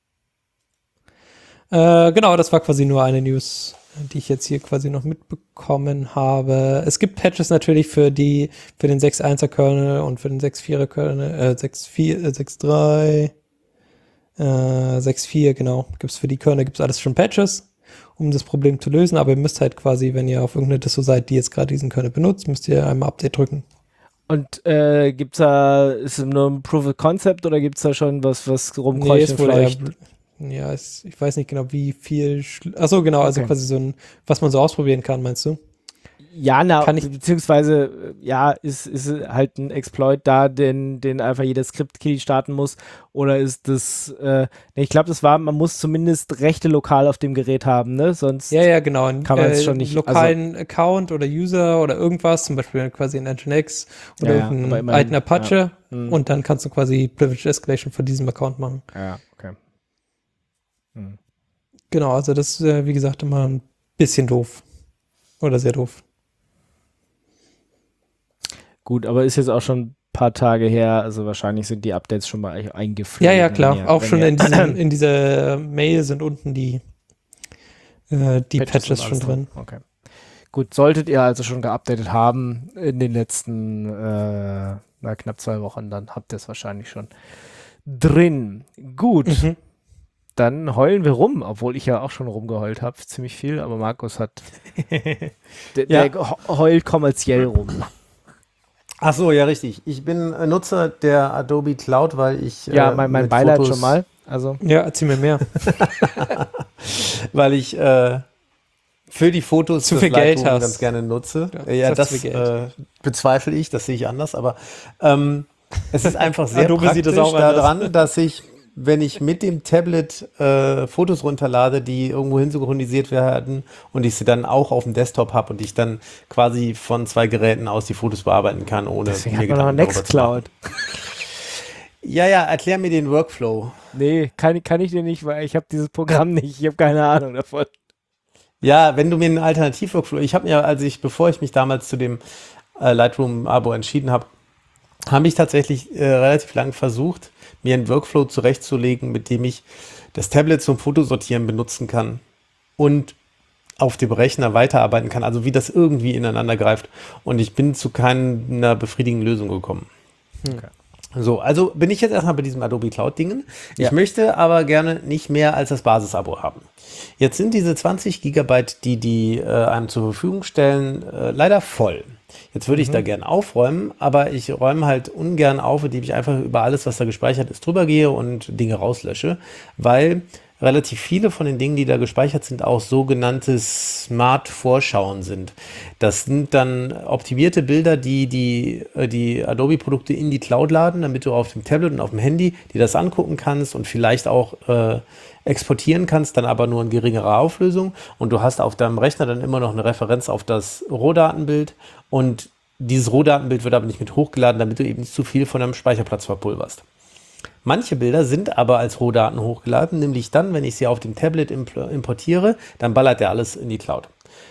Speaker 3: Äh, genau, das war quasi nur eine News, die ich jetzt hier quasi noch mitbekommen habe. Es gibt Patches natürlich für die, für den sechs Punkt eins er Kernel und für den sechs Punkt vier er Kernel, äh, sechs Punkt vier, äh, sechs Punkt drei, äh, sechs Punkt vier, genau. Gibt's für die Kernel, gibt's alles schon Patches, um das Problem zu lösen, aber ihr müsst halt quasi, wenn ihr auf irgendeine Disso seid, die jetzt gerade diesen Kernel benutzt, müsst ihr einmal Update drücken.
Speaker 2: Und äh, gibt's da, ist es nur ein Proof of Concept oder gibt's da schon was, was rumkreucht
Speaker 3: Nee, ist
Speaker 2: und
Speaker 3: wohl
Speaker 2: fleucht?
Speaker 3: eher- Ja, es, ich weiß nicht genau, wie viel. Schl- Achso, genau, also
Speaker 2: Okay.
Speaker 3: quasi so ein, was man so ausprobieren kann, meinst du?
Speaker 2: Ja, na,
Speaker 3: Kann ich-
Speaker 2: beziehungsweise, äh, ja, ist, ist halt ein Exploit da, den, den einfach jeder Script-Key starten muss? Oder ist das, äh, nee, ich glaube, das war, man muss zumindest Rechte lokal auf dem Gerät haben, ne? Sonst,
Speaker 3: Ja, ja, genau. Ein,
Speaker 2: Kann man es schon nicht-
Speaker 3: lokalen Account oder User oder irgendwas, zum Beispiel quasi ein Nginx oder
Speaker 2: Ja, ja, aber
Speaker 3: irgendeinen
Speaker 2: immerhin,
Speaker 3: alten Apache
Speaker 2: ja. Hm.
Speaker 3: und dann kannst du quasi Privilege Escalation von diesem Account machen.
Speaker 2: ja, okay. Hm.
Speaker 3: Genau, also das ist, äh, wie gesagt, immer ein bisschen doof. Oder sehr doof.
Speaker 2: Gut, aber ist jetzt auch schon ein paar Tage her, also wahrscheinlich sind die Updates schon mal e- eingeflogen.
Speaker 3: Ja, ja, klar.
Speaker 2: wenn ihr-
Speaker 3: Auch
Speaker 2: wenn
Speaker 3: schon
Speaker 2: ihr
Speaker 3: in, diesem, in dieser Mail sind unten die, äh, die Patches,
Speaker 2: und
Speaker 3: schon
Speaker 2: alles
Speaker 3: drin.
Speaker 2: Okay. Gut, solltet ihr also schon geupdatet haben in den letzten äh, na, knapp zwei Wochen, dann habt ihr es wahrscheinlich schon drin. Gut,
Speaker 3: Mhm.
Speaker 2: dann heulen wir rum, obwohl ich ja auch schon rumgeheult habe, ziemlich viel, aber Markus hat, der,
Speaker 4: Ja.
Speaker 2: der heult kommerziell rum.
Speaker 4: Ach so, ja, richtig. Ich bin äh, Nutzer der Adobe Cloud, weil ich
Speaker 2: Ja,
Speaker 4: äh,
Speaker 2: mein, mein
Speaker 4: mit
Speaker 2: Beileid
Speaker 4: Fotos,
Speaker 2: schon mal. Also,
Speaker 3: Ja, erzähl mir mehr.
Speaker 4: weil ich äh, für die Fotos
Speaker 3: Zu
Speaker 4: das
Speaker 3: viel Geld
Speaker 4: Lightroom
Speaker 3: hast.
Speaker 4: ganz gerne nutze.
Speaker 3: Ja,
Speaker 4: Äh, Ja,
Speaker 3: sagst
Speaker 4: das
Speaker 3: zu viel Geld.
Speaker 4: äh, bezweifle ich, das sehe ich anders, aber ähm, es ist einfach sehr
Speaker 3: Adobe sieht
Speaker 4: praktisch
Speaker 3: das auch anders.
Speaker 4: daran, dass ich, wenn ich mit dem Tablet äh, Fotos runterlade, die irgendwo hin synchronisiert werden und ich sie dann auch auf dem Desktop habe und ich dann quasi von zwei Geräten aus die Fotos bearbeiten kann, ohne
Speaker 2: deswegen
Speaker 4: mir
Speaker 2: hat man noch
Speaker 4: Gedanken darüber zu machen.
Speaker 2: Nextcloud.
Speaker 4: Ja, ja, erklär mir den Workflow.
Speaker 2: Nee, kann, kann ich dir nicht, weil ich habe dieses Programm nicht. Ich habe keine Ahnung davon.
Speaker 4: Ja, wenn du mir einen Alternativ-Workflow, ich habe mir, als ich, bevor ich mich damals zu dem äh, Lightroom-Abo entschieden habe, habe ich tatsächlich äh, relativ lang versucht, mir einen Workflow zurechtzulegen, mit dem ich das Tablet zum Fotosortieren benutzen kann und auf dem Rechner weiterarbeiten kann, also wie das irgendwie ineinander greift. Und ich bin zu keiner befriedigenden Lösung gekommen.
Speaker 2: Okay.
Speaker 4: So, also bin ich jetzt erstmal bei diesem Adobe Cloud-Dingen. Ich
Speaker 2: Ja.
Speaker 4: möchte aber gerne nicht mehr als das Basisabo haben. Jetzt sind diese zwanzig Gigabyte, die die äh, einem zur Verfügung stellen, äh, leider voll. Jetzt würde ich da gerne aufräumen, aber ich räume halt ungern auf, indem ich einfach über alles, was da gespeichert ist, drüber gehe und Dinge rauslösche, weil relativ viele von den Dingen, die da gespeichert sind, auch sogenannte Smart-Vorschauen sind. Das sind dann optimierte Bilder, die die, äh, die Adobe-Produkte in die Cloud laden, damit du auf dem Tablet und auf dem Handy dir das angucken kannst und vielleicht auch äh, exportieren kannst, dann aber nur in geringerer Auflösung. Und du hast auf deinem Rechner dann immer noch eine Referenz auf das Rohdatenbild. Und dieses Rohdatenbild wird aber nicht mit hochgeladen, damit du eben nicht zu viel von deinem Speicherplatz verpulverst. Manche Bilder sind aber als Rohdaten hochgeladen, nämlich dann, wenn ich sie auf dem Tablet impl- importiere, dann ballert er alles in die Cloud.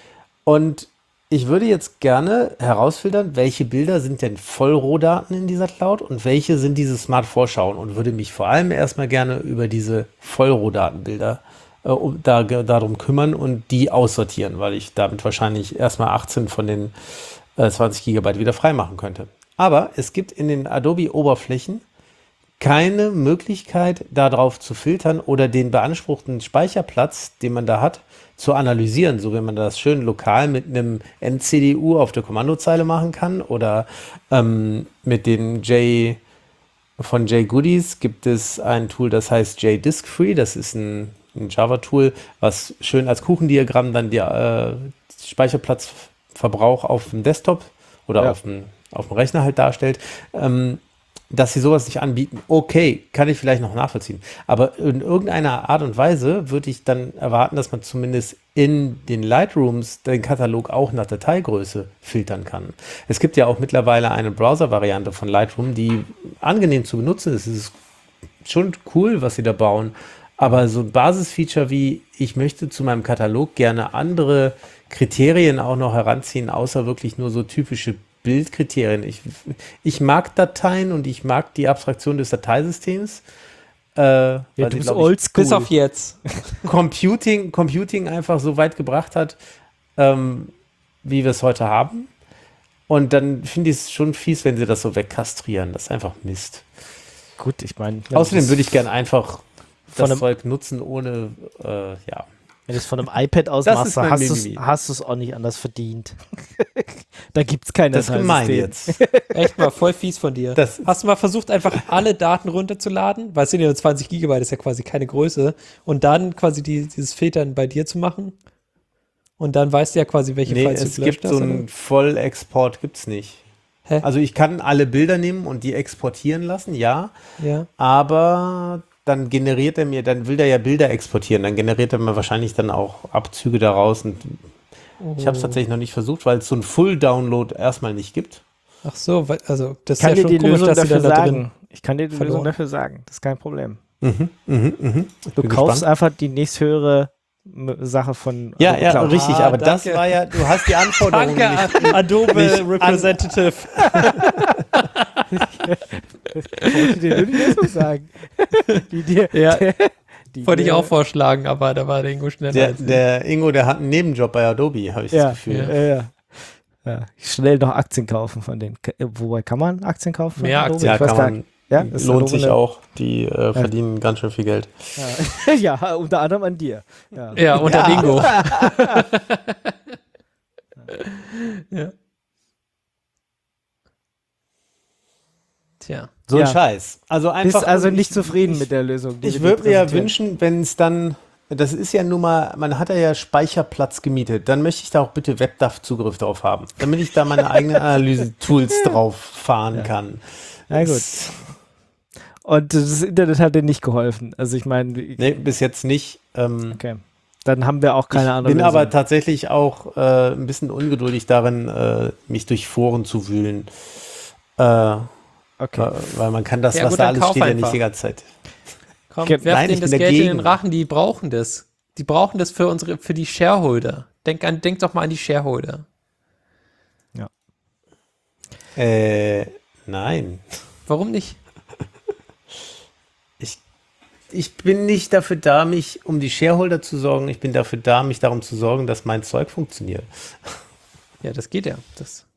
Speaker 4: Und ich würde jetzt gerne herausfiltern, welche Bilder sind denn Vollrohdaten in dieser Cloud und welche sind diese Smart-Vorschauen und würde mich vor allem erstmal gerne über diese Vollrohdatenbilder äh, um, da, darum kümmern und die aussortieren, weil ich damit wahrscheinlich erstmal achtzehn von den äh, zwanzig Gigabyte wieder freimachen könnte. Aber es gibt in den Adobe-Oberflächen keine Möglichkeit, darauf zu filtern oder den beanspruchten Speicherplatz, den man da hat, zu analysieren, so wie man das schön lokal mit einem N C D U auf der Kommandozeile machen kann oder ähm, mit dem J von JGoodies gibt es ein Tool, das heißt JDiskFree, das ist ein, ein Java-Tool, was schön als Kuchendiagramm dann die äh, Speicherplatzverbrauch auf dem Desktop oder
Speaker 2: Ja.
Speaker 4: auf, dem, auf dem Rechner halt darstellt. Ähm, dass sie sowas nicht anbieten, okay, kann ich vielleicht noch nachvollziehen. Aber in irgendeiner Art und Weise würde ich dann erwarten, dass man zumindest in den Lightrooms den Katalog auch nach Dateigröße filtern kann. Es gibt ja auch mittlerweile eine Browser-Variante von Lightroom, die angenehm zu benutzen ist. Es ist schon cool, was sie da bauen. Aber so ein Basisfeature wie, ich möchte zu meinem Katalog gerne andere Kriterien auch noch heranziehen, außer wirklich nur so typische Bildkriterien. Ich, ich mag Dateien und ich mag die Abstraktion des Dateisystems. Äh,
Speaker 2: Ja,
Speaker 4: weil
Speaker 2: du
Speaker 4: sie,
Speaker 2: bist
Speaker 4: glaub ich,
Speaker 2: oldschool.
Speaker 3: Bis auf jetzt.
Speaker 4: Computing, Computing einfach so weit gebracht hat, ähm, wie wir es heute haben. Und dann finde ich es schon fies, wenn sie das so wegkastrieren. Das ist einfach Mist.
Speaker 2: Gut, ich meine.
Speaker 4: Außerdem würde ich gerne einfach
Speaker 2: Von
Speaker 4: das
Speaker 2: einem-
Speaker 4: Zeug nutzen, ohne, äh, ja.
Speaker 2: Wenn du es von einem iPad aus
Speaker 4: Das
Speaker 2: machst,
Speaker 4: ist mein
Speaker 2: hast du's-
Speaker 4: Mimimi.
Speaker 2: hast du es auch nicht anders verdient. Da gibt es keine
Speaker 4: Das ist gemein
Speaker 2: Dateisystem.
Speaker 4: jetzt.
Speaker 3: Echt mal voll fies von dir.
Speaker 4: Das-
Speaker 3: Hast du mal versucht, einfach alle Daten runterzuladen? Weil es sind ja nur zwanzig Gigabyte, ist ja quasi keine Größe. Und dann quasi die, dieses Filtern bei dir zu machen? Und dann weißt du ja quasi, welche
Speaker 4: Nee,
Speaker 3: Files
Speaker 4: es
Speaker 3: du gelöscht
Speaker 4: gibt so
Speaker 3: hast.
Speaker 4: einen
Speaker 3: oder?
Speaker 4: Vollexport, gibt es nicht.
Speaker 3: Hä?
Speaker 4: Also ich kann alle Bilder nehmen und die exportieren lassen, ja.
Speaker 3: Ja.
Speaker 4: Aber dann generiert er mir, dann will der ja Bilder exportieren, dann generiert er mir wahrscheinlich dann auch Abzüge daraus. Und ich habe es
Speaker 3: Oh.
Speaker 4: tatsächlich noch nicht versucht, weil es so einen Full-Download erstmal nicht gibt.
Speaker 3: Ach so, weil, also das
Speaker 2: Ich kann
Speaker 3: ist ja
Speaker 2: dir
Speaker 3: schon
Speaker 2: die
Speaker 3: komisch,
Speaker 2: Lösung
Speaker 3: dass sie
Speaker 2: dafür
Speaker 3: dann da drin.
Speaker 2: sagen. Ich kann dir die
Speaker 3: verloren.
Speaker 2: Lösung dafür sagen. Das ist kein Problem.
Speaker 4: Mhm, mhm, mhm. Ich
Speaker 2: Du
Speaker 4: bin
Speaker 2: kaufst
Speaker 4: gespannt.
Speaker 2: einfach die nächsthöhere M- Sache von
Speaker 4: Ja,
Speaker 2: Adobe
Speaker 4: ja,
Speaker 2: Cloud.
Speaker 4: richtig,
Speaker 3: Ah,
Speaker 4: aber das
Speaker 3: danke.
Speaker 4: war ja, du hast die Anforderungen
Speaker 3: Danke,
Speaker 4: nicht.
Speaker 3: Adobe
Speaker 4: nicht an-
Speaker 3: Representative.
Speaker 2: Wollte dir nur die Lösung sagen. Die dir,
Speaker 3: Ja,
Speaker 2: die
Speaker 3: wollte ich
Speaker 2: dir-
Speaker 3: auch vorschlagen, aber da war der Ingo schneller
Speaker 4: Der,
Speaker 3: als ich.
Speaker 4: der Ingo, der hat einen Nebenjob bei Adobe, habe ich
Speaker 2: Ja,
Speaker 4: das Gefühl.
Speaker 2: ja, ja. Ja, schnell noch Aktien kaufen von denen. Ka- Wobei kann man Aktien kaufen? von
Speaker 3: Mehr
Speaker 2: Adobe?
Speaker 3: Aktien
Speaker 4: Ja,
Speaker 2: Ich weiß
Speaker 4: kann
Speaker 2: gar
Speaker 4: man.
Speaker 2: nicht. Ja, ist
Speaker 4: lohnt
Speaker 2: Adobe
Speaker 4: sich
Speaker 2: eine-
Speaker 4: auch. Die äh, verdienen ganz schön viel Geld.
Speaker 2: Ja. Ja, unter anderem an dir. Ja.
Speaker 3: Ja, und der
Speaker 4: Ja.
Speaker 3: Ingo. Ja. Tja.
Speaker 4: So
Speaker 2: Ja.
Speaker 4: ein Scheiß. Also einfach.
Speaker 2: Bist also
Speaker 4: ich-
Speaker 2: nicht zufrieden
Speaker 4: ich,
Speaker 2: mit der Lösung. die
Speaker 4: Ich
Speaker 2: wir
Speaker 4: würde
Speaker 2: dir
Speaker 4: mir ja
Speaker 2: präsentieren.
Speaker 4: wünschen, wenn es dann, das ist ja nun mal, man hat ja Speicherplatz gemietet, dann möchte ich da auch bitte WebDAV-Zugriff drauf haben, damit ich da meine eigenen Analyse-Tools drauf fahren kann.
Speaker 2: Ja, gut.
Speaker 4: Das-
Speaker 2: Und das Internet hat dir nicht geholfen. Also ich meine,
Speaker 4: Nee, bis jetzt nicht. Ähm,
Speaker 2: okay. Dann haben wir auch keine
Speaker 4: ich
Speaker 2: andere
Speaker 4: bin
Speaker 2: Lösung.
Speaker 4: aber tatsächlich auch äh, ein bisschen ungeduldig darin, äh, mich durch Foren zu wühlen. Äh,
Speaker 2: okay.
Speaker 4: Weil man kann das,
Speaker 3: Ja,
Speaker 4: was
Speaker 3: gut,
Speaker 4: da
Speaker 3: dann
Speaker 4: alles
Speaker 3: kauf
Speaker 4: steht, ja
Speaker 3: einfach.
Speaker 4: nicht die ganze Zeit.
Speaker 3: Komm,
Speaker 2: Ge-
Speaker 3: werf
Speaker 4: Nein,
Speaker 3: denen
Speaker 4: ich
Speaker 3: das
Speaker 4: bin
Speaker 3: Geld in
Speaker 4: dagegen.
Speaker 3: den Rachen, die brauchen das. Die brauchen das für unsere, für die Shareholder. Denk an, denk doch mal an die Shareholder.
Speaker 4: Äh, nein.
Speaker 3: Warum nicht?
Speaker 4: Ich, ich bin nicht dafür da, mich um die Shareholder zu sorgen. Ich bin dafür da, mich darum zu sorgen, dass mein Zeug funktioniert.
Speaker 3: Ja, das geht ja. Das.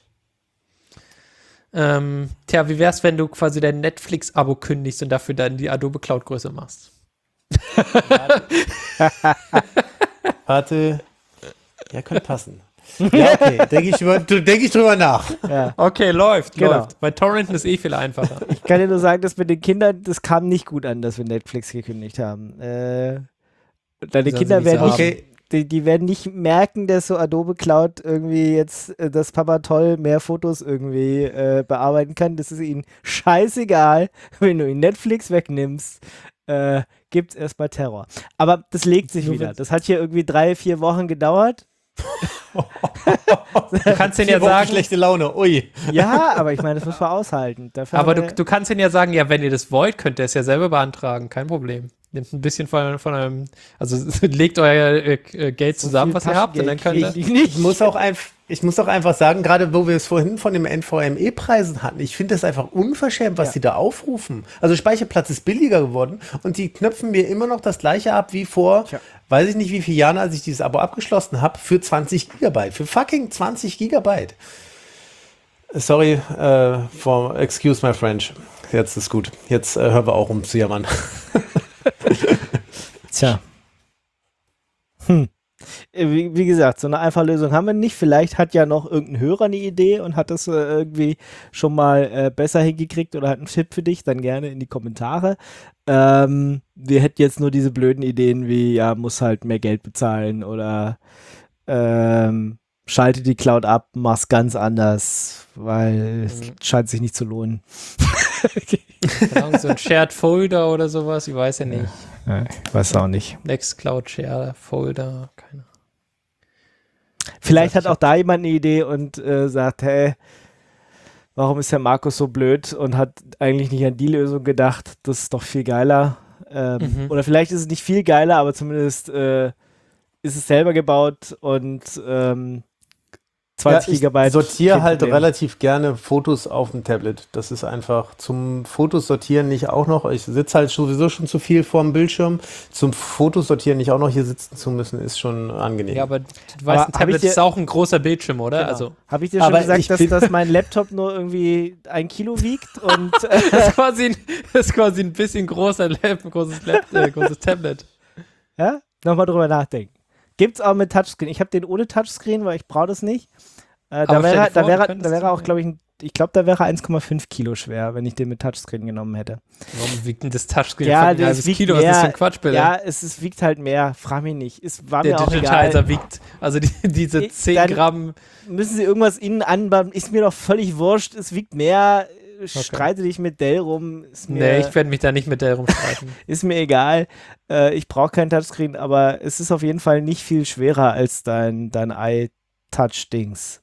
Speaker 3: Ähm, tja, wie wär's, wenn du quasi dein Netflix-Abo kündigst und dafür dann die Adobe Cloud größer machst?
Speaker 4: Warte. Ja, könnte passen. Ja, okay. Denke ich, drüber- denk ich drüber nach.
Speaker 2: Ja.
Speaker 3: Okay, läuft,
Speaker 2: Genau.
Speaker 3: läuft. Bei Torrenten ist eh viel einfacher.
Speaker 2: Ich kann dir nur sagen, dass mit den Kindern, das kam nicht gut an, dass wir Netflix gekündigt haben. Äh, deine
Speaker 3: Sollen
Speaker 2: Kinder
Speaker 3: sie nicht
Speaker 2: werden
Speaker 3: so
Speaker 2: nicht,
Speaker 4: Okay.
Speaker 2: die, die werden nicht merken, dass so Adobe Cloud irgendwie jetzt, äh, dass Papa toll mehr Fotos irgendwie äh, bearbeiten kann. Das ist ihnen scheißegal, wenn du ihn Netflix wegnimmst. Äh, gibt's erstmal Terror. Aber das legt sich
Speaker 3: Nur
Speaker 2: wieder.
Speaker 3: wenn's-
Speaker 2: Das hat hier irgendwie drei, vier Wochen gedauert.
Speaker 3: Du kannst denen ja
Speaker 4: Vier Wochen
Speaker 3: sagen,
Speaker 4: schlechte Laune. Ui.
Speaker 2: Ja, aber ich meine, das muss man aushalten. Dafür
Speaker 3: aber
Speaker 2: haben
Speaker 3: du,
Speaker 2: wir-
Speaker 3: du kannst denen ja sagen, ja, wenn ihr das wollt, könnt ihr es ja selber beantragen, kein Problem. Nehmt ein bisschen von, von einem, also legt euer äh, äh, Geld zusammen,
Speaker 2: viel
Speaker 3: was ihr habt, und dann
Speaker 2: Taschengeld
Speaker 3: könnt ihr,
Speaker 2: kriegen die
Speaker 4: Ich muss auch einfach. Ich muss auch einfach sagen, gerade wo wir es vorhin von den N V M E-Preisen hatten, ich finde das einfach unverschämt, was
Speaker 2: Ja.
Speaker 4: die da aufrufen. Also Speicherplatz ist billiger geworden und die knöpfen mir immer noch das gleiche ab wie vor,
Speaker 2: Tja.
Speaker 4: weiß ich nicht wie viele Jahren, als ich dieses Abo abgeschlossen habe, für zwanzig Gigabyte, für fucking zwanzig Gigabyte. Sorry, uh, for excuse my French. Jetzt ist gut. Jetzt äh, hören wir auch um zu jammern.
Speaker 2: Tja. Hm. Wie, wie gesagt, so eine einfache Lösung haben wir nicht. Vielleicht hat ja noch irgendein Hörer eine Idee und hat das äh, irgendwie schon mal äh, besser hingekriegt oder hat einen Tipp für dich, dann gerne in die Kommentare. Ähm, wir hätten jetzt nur diese blöden Ideen wie, ja, muss halt mehr Geld bezahlen oder ähm, schalte die Cloud ab, mach's ganz anders, weil es
Speaker 3: Mhm.
Speaker 2: scheint sich nicht zu lohnen.
Speaker 3: Keine Ahnung, so ein Shared Folder oder sowas, ich weiß ja nicht.
Speaker 2: Ja, ich weiß auch nicht.
Speaker 3: Nextcloud Share Folder, keine Ahnung.
Speaker 2: Vielleicht
Speaker 3: gesagt,
Speaker 2: hat auch da jemand eine Idee und äh, sagt, hey, warum ist der Markus so blöd und hat eigentlich nicht an die Lösung gedacht, das ist doch viel geiler. Ähm,
Speaker 3: Mhm.
Speaker 2: Oder vielleicht ist es nicht viel geiler, aber zumindest äh, ist es selber gebaut und ähm, zwanzig
Speaker 4: Ja, ich
Speaker 2: Gigabyte.
Speaker 4: sortiere
Speaker 2: kein
Speaker 4: halt
Speaker 2: Problem.
Speaker 4: relativ gerne Fotos auf dem Tablet. Das ist einfach zum Fotosortieren nicht auch noch. Ich sitze halt sowieso schon zu viel vorm Bildschirm. Zum Fotosortieren nicht auch noch hier sitzen zu müssen, ist schon angenehm.
Speaker 3: Ja, aber du
Speaker 2: Aber
Speaker 3: weißt,
Speaker 2: hab
Speaker 3: ein
Speaker 2: ich
Speaker 3: Tablet
Speaker 2: dir-
Speaker 3: ist auch ein großer Bildschirm, oder?
Speaker 2: Genau.
Speaker 3: Also,
Speaker 2: Habe ich dir schon
Speaker 4: Aber
Speaker 2: gesagt,
Speaker 4: ich
Speaker 2: dass,
Speaker 4: bin-
Speaker 2: dass mein Laptop nur irgendwie ein Kilo wiegt und äh,
Speaker 3: das ist quasi ein, das ist quasi ein bisschen großer Lab, ein großes, Lab, äh, großes Tablet.
Speaker 2: ja, nochmal drüber nachdenken. Gibt's auch mit Touchscreen. Ich habe den ohne Touchscreen, weil ich brauche das nicht. Äh, da
Speaker 3: Aber stell dir
Speaker 2: wäre,
Speaker 3: vor,
Speaker 2: da
Speaker 3: du
Speaker 2: wäre,
Speaker 3: könntest
Speaker 2: da wäre
Speaker 3: den-
Speaker 2: auch, glaube ich, ein, ich glaube, da wäre eins Komma fünf Kilo schwer, wenn ich den mit Touchscreen genommen hätte.
Speaker 3: Warum wiegt denn das Touchscreen
Speaker 2: Ja,
Speaker 3: fucking ein
Speaker 2: das
Speaker 3: halbes
Speaker 2: wiegt
Speaker 3: Kilo? Was ist das für ein
Speaker 2: mehr.
Speaker 3: Quatsch, bitte?
Speaker 2: Ja, es, es wiegt halt mehr. Frag mich nicht. Es war
Speaker 3: Der
Speaker 2: mir auch
Speaker 3: Digitizer
Speaker 2: egal.
Speaker 3: wiegt, also die, diese
Speaker 2: Ich-
Speaker 3: zehn
Speaker 2: dann-
Speaker 3: Gramm.
Speaker 2: Müssen sie irgendwas innen anbauen? Ist mir doch völlig wurscht. Es wiegt mehr. Streite dich mit Dell rum. Ist mir,
Speaker 3: Nee, ich werde mich da nicht mit der rumstreiten.
Speaker 2: ist mir egal. Äh, ich brauche kein Touchscreen, aber es ist auf jeden Fall nicht viel schwerer als dein, dein iTouch-Dings.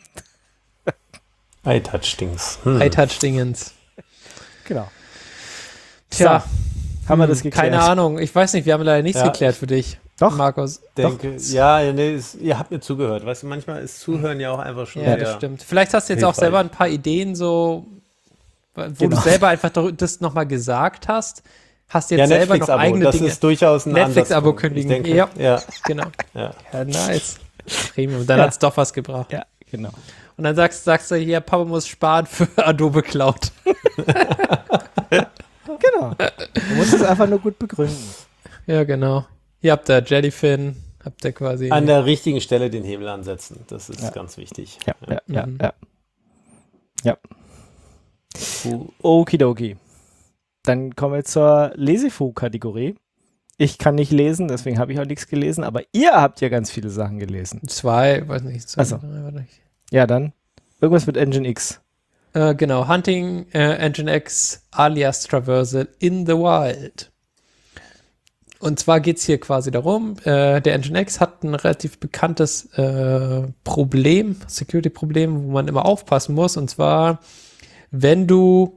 Speaker 4: iTouch-Dings. Hm.
Speaker 3: iTouch-Dingens.
Speaker 2: Genau.
Speaker 3: Tja,
Speaker 2: Haben wir
Speaker 3: hm,
Speaker 2: das geklärt?
Speaker 3: keine Ahnung. Ich weiß nicht, wir haben leider nichts
Speaker 4: Ja.
Speaker 3: geklärt für dich.
Speaker 2: Doch.
Speaker 3: Markus.
Speaker 4: Denke, ja, ja, nee, ist, ihr habt mir zugehört. Weißt du, manchmal ist Zuhören ja auch einfach schon
Speaker 3: Ja,
Speaker 4: sehr-
Speaker 3: das stimmt. Vielleicht hast du jetzt auch
Speaker 4: hilfreich.
Speaker 3: selber ein paar Ideen, so, wo
Speaker 2: Genau.
Speaker 3: du selber einfach doch- das nochmal gesagt hast. Hast jetzt
Speaker 4: Ja,
Speaker 3: selber noch
Speaker 4: Netflix-Abo,
Speaker 3: eigene
Speaker 4: das
Speaker 3: Dinge.
Speaker 4: ist durchaus ein
Speaker 3: Netflix-Abo
Speaker 4: Ansatzpunkt.
Speaker 3: kündigen.
Speaker 4: Ich denke,
Speaker 3: Ja.
Speaker 4: ja,
Speaker 3: Genau.
Speaker 4: ja.
Speaker 3: Ja, nice. Premium. Dann
Speaker 2: Ja.
Speaker 3: hat's doch was gebracht.
Speaker 2: Ja, genau.
Speaker 3: Und dann sagst, sagst du hier, Papa muss sparen für Adobe Cloud.
Speaker 2: Genau. Du musst es einfach nur gut begründen.
Speaker 3: Ja, genau. Hier habt ihr Jellyfin, habt ihr quasi.
Speaker 4: An der richtigen Stelle den Hebel ansetzen. Das ist
Speaker 2: Ja.
Speaker 4: ganz wichtig.
Speaker 2: Ja, ja, ja,
Speaker 3: Mhm.
Speaker 2: ja. Ja.
Speaker 4: Puh.
Speaker 2: Okidoki. Dann kommen wir zur Lesefu-Kategorie. Ich kann nicht lesen, deswegen habe ich auch nichts gelesen, aber ihr habt ja ganz viele Sachen gelesen.
Speaker 3: Zwei, weiß nicht. Zwei,
Speaker 2: Ach so.
Speaker 3: drei, weiß nicht.
Speaker 2: Ja, dann irgendwas mit Engine X.
Speaker 3: Äh, genau, Hunting äh, Engine X alias Traversal in the Wild. Und zwar geht es hier quasi darum, äh, der Engine X hat ein relativ bekanntes äh, Problem, Security-Problem, wo man immer aufpassen muss. Und zwar, wenn du,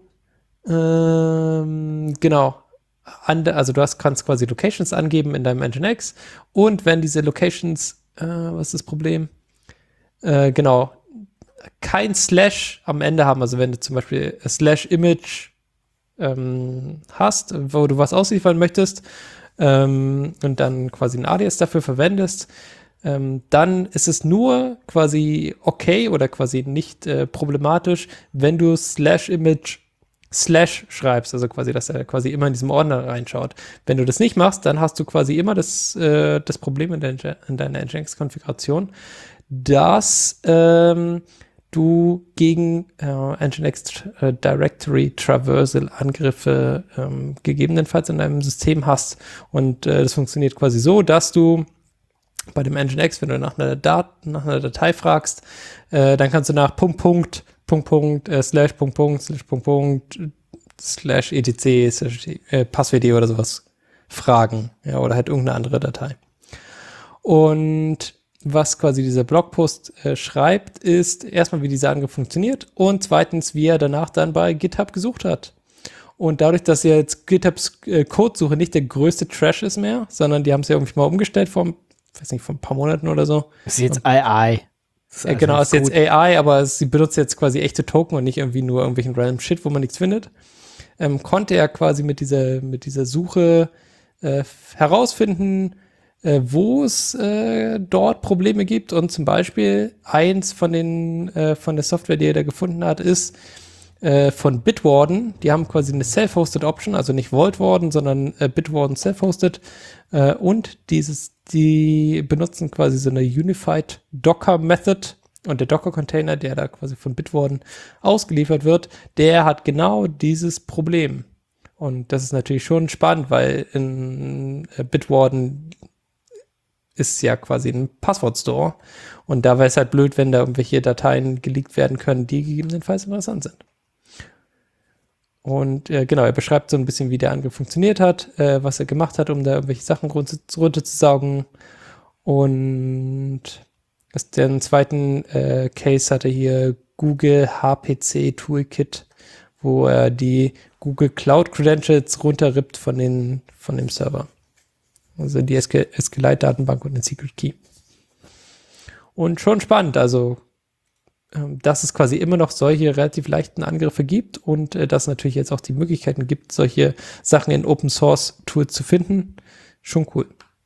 Speaker 3: ähm, genau, an, der- also du hast, kannst quasi Locations angeben in deinem Engine X. Und wenn diese Locations, äh, was ist das Problem? Äh, genau, kein Slash am Ende haben. Also wenn du zum Beispiel Slash Image ähm, hast, wo du was ausliefern möchtest ähm, und dann quasi ein Alias dafür verwendest, ähm, dann ist es nur quasi okay oder quasi nicht äh, problematisch, wenn du Slash Image Slash schreibst, also quasi, dass er quasi immer in diesem Ordner reinschaut. Wenn du das nicht machst, dann hast du quasi immer das, äh, das Problem in, der, in deiner Nginx-Konfiguration, dass ähm, du gegen äh, Nginx äh, Directory Traversal Angriffe ähm, gegebenenfalls in deinem System hast. Und äh, das funktioniert quasi so, dass du bei dem Nginx, wenn du nach einer, Dat nach einer Datei fragst, äh, dann kannst du nach Punkt, Punkt, Punkt, Punkt, äh, Slash, Punkt, Punkt, Slash, Punkt, Punkt, Slash, etc, slash, äh, Passwd oder sowas fragen. Ja, oder halt irgendeine andere Datei. Und was quasi dieser Blogpost äh, schreibt, ist erstmal, wie dieser Angriff funktioniert und zweitens, wie er danach dann bei GitHub gesucht hat. Und dadurch, dass ja jetzt GitHubs äh, Codesuche nicht der größte Trash ist mehr, sondern die haben es ja irgendwie mal umgestellt vor, weiß nicht, vor ein paar Monaten oder so.
Speaker 2: Das ist jetzt A I.
Speaker 3: Äh, genau, ist jetzt A I, aber sie benutzt jetzt quasi echte Token und nicht irgendwie nur irgendwelchen random Shit, wo man nichts findet. Ähm, konnte er quasi mit dieser, mit dieser Suche äh, herausfinden, äh, wo es äh, dort Probleme gibt. Und zum Beispiel eins von den äh, von der Software, die er da gefunden hat, ist äh, von Bitwarden. Die haben quasi eine Self-Hosted Option, also nicht Vault Warden, sondern äh, Bitwarden Self-Hosted. Äh, und dieses, die benutzen quasi so eine Unified Docker Method. Und der Docker-Container, der da quasi von Bitwarden ausgeliefert wird, der hat genau dieses Problem. Und das ist natürlich schon spannend, weil in äh, Bitwarden ist ja quasi ein Passwort-Store. Und da wäre es halt blöd, wenn da irgendwelche Dateien geleakt werden können, die gegebenenfalls interessant sind. Und äh, genau, er beschreibt so ein bisschen, wie der Angriff funktioniert hat, äh, was er gemacht hat, um da irgendwelche Sachen runter, runterzusaugen. Und das, den zweiten äh, Case hatte hier Google H P C Toolkit, wo er die Google Cloud Credentials runterrippt von den von dem Server. Also die SQLite-Datenbank und den Secret Key. Und schon spannend, also ähm, dass es quasi immer noch solche relativ leichten Angriffe gibt und äh, dass es natürlich jetzt auch die Möglichkeiten gibt, solche Sachen in Open Source Tools zu finden. Schon cool.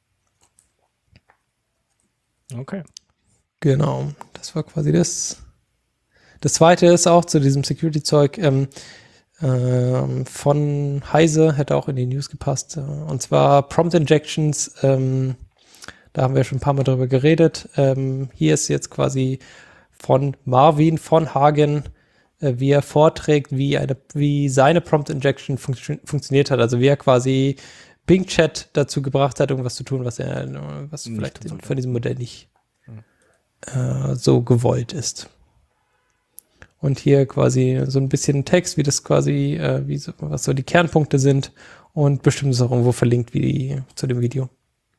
Speaker 2: Okay.
Speaker 3: Genau, das war quasi das. Das zweite ist auch zu diesem Security-Zeug ähm, ähm, von Heise, hätte auch in die News gepasst. Äh, und zwar Prompt Injections, ähm, da haben wir schon ein paar Mal drüber geredet. Ähm, hier ist jetzt quasi von Marvin von Hagen, äh, wie er vorträgt, wie, eine, wie seine Prompt Injection fun- funktioniert hat. Also wie er quasi Bing Chat dazu gebracht hat, irgendwas zu tun, was er was
Speaker 2: Nicht
Speaker 3: vielleicht
Speaker 2: sollte.
Speaker 3: von diesem Modell nicht äh, so gewollt ist. Und hier quasi so ein bisschen Text, wie das quasi, äh, wie so, was so die Kernpunkte sind und bestimmt ist auch irgendwo verlinkt wie die, zu dem Video.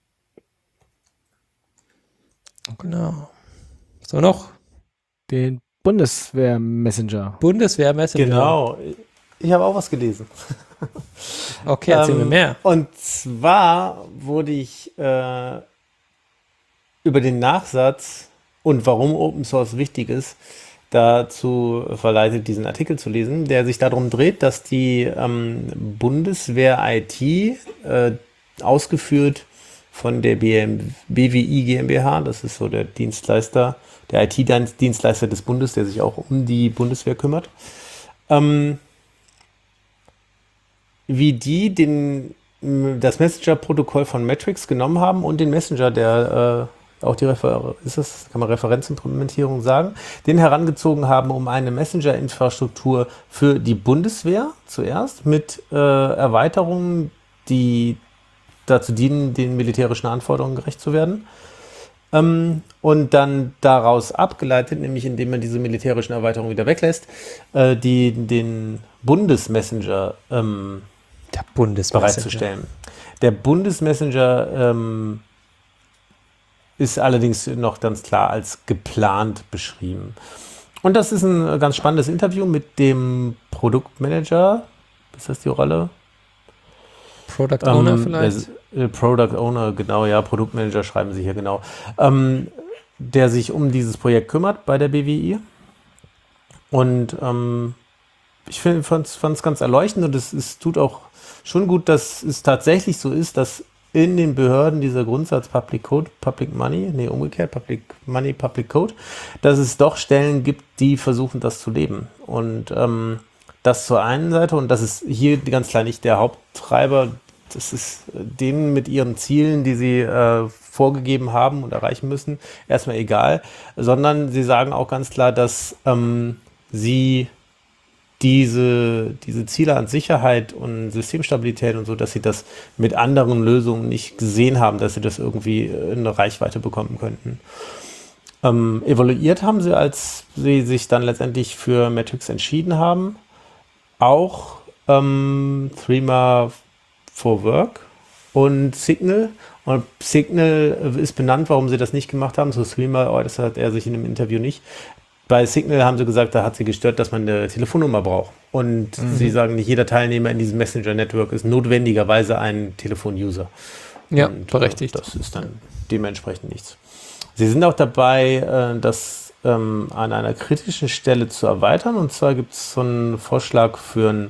Speaker 3: Genau. So noch?
Speaker 2: Den Bundeswehr-Messenger.
Speaker 3: Bundeswehr-Messenger.
Speaker 4: Genau. Ich habe auch was gelesen.
Speaker 3: Okay, erzähl
Speaker 4: Ähm,
Speaker 3: mir mehr.
Speaker 4: Und zwar wurde ich äh, über den Nachsatz und warum Open Source wichtig ist, dazu verleitet, diesen Artikel zu lesen, der sich darum dreht, dass die ähm, Bundeswehr I T, äh, ausgeführt von der B M, B W I GmbH, das ist so der Dienstleister, der I T-Dienstleister des Bundes, der sich auch um die Bundeswehr kümmert, ähm, wie die den, das Messenger-Protokoll von Matrix genommen haben und den Messenger, der äh, auch die Refer- ist das, kann man Referenzimplementierung sagen, den herangezogen haben, um eine Messenger-Infrastruktur für die Bundeswehr zuerst mit äh, Erweiterungen, die dazu dienen, den militärischen Anforderungen gerecht zu werden. Ähm, und dann daraus abgeleitet, nämlich indem man diese militärischen Erweiterungen wieder weglässt, äh, die, den Bundesmessenger ähm,
Speaker 3: Der Bundeswehr.
Speaker 4: bereitzustellen. Der Bundesmessenger ähm, ist allerdings noch ganz klar als geplant beschrieben. Und das ist ein ganz spannendes Interview mit dem Produktmanager. Ist das die Rolle?
Speaker 3: Product Owner
Speaker 4: Ähm,
Speaker 3: vielleicht?
Speaker 4: der, äh, Product Owner, genau, ja, Produktmanager schreiben sie hier genau. Ähm, der sich um dieses Projekt kümmert bei der B W I. Und ähm, ich fand es ganz erleuchtend und es, es tut auch schon gut, dass es tatsächlich so ist, dass in den Behörden dieser Grundsatz Public Code, Public Money, nee, umgekehrt, Public Money, Public Code, dass es doch Stellen gibt, die versuchen, das zu leben. Und ähm, das zur einen Seite, und das ist hier ganz klar nicht der Haupttreiber, das ist denen mit ihren Zielen, die sie äh, vorgegeben haben und erreichen müssen, erstmal egal, sondern sie sagen auch ganz klar, dass ähm, sie diese, diese Ziele an Sicherheit und Systemstabilität und so, dass sie das mit anderen Lösungen nicht gesehen haben, dass sie das irgendwie in eine Reichweite bekommen könnten. Ähm, evaluiert haben sie, als sie sich dann letztendlich für Matrix entschieden haben, auch ähm, Threema for Work und Signal. Und Signal ist benannt, warum sie das nicht gemacht haben. So Threema, oh, das hat er sich in dem Interview nicht. Bei Signal haben sie gesagt, da hat sie gestört, dass man eine Telefonnummer braucht. Und mhm. sie sagen, nicht jeder Teilnehmer in diesem Messenger-Network ist notwendigerweise ein Telefon-User.
Speaker 3: Ja,
Speaker 4: und,
Speaker 3: berechtigt.
Speaker 4: Äh, das ist dann dementsprechend nichts. Sie sind auch dabei, äh, das ähm, an einer kritischen Stelle zu erweitern. Und zwar gibt es so einen Vorschlag für ein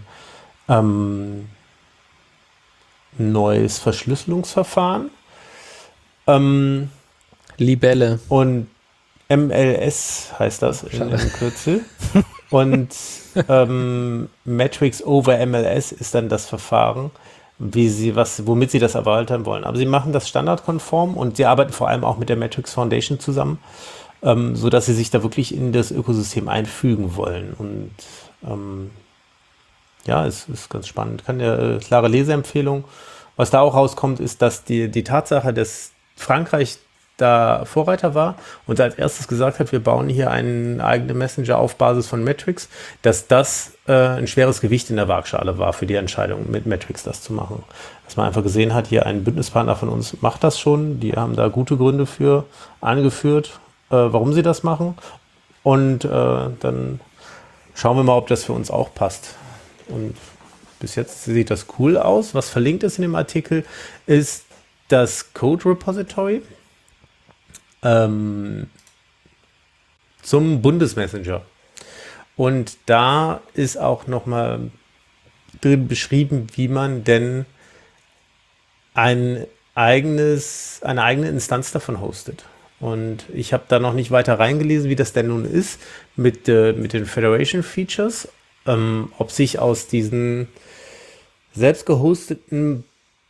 Speaker 4: ähm, neues Verschlüsselungsverfahren. Ähm,
Speaker 3: Libelle.
Speaker 4: Und M L S heißt das in, in Kürzel. Und ähm, Metrics over M L S ist dann das Verfahren, wie sie was, womit sie das erweitern wollen. Aber sie machen das standardkonform und sie arbeiten vor allem auch mit der Metrics Foundation zusammen, ähm, sodass sie sich da wirklich in das Ökosystem einfügen wollen. Und ähm, ja, es ist ganz spannend. Kann ja, klare Leseempfehlung. Was da auch rauskommt, ist, dass die, die Tatsache, dass Frankreich da Vorreiter war und als erstes gesagt hat, wir bauen hier einen eigenen Messenger auf Basis von Metrics, dass das äh, ein schweres Gewicht in der Waagschale war für die Entscheidung, mit Metrics das zu machen. Dass man einfach gesehen hat, hier ein Bündnispartner von uns macht das schon, die haben da gute Gründe für angeführt, äh, warum sie das machen und äh, dann schauen wir mal, ob das für uns auch passt. Und bis jetzt sieht das cool aus. Was verlinkt ist in dem Artikel, ist das Code Repository ähm, zum Bundesmessenger. Und da ist auch nochmal drin beschrieben, wie man denn ein eigenes, eine eigene Instanz davon hostet. Und ich habe da noch nicht weiter reingelesen, wie das denn nun ist mit, äh, mit den Federation Features, ähm, ob sich aus diesen selbst gehosteten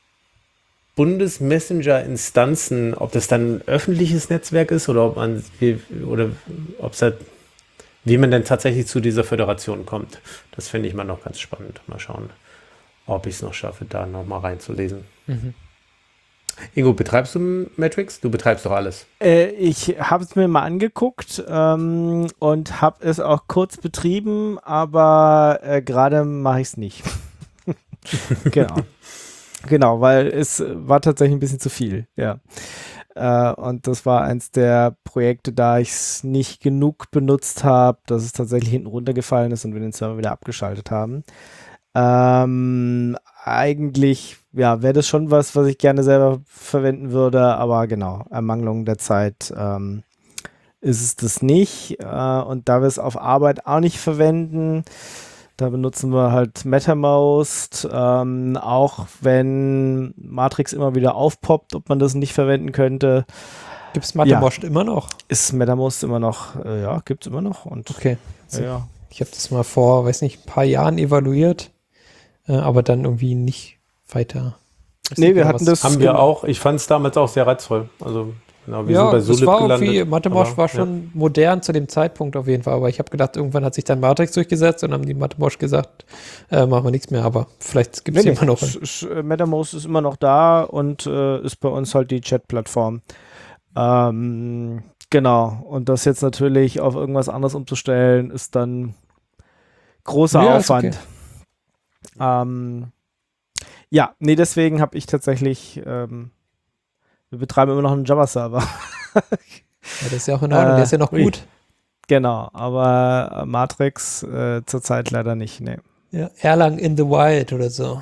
Speaker 4: Bundesmessenger-Instanzen, ob das dann ein öffentliches Netzwerk ist oder ob man wie, oder ob es halt, wie man denn tatsächlich zu dieser Föderation kommt. Das finde ich mal noch ganz spannend. Mal schauen, ob ich es noch schaffe, da noch mal reinzulesen.
Speaker 3: Mhm.
Speaker 4: Ingo, betreibst du Metrics? Du betreibst doch alles.
Speaker 2: Äh, ich habe es mir mal angeguckt ähm, und habe es auch kurz betrieben, aber äh, gerade mache ich es nicht. Genau. Genau, weil es war tatsächlich ein bisschen zu viel, ja. Äh, und das war eins der Projekte, da ich es nicht genug benutzt habe, dass es tatsächlich hinten runtergefallen ist und wir den Server wieder abgeschaltet haben. Ähm, eigentlich, ja, wäre das schon was, was ich gerne selber verwenden würde, aber genau, Ermangelung der Zeit ähm, ist es das nicht. Äh, und da wir es auf Arbeit auch nicht verwenden, da benutzen wir halt MetaMost, ähm, auch wenn Matrix immer wieder aufpoppt, ob man das nicht verwenden könnte.
Speaker 3: Gibt es MetaMost ja. immer noch?
Speaker 2: Ist MetaMost immer noch, äh, ja, gibt es immer noch. Und
Speaker 3: okay.
Speaker 2: Also, ja.
Speaker 3: Ich habe das mal vor, weiß nicht, ein paar Jahren evaluiert, äh, aber dann irgendwie nicht weiter.
Speaker 2: Nee, wir hatten das.
Speaker 4: Haben wir auch. Ich fand es damals auch sehr reizvoll. Also genau, wir
Speaker 3: ja,
Speaker 4: sind bei Solid
Speaker 3: das war
Speaker 4: gelandet.
Speaker 3: irgendwie, MetaMost war schon
Speaker 4: ja.
Speaker 3: modern zu dem Zeitpunkt auf jeden Fall, aber ich habe gedacht, irgendwann hat sich dann Matrix durchgesetzt und haben die MetaMost gesagt, äh, machen wir nichts mehr, aber vielleicht gibt es
Speaker 2: nee,
Speaker 3: immer noch.
Speaker 2: Nee, MetaMost ist immer noch da und äh, ist bei uns halt die Chat-Plattform. Ähm, genau, und das jetzt natürlich auf irgendwas anderes umzustellen, ist dann großer
Speaker 3: ja,
Speaker 2: Aufwand.
Speaker 3: Okay.
Speaker 2: Ähm, ja, nee, deswegen habe ich tatsächlich ähm, wir betreiben immer noch einen Java-Server.
Speaker 3: Ja, das ist ja auch in Ordnung, äh, der ist ja noch
Speaker 2: ui.
Speaker 3: gut.
Speaker 2: Genau, aber Matrix äh, zurzeit leider nicht, nee.
Speaker 3: Ja, Erlang in the Wild oder so.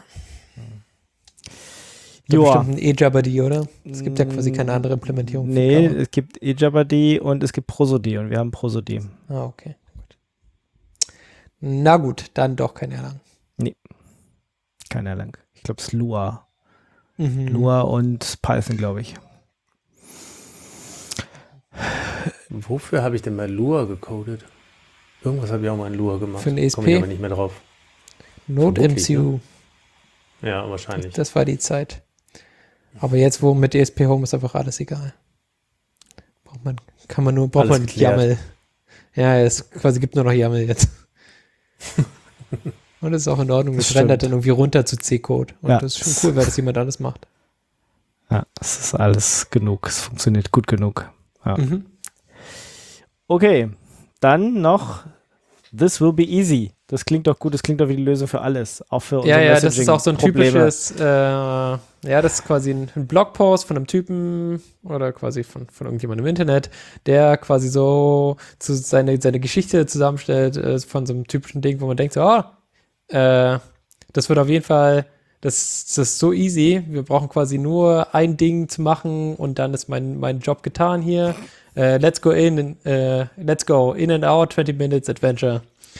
Speaker 2: Ja.
Speaker 3: Bestimmt ein eJabberD, oder? Es gibt ja quasi keine andere Implementierung.
Speaker 2: Nee, es gibt eJabberD und es gibt Prosody und wir haben Prosody.
Speaker 3: Ah, okay. Gut. Na gut, dann doch kein Erlang.
Speaker 2: Nee, kein Erlang. Ich glaube, es ist Lua.
Speaker 3: Mhm.
Speaker 2: Lua und Python, glaube ich.
Speaker 4: Wofür habe ich denn mal Lua gecodet? Irgendwas habe ich auch mal in Lua gemacht.
Speaker 3: Für ein E S P?
Speaker 4: Komme ich aber nicht mehr drauf.
Speaker 3: Node-M C U.
Speaker 4: Ne? Ja, wahrscheinlich.
Speaker 3: Das war die Zeit. Aber jetzt, wo mit E S P Home ist einfach alles egal. Braucht man, kann man nur, braucht
Speaker 4: alles
Speaker 3: man
Speaker 4: geklärt.
Speaker 3: YAML. Ja, es quasi gibt nur noch YAML jetzt. Und das ist auch in Ordnung. Das, das rendert dann irgendwie runter zu C-Code. Und
Speaker 2: ja.
Speaker 3: das ist schon cool, weil das jemand alles macht.
Speaker 2: Ja, es ist alles genug. Es funktioniert gut genug. Ja.
Speaker 3: Mhm.
Speaker 2: Okay, dann noch This will be easy. Das klingt doch gut, das klingt doch wie die Lösung für alles. Auch für unsere
Speaker 3: Ja, ja, das ist auch so ein
Speaker 2: Probleme.
Speaker 3: typisches, äh, ja, das ist quasi ein, ein Blogpost von einem Typen oder quasi von, von irgendjemandem im Internet, der quasi so zu seine, seine Geschichte zusammenstellt äh, von so einem typischen Ding, wo man denkt so, oh, äh, das wird auf jeden Fall, das, das ist so easy, wir brauchen quasi nur ein Ding zu machen und dann ist mein, mein Job getan hier. Uh, let's go in, uh, let's go in and out, twenty minutes adventure.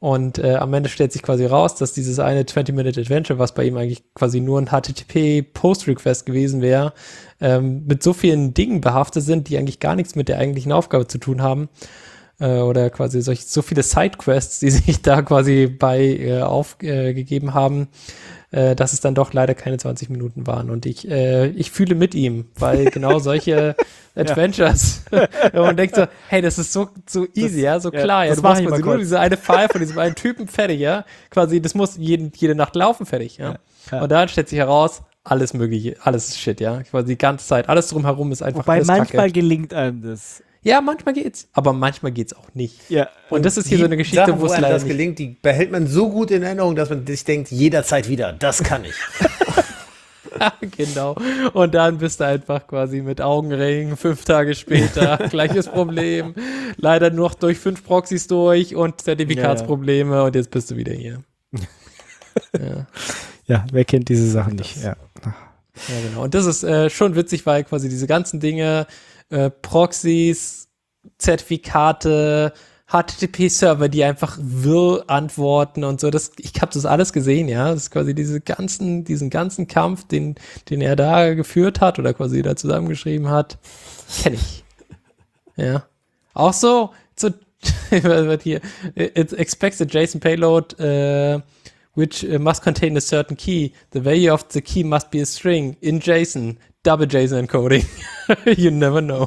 Speaker 3: Und äh, am Ende stellt sich quasi raus, dass dieses eine twenty-Minute-Adventure, was bei ihm eigentlich quasi nur ein H T T P-Post-Request gewesen wäre, ähm, mit so vielen Dingen behaftet sind, die eigentlich gar nichts mit der eigentlichen Aufgabe zu tun haben. Äh, oder quasi solch, so viele Sidequests, die sich da quasi bei äh, aufgegeben äh, haben, äh, dass es dann doch leider keine zwanzig Minuten waren. Und ich, äh, ich fühle mit ihm, weil genau solche Adventures, wo man denkt so, hey, das ist so, so easy, das, ja, so klar, ja, ja du machst quasi nur diese eine File von diesem einen Typen fertig, ja, quasi, das muss jeden, jede Nacht laufen, fertig, ja. ja, ja. Und dann stellt sich heraus, alles mögliche, alles ist Shit, ja, quasi die ganze Zeit, alles drumherum ist einfach
Speaker 2: Wobei
Speaker 3: alles
Speaker 2: manchmal
Speaker 3: Kacke.
Speaker 2: Gelingt einem das.
Speaker 3: Ja, manchmal geht's, aber manchmal geht's auch nicht.
Speaker 2: Ja.
Speaker 3: Und das ist hier
Speaker 4: die
Speaker 3: so eine Geschichte,
Speaker 4: Sachen,
Speaker 3: wo es
Speaker 4: einem
Speaker 3: leider
Speaker 4: das
Speaker 3: nicht
Speaker 4: gelingt, die behält man so gut in Erinnerung, dass man sich denkt, jederzeit wieder, das kann ich.
Speaker 3: Genau. Und dann bist du einfach quasi mit Augenringen fünf Tage später. Gleiches Problem. Leider nur noch durch fünf Proxys durch und Zertifikatsprobleme ja, ja. Und jetzt bist du wieder hier. ja.
Speaker 2: ja, wer kennt diese Sachen nicht? Ja,
Speaker 3: ja genau. Und das ist äh, schon witzig, weil quasi diese ganzen Dinge, äh, Proxys, Zertifikate, H T T P-Server, die einfach wirr antworten und so. Das, ich habe das alles gesehen, ja. Das ist quasi diese ganzen, diesen ganzen Kampf, den, den er da geführt hat oder quasi da zusammengeschrieben hat, kenne ich. Ja. Auch so, so wird hier, it expects a JSON payload, uh, which must contain a certain key. The value of the key must be a string in JSON. Double JSON encoding. You never know.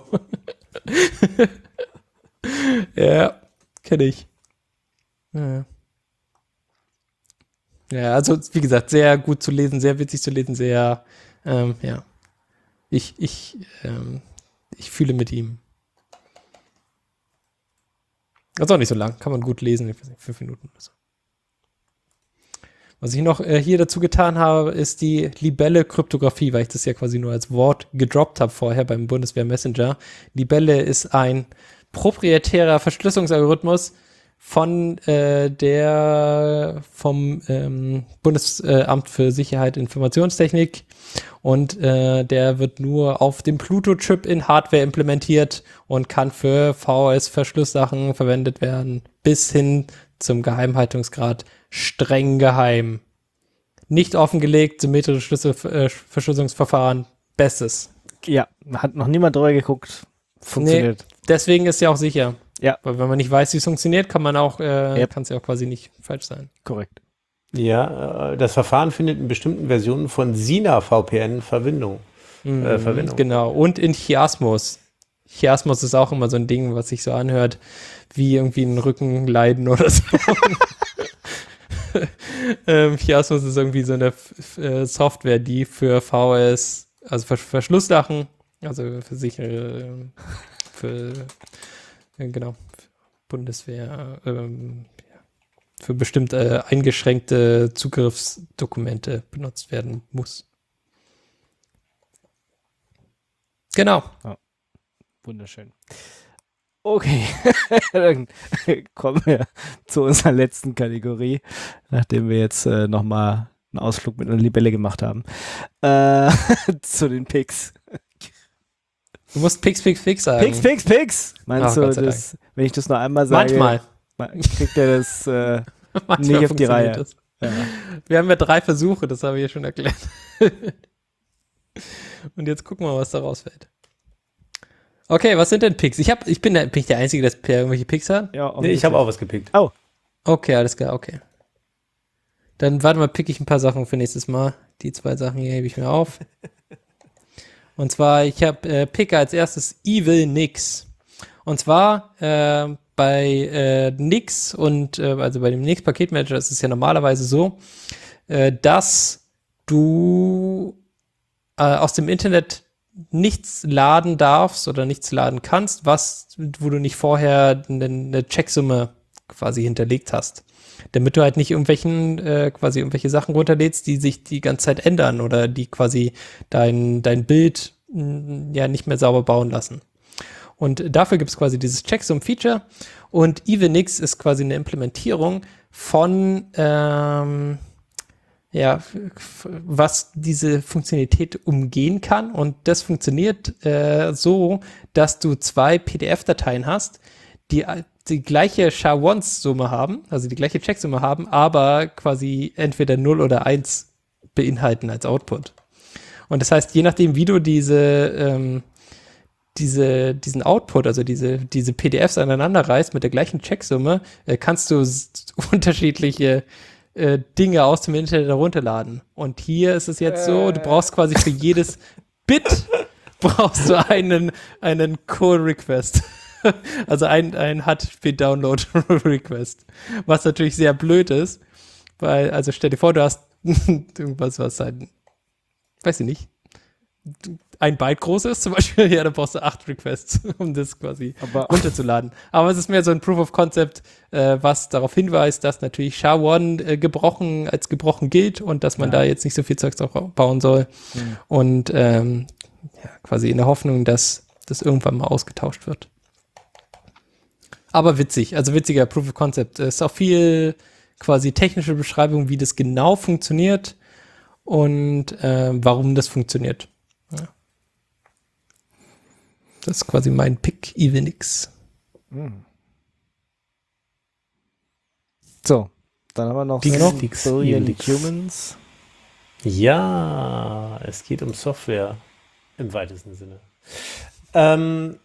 Speaker 3: Ja. Kenne ich. Ja. ja, also wie gesagt, sehr gut zu lesen, sehr witzig zu lesen, sehr, ähm, ja. Ich, ich, ähm, ich fühle mit ihm. Das ist auch nicht so lang, kann man gut lesen, ich weiß nicht, fünf Minuten oder so. Was ich noch äh, hier dazu getan habe, ist die Libelle-Kryptographie, weil ich das ja quasi nur als Wort gedroppt habe vorher beim Bundeswehr Messenger. Libelle ist ein proprietärer Verschlüsselungsalgorithmus von äh, der vom ähm, Bundesamt für Sicherheit und Informationstechnik und äh, der wird nur auf dem Pluto-Chip in Hardware implementiert und kann für V H S-Verschlusssachen verwendet werden, bis hin zum Geheimhaltungsgrad streng geheim. Nicht offengelegt, symmetrische Schlüsselverschlüsselungsverfahren, bestes.
Speaker 2: Ja, hat noch niemand drüber geguckt. Funktioniert.
Speaker 3: Nee, deswegen ist ja auch sicher.
Speaker 2: Ja.
Speaker 3: Weil wenn man nicht weiß, wie es funktioniert, kann man auch, äh,
Speaker 2: yep.
Speaker 3: kann es ja auch quasi nicht falsch sein.
Speaker 2: Korrekt.
Speaker 4: Ja, äh, das Verfahren findet in bestimmten Versionen von SINA V P N Verwendung.
Speaker 3: Mhm,
Speaker 4: äh, Verwendung.
Speaker 3: Genau. Und in Chiasmus. Chiasmus ist auch immer so ein Ding, was sich so anhört, wie irgendwie ein Rückenleiden oder so. ähm, Chiasmus ist irgendwie so eine F- äh, Software, die für V H S, also für Verschlusssachen, also für sichere, für, äh, genau, für Bundeswehr, ähm, ja, für bestimmt äh, eingeschränkte Zugriffsdokumente benutzt werden muss. Genau.
Speaker 2: Ja. Wunderschön. Okay, dann kommen wir zu unserer letzten Kategorie, nachdem wir jetzt äh, nochmal einen Ausflug mit einer Libelle gemacht haben. Äh, zu den Picks.
Speaker 3: Du musst Picks, Picks, Picks sagen.
Speaker 2: Picks, Picks, Picks! Meinst
Speaker 3: Oh,
Speaker 2: du,
Speaker 3: Gott sei
Speaker 2: das, wenn ich das noch einmal sage,
Speaker 3: Manchmal.
Speaker 2: kriegt er das äh,
Speaker 3: Manchmal
Speaker 2: nicht auf die
Speaker 3: funktioniert
Speaker 2: Reihe?
Speaker 3: das.
Speaker 2: Ja.
Speaker 3: Wir haben ja drei Versuche, das habe ich ja schon erklärt. Und jetzt gucken wir mal, was da rausfällt. Okay, was sind denn Picks? Ich, hab, ich bin, der, bin ich der Einzige, der irgendwelche Picks hat?
Speaker 2: Ja,
Speaker 4: Nee, ich habe auch was gepickt.
Speaker 2: Oh.
Speaker 3: Okay, alles klar, okay. Dann warte mal, pick ich ein paar Sachen für nächstes Mal. Die zwei Sachen hier hebe ich mir auf. Und zwar, ich habe äh, Pick als erstes Evil Nix. Und zwar äh, bei äh, Nix und äh, also bei dem Nix Paketmanager ist es ja normalerweise so, äh, dass du äh, aus dem Internet nichts laden darfst oder nichts laden kannst, was, wo du nicht vorher eine, eine Checksumme quasi hinterlegt hast. Damit du halt nicht irgendwelchen, äh, quasi irgendwelche Sachen runterlädst, die sich die ganze Zeit ändern oder die quasi dein, dein Bild mh, ja nicht mehr sauber bauen lassen. Und dafür gibt es quasi dieses Checksum-Feature und Evenix ist quasi eine Implementierung von ähm, ja, f- was diese Funktionalität umgehen kann. Und das funktioniert äh, so, dass du zwei P D F-Dateien hast, die die gleiche SHA-Once-Summe haben, also die gleiche Checksumme haben, aber quasi entweder null oder eins beinhalten als Output. Und das heißt, je nachdem, wie du diese, ähm, diese, diesen Output, also diese, diese P D Fs aneinander reißt mit der gleichen Checksumme, äh, kannst du s- unterschiedliche äh, Dinge aus dem Internet herunterladen. Und hier ist es jetzt so, du brauchst quasi für jedes Bit brauchst du einen, einen Call-Request. Also ein, ein H T T P-Download-Request. Was natürlich sehr blöd ist, weil, also stell dir vor, du hast irgendwas, was ein, weiß ich nicht, ein Byte groß ist zum Beispiel, ja, dann brauchst du acht Requests, um das quasi
Speaker 2: Aber-
Speaker 3: runterzuladen. Aber es ist mehr so ein Proof of Concept, äh, was darauf hinweist, dass natürlich S H A eins äh, gebrochen als gebrochen gilt und dass man
Speaker 2: Ja.
Speaker 3: da jetzt nicht so viel Zeugs drauf bauen soll.
Speaker 2: Mhm.
Speaker 3: Und ähm, ja, quasi in der Hoffnung, dass das irgendwann mal ausgetauscht wird. Aber witzig, also witziger Proof of Concept. Es ist auch viel quasi technische Beschreibung, wie das genau funktioniert und äh, warum das funktioniert. Ja. Das ist quasi mein Pick Evenix.
Speaker 2: So, dann haben wir noch
Speaker 4: Dix,
Speaker 2: Six
Speaker 4: Dix,
Speaker 2: Billion
Speaker 4: Helix.
Speaker 2: Humans.
Speaker 4: Ja, es geht um Software im weitesten Sinne. Ähm,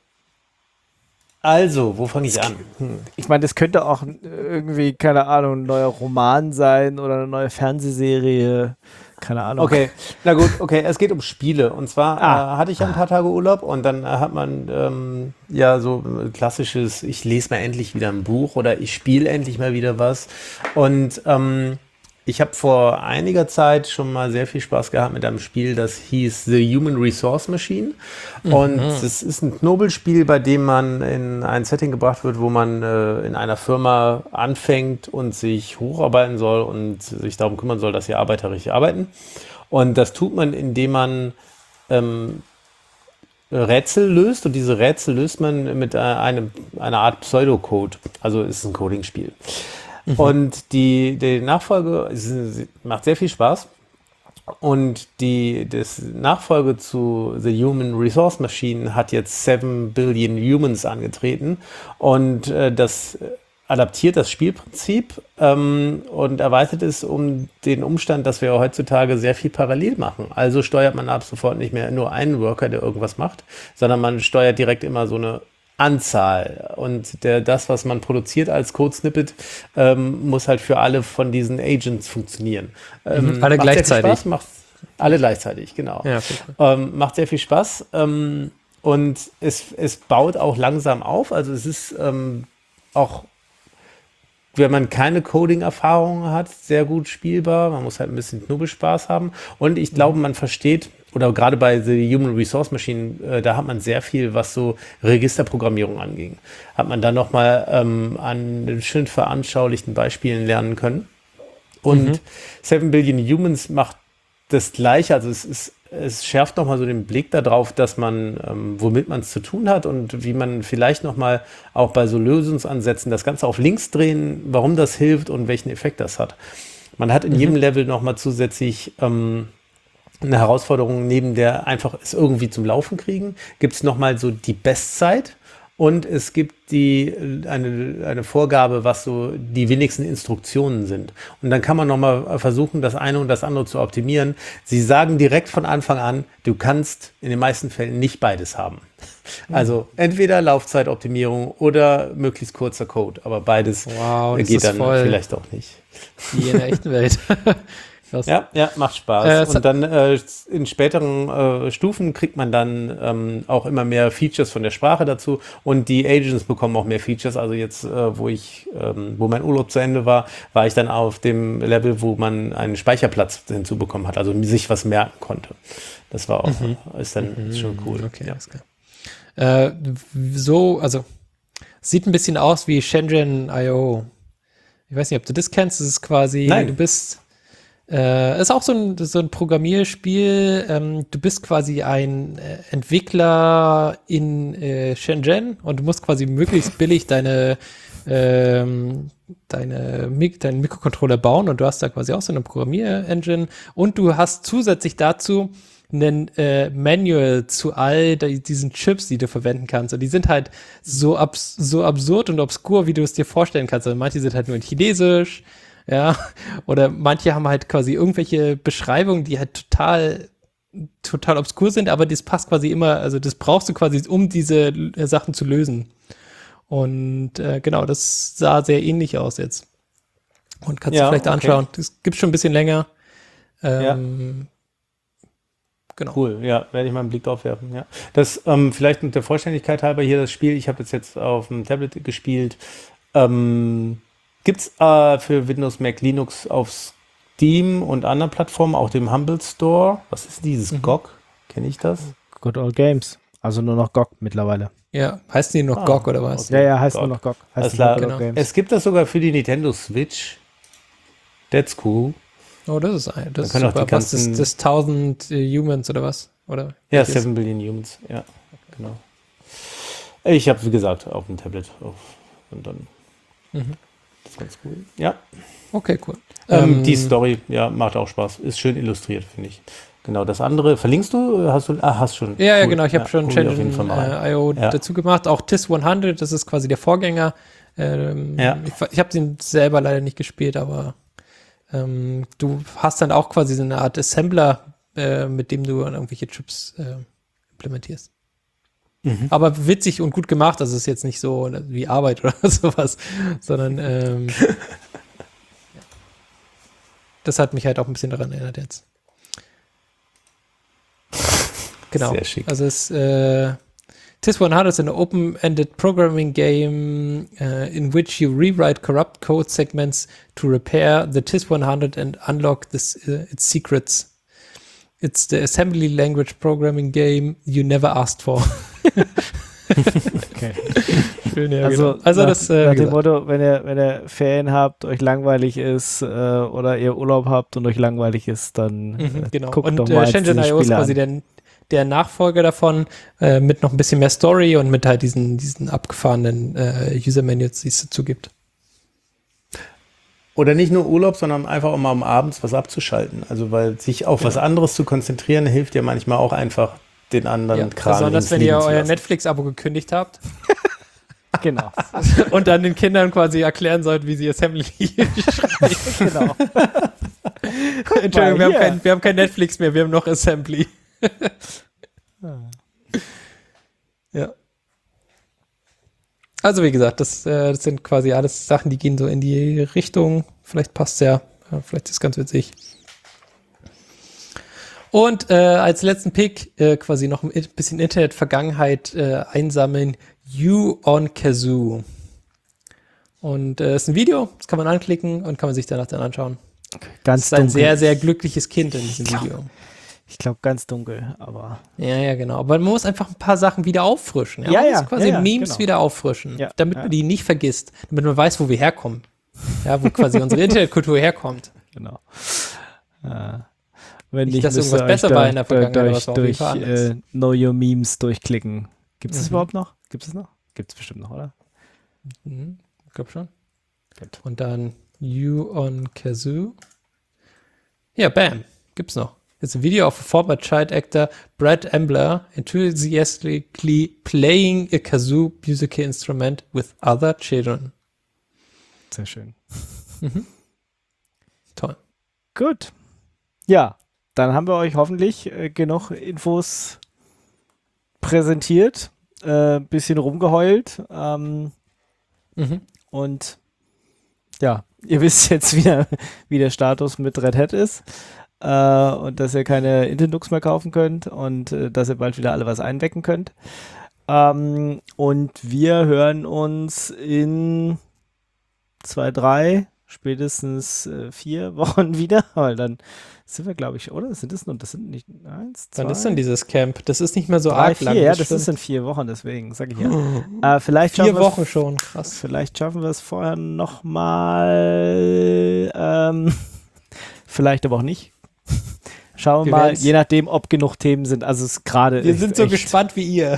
Speaker 4: also, wo fange ich an? Hm.
Speaker 2: Ich meine, das könnte auch irgendwie, keine Ahnung, ein neuer Roman sein oder eine neue Fernsehserie. Keine Ahnung.
Speaker 4: Okay, na gut, okay, es geht um Spiele. Und zwar
Speaker 2: Ah.
Speaker 4: äh, hatte ich ja ein paar Tage Urlaub und dann äh, hat man ähm, ja so ein klassisches, ich lese mal endlich wieder ein Buch oder ich spiele endlich mal wieder was. Und ähm, ich habe vor einiger Zeit schon mal sehr viel Spaß gehabt mit einem Spiel, das hieß The Human Resource Machine. Und es ist ein Knobelspiel, bei dem man in ein Setting gebracht wird, wo man äh, in einer Firma anfängt und sich hocharbeiten soll und sich darum kümmern soll, dass die Arbeiter richtig arbeiten. Und das tut man, indem man ähm, Rätsel löst und diese Rätsel löst man mit äh, einem, einer Art Pseudocode. Also es ist ein Coding-Spiel. Und die, die Nachfolge es ist- macht sehr viel Spaß. Und die das Nachfolge zu The Human Resource Machine hat jetzt seven Billion Humans angetreten. Und äh, das adaptiert das Spielprinzip ähm, und erweitert es um den Umstand, dass wir heutzutage sehr viel parallel machen. Also steuert man ab sofort nicht mehr nur einen Worker, der irgendwas macht, sondern man steuert direkt immer so eine Anzahl. Und der, das, was man produziert als Code-Snippet, ähm, muss halt für alle von diesen Agents funktionieren. Ähm,
Speaker 3: Alle
Speaker 4: macht sehr viel
Speaker 3: gleichzeitig.
Speaker 4: Spaß, macht alle gleichzeitig, genau.
Speaker 3: Ja, okay.
Speaker 4: Ähm, macht sehr viel Spaß ähm, und es, es baut auch langsam auf. Also es ist ähm, auch, wenn man keine Coding-Erfahrung hat, sehr gut spielbar. Man muss halt ein bisschen Knubbelspaß haben. Und ich glaube, man versteht, oder gerade bei The Human Resource Machine, äh, da hat man sehr viel, was so Registerprogrammierung anging. Hat man dann nochmal ähm, an schön veranschaulichten Beispielen lernen können. Und seven Billion Humans macht das Gleiche, also es ist, es schärft nochmal so den Blick darauf, dass man, ähm, womit man es zu tun hat und wie man vielleicht nochmal auch bei so Lösungsansätzen das Ganze auf links drehen, warum das hilft und welchen Effekt das hat. Man hat in jedem Level nochmal zusätzlich ähm, eine Herausforderung, neben der einfach es irgendwie zum Laufen kriegen, gibt es nochmal so die Bestzeit. Und es gibt die, eine, eine Vorgabe, was so die wenigsten Instruktionen sind. Und dann kann man nochmal versuchen, das eine und das andere zu optimieren. Sie sagen direkt von Anfang an, du kannst in den meisten Fällen nicht beides haben. Also entweder Laufzeitoptimierung oder möglichst kurzer Code. Aber beides
Speaker 3: Wow, das
Speaker 4: geht
Speaker 3: ist
Speaker 4: dann
Speaker 3: voll
Speaker 4: vielleicht auch nicht.
Speaker 3: wie in der echten Welt. Krass.
Speaker 4: Ja, ja, macht Spaß.
Speaker 3: Äh, es
Speaker 4: und
Speaker 3: hat-
Speaker 4: dann äh, in späteren äh, Stufen kriegt man dann ähm, auch immer mehr Features von der Sprache dazu und die Agents bekommen auch mehr Features. Also jetzt, äh, wo ich, ähm, wo mein Urlaub zu Ende war, war ich dann auf dem Level, wo man einen Speicherplatz hinzubekommen hat, also sich was merken konnte. Das war auch, ist dann ist schon cool.
Speaker 3: Okay,
Speaker 4: Ja.
Speaker 3: alles klar. Äh, so, also sieht ein bisschen aus wie Shenzhen Punkt i o. Ich weiß nicht, ob du das kennst. Das ist quasi,
Speaker 4: Nein.
Speaker 3: du bist Äh, ist auch so ein, so ein Programmierspiel. Ähm, du bist quasi ein äh, Entwickler in äh, Shenzhen und du musst quasi möglichst billig deine, ähm, deine Mik deinen Mikrocontroller bauen und du hast da quasi auch so eine Programmier-Engine und du hast zusätzlich dazu ein äh, Manual zu all die, diesen Chips, die du verwenden kannst. Und die sind halt so, abs- so absurd und obskur, wie du es dir vorstellen kannst. Also manche sind halt nur in Chinesisch, ja, oder manche haben halt quasi irgendwelche Beschreibungen, die halt total total obskur sind, aber das passt quasi immer, also das brauchst du quasi, um diese äh, Sachen zu lösen. Und äh, genau, das sah sehr ähnlich aus jetzt. Und kannst
Speaker 4: Ja,
Speaker 3: du vielleicht
Speaker 4: okay.
Speaker 3: anschauen. Das gibt schon ein bisschen länger. Ähm, Genau.
Speaker 4: Cool, ja, werde ich mal einen Blick drauf werfen. Ja. Das ähm, vielleicht mit der Vollständigkeit halber hier das Spiel, ich habe das jetzt auf dem Tablet gespielt. Ähm, Gibt es äh, für Windows, Mac, Linux auf Steam und anderen Plattformen, auch dem Humble Store? Was ist dieses
Speaker 3: Mhm.
Speaker 4: G O G? Kenne ich das?
Speaker 2: Good Old Games. Also nur noch G O G mittlerweile.
Speaker 3: Ja, heißt die noch
Speaker 4: Ah,
Speaker 3: G O G oder was?
Speaker 4: okay.
Speaker 2: Ja, ja, heißt
Speaker 4: G O G.
Speaker 2: nur noch G O G. Heißt
Speaker 4: Alles
Speaker 2: nicht
Speaker 4: klar.
Speaker 2: mehr Good Old
Speaker 3: Genau.
Speaker 2: Games.
Speaker 4: Es gibt das sogar für die Nintendo Switch. That's cool.
Speaker 3: Oh, das ist ein, das ist
Speaker 4: können auch
Speaker 3: super.
Speaker 4: die
Speaker 3: Was, das,
Speaker 4: ganzen-
Speaker 3: das tausend äh, Humans oder was? Oder
Speaker 4: Ja,
Speaker 3: welches?
Speaker 4: seven Billion Humans, ja, genau. Ich habe, wie gesagt, auf dem Tablet auf, und dann
Speaker 3: Mhm.
Speaker 4: das ist ganz cool. Ja,
Speaker 3: Okay, cool.
Speaker 4: ähm,
Speaker 3: Ähm,
Speaker 4: die Story, ja, macht auch Spaß. Ist schön illustriert, finde ich. Genau, das andere, verlinkst du? Hast du, ah, hast schon.
Speaker 3: Ja, ja,
Speaker 4: Cool.
Speaker 3: genau. Ich habe schon
Speaker 4: hol ich auf jeden Fall mal rein.
Speaker 3: Change I O
Speaker 4: Ja.
Speaker 3: dazu gemacht. Auch T I S hundert, das ist quasi der Vorgänger. Ähm,
Speaker 4: Ja.
Speaker 3: Ich, ich habe den selber leider nicht gespielt, aber ähm, du hast dann auch quasi so eine Art Assembler, äh, mit dem du irgendwelche Chips äh, implementierst.
Speaker 4: Mhm.
Speaker 3: Aber witzig und gut gemacht. Also es ist jetzt nicht so wie Arbeit oder sowas, sondern ähm, ja. Das hat mich halt auch ein bisschen daran erinnert jetzt. Genau.
Speaker 4: Sehr schick.
Speaker 3: Also es äh, T I S hundert is an open-ended programming game uh, in which you rewrite corrupt code segments to repair the T I S hundred and unlock this, uh, its secrets. It's the assembly language programming game you never asked for.
Speaker 2: Okay.
Speaker 3: Schön, ja,
Speaker 2: Also,
Speaker 3: genau. also
Speaker 2: nach,
Speaker 3: das, äh,
Speaker 2: nach
Speaker 3: wie
Speaker 2: dem
Speaker 3: gesagt.
Speaker 2: Motto, wenn ihr, wenn ihr Ferien habt, euch langweilig ist äh, oder ihr Urlaub habt und euch langweilig ist, dann äh,
Speaker 3: Mhm, genau.
Speaker 2: guckt
Speaker 3: Und
Speaker 2: doch
Speaker 3: äh,
Speaker 2: mal
Speaker 3: Shenzhen
Speaker 2: diese
Speaker 3: I O ist
Speaker 2: Spiele
Speaker 3: quasi
Speaker 2: an.
Speaker 3: der, der Nachfolger davon, äh, mit noch ein bisschen mehr Story und mit halt diesen, diesen abgefahrenen äh, User-Menus, die es dazu gibt.
Speaker 4: Oder nicht nur Urlaub, sondern einfach auch mal um abends was abzuschalten. Also, weil sich auf was anderes zu konzentrieren, hilft ja manchmal auch einfach den anderen
Speaker 3: Ja,
Speaker 4: Kram.
Speaker 3: besonders
Speaker 4: links
Speaker 3: wenn ihr
Speaker 4: liegen zu
Speaker 3: euer
Speaker 4: lassen.
Speaker 3: Netflix-Abo gekündigt habt
Speaker 2: Genau.
Speaker 3: und dann den Kindern quasi erklären sollt, wie sie Assembly schreiben.
Speaker 2: genau.
Speaker 3: Entschuldigung, wir haben,
Speaker 2: hier.
Speaker 3: kein, wir haben kein Netflix mehr, wir haben noch Assembly. Ja. Also wie gesagt, das, äh, das sind quasi alles Sachen, die gehen so in die Richtung. Vielleicht passt ja, ja vielleicht ist es ganz witzig. Und äh, als letzten Pick äh, quasi noch ein bisschen Internet-Vergangenheit äh, einsammeln. You on Kazoo. Und es äh, ist ein Video, das kann man anklicken und kann man sich danach dann anschauen.
Speaker 2: Ganz
Speaker 3: Das ist ein
Speaker 2: dunkel.
Speaker 3: sehr, sehr glückliches Kind in diesem Video.
Speaker 2: Ich glaube, ganz dunkel, aber
Speaker 3: Ja, ja, genau. Aber man muss einfach ein paar Sachen wieder auffrischen.
Speaker 2: Ja,
Speaker 3: man
Speaker 2: ja,
Speaker 3: muss quasi
Speaker 2: ja, ja,
Speaker 3: Memes
Speaker 2: genau.
Speaker 3: wieder auffrischen,
Speaker 2: Ja,
Speaker 3: damit
Speaker 2: ja.
Speaker 3: man die nicht vergisst, damit man weiß, wo wir herkommen. Ja, wo quasi unsere Internetkultur herkommt.
Speaker 2: genau. Äh, wenn
Speaker 3: Nicht,
Speaker 2: nicht,
Speaker 3: dass
Speaker 2: müsst ihr
Speaker 3: irgendwas
Speaker 2: euch
Speaker 3: besser
Speaker 2: da,
Speaker 3: war in der
Speaker 2: da,
Speaker 3: Vergangenheit, aber
Speaker 2: durch,
Speaker 3: es war auf jeden
Speaker 2: durch
Speaker 3: Fall anders.
Speaker 2: äh, Know Your Memes durchklicken. Gibt es das
Speaker 3: Mhm.
Speaker 2: überhaupt noch? Gibt es noch? Gibt es bestimmt noch, oder?
Speaker 3: Mhm, ich glaube schon.
Speaker 2: Gut.
Speaker 3: Und dann You on Kazoo. Ja, bam. Gibt's noch. It's a video of a former child actor, Brad Ambler, enthusiastically playing a kazoo musical instrument with other children.
Speaker 2: Sehr schön.
Speaker 3: Toll.
Speaker 2: Gut. Ja, dann haben wir euch hoffentlich äh, genug Infos präsentiert, äh, bisschen rumgeheult ähm,
Speaker 3: Mhm.
Speaker 2: und ja, ihr wisst jetzt wieder, wie der Status mit Red Hat ist äh, und dass ihr keine Internux mehr kaufen könnt und äh, dass ihr bald wieder alle was einwecken könnt. Ähm, und wir hören uns in zwei, drei, spätestens äh, vier Wochen wieder, weil dann sind wir, glaube ich, oder? Sind das nur, das sind nicht eins, zwei,
Speaker 3: Wann ist denn dieses Camp? Das ist nicht mehr so
Speaker 2: drei,
Speaker 3: arg
Speaker 2: vier,
Speaker 3: lang.
Speaker 2: ja, das
Speaker 3: stimmt.
Speaker 2: ist in vier Wochen, deswegen sage ich ja. Äh, vielleicht
Speaker 3: Vier
Speaker 2: schaffen wir's-
Speaker 3: Wochen schon, krass.
Speaker 2: Vielleicht schaffen wir es vorher nochmal, ähm, vielleicht aber auch nicht. Schauen wir
Speaker 3: Wir
Speaker 2: mal,
Speaker 3: werden's-
Speaker 2: je nachdem, ob genug Themen sind. Also es ist gerade
Speaker 3: Wir
Speaker 2: ist
Speaker 3: sind so
Speaker 2: echt,
Speaker 3: gespannt wie ihr.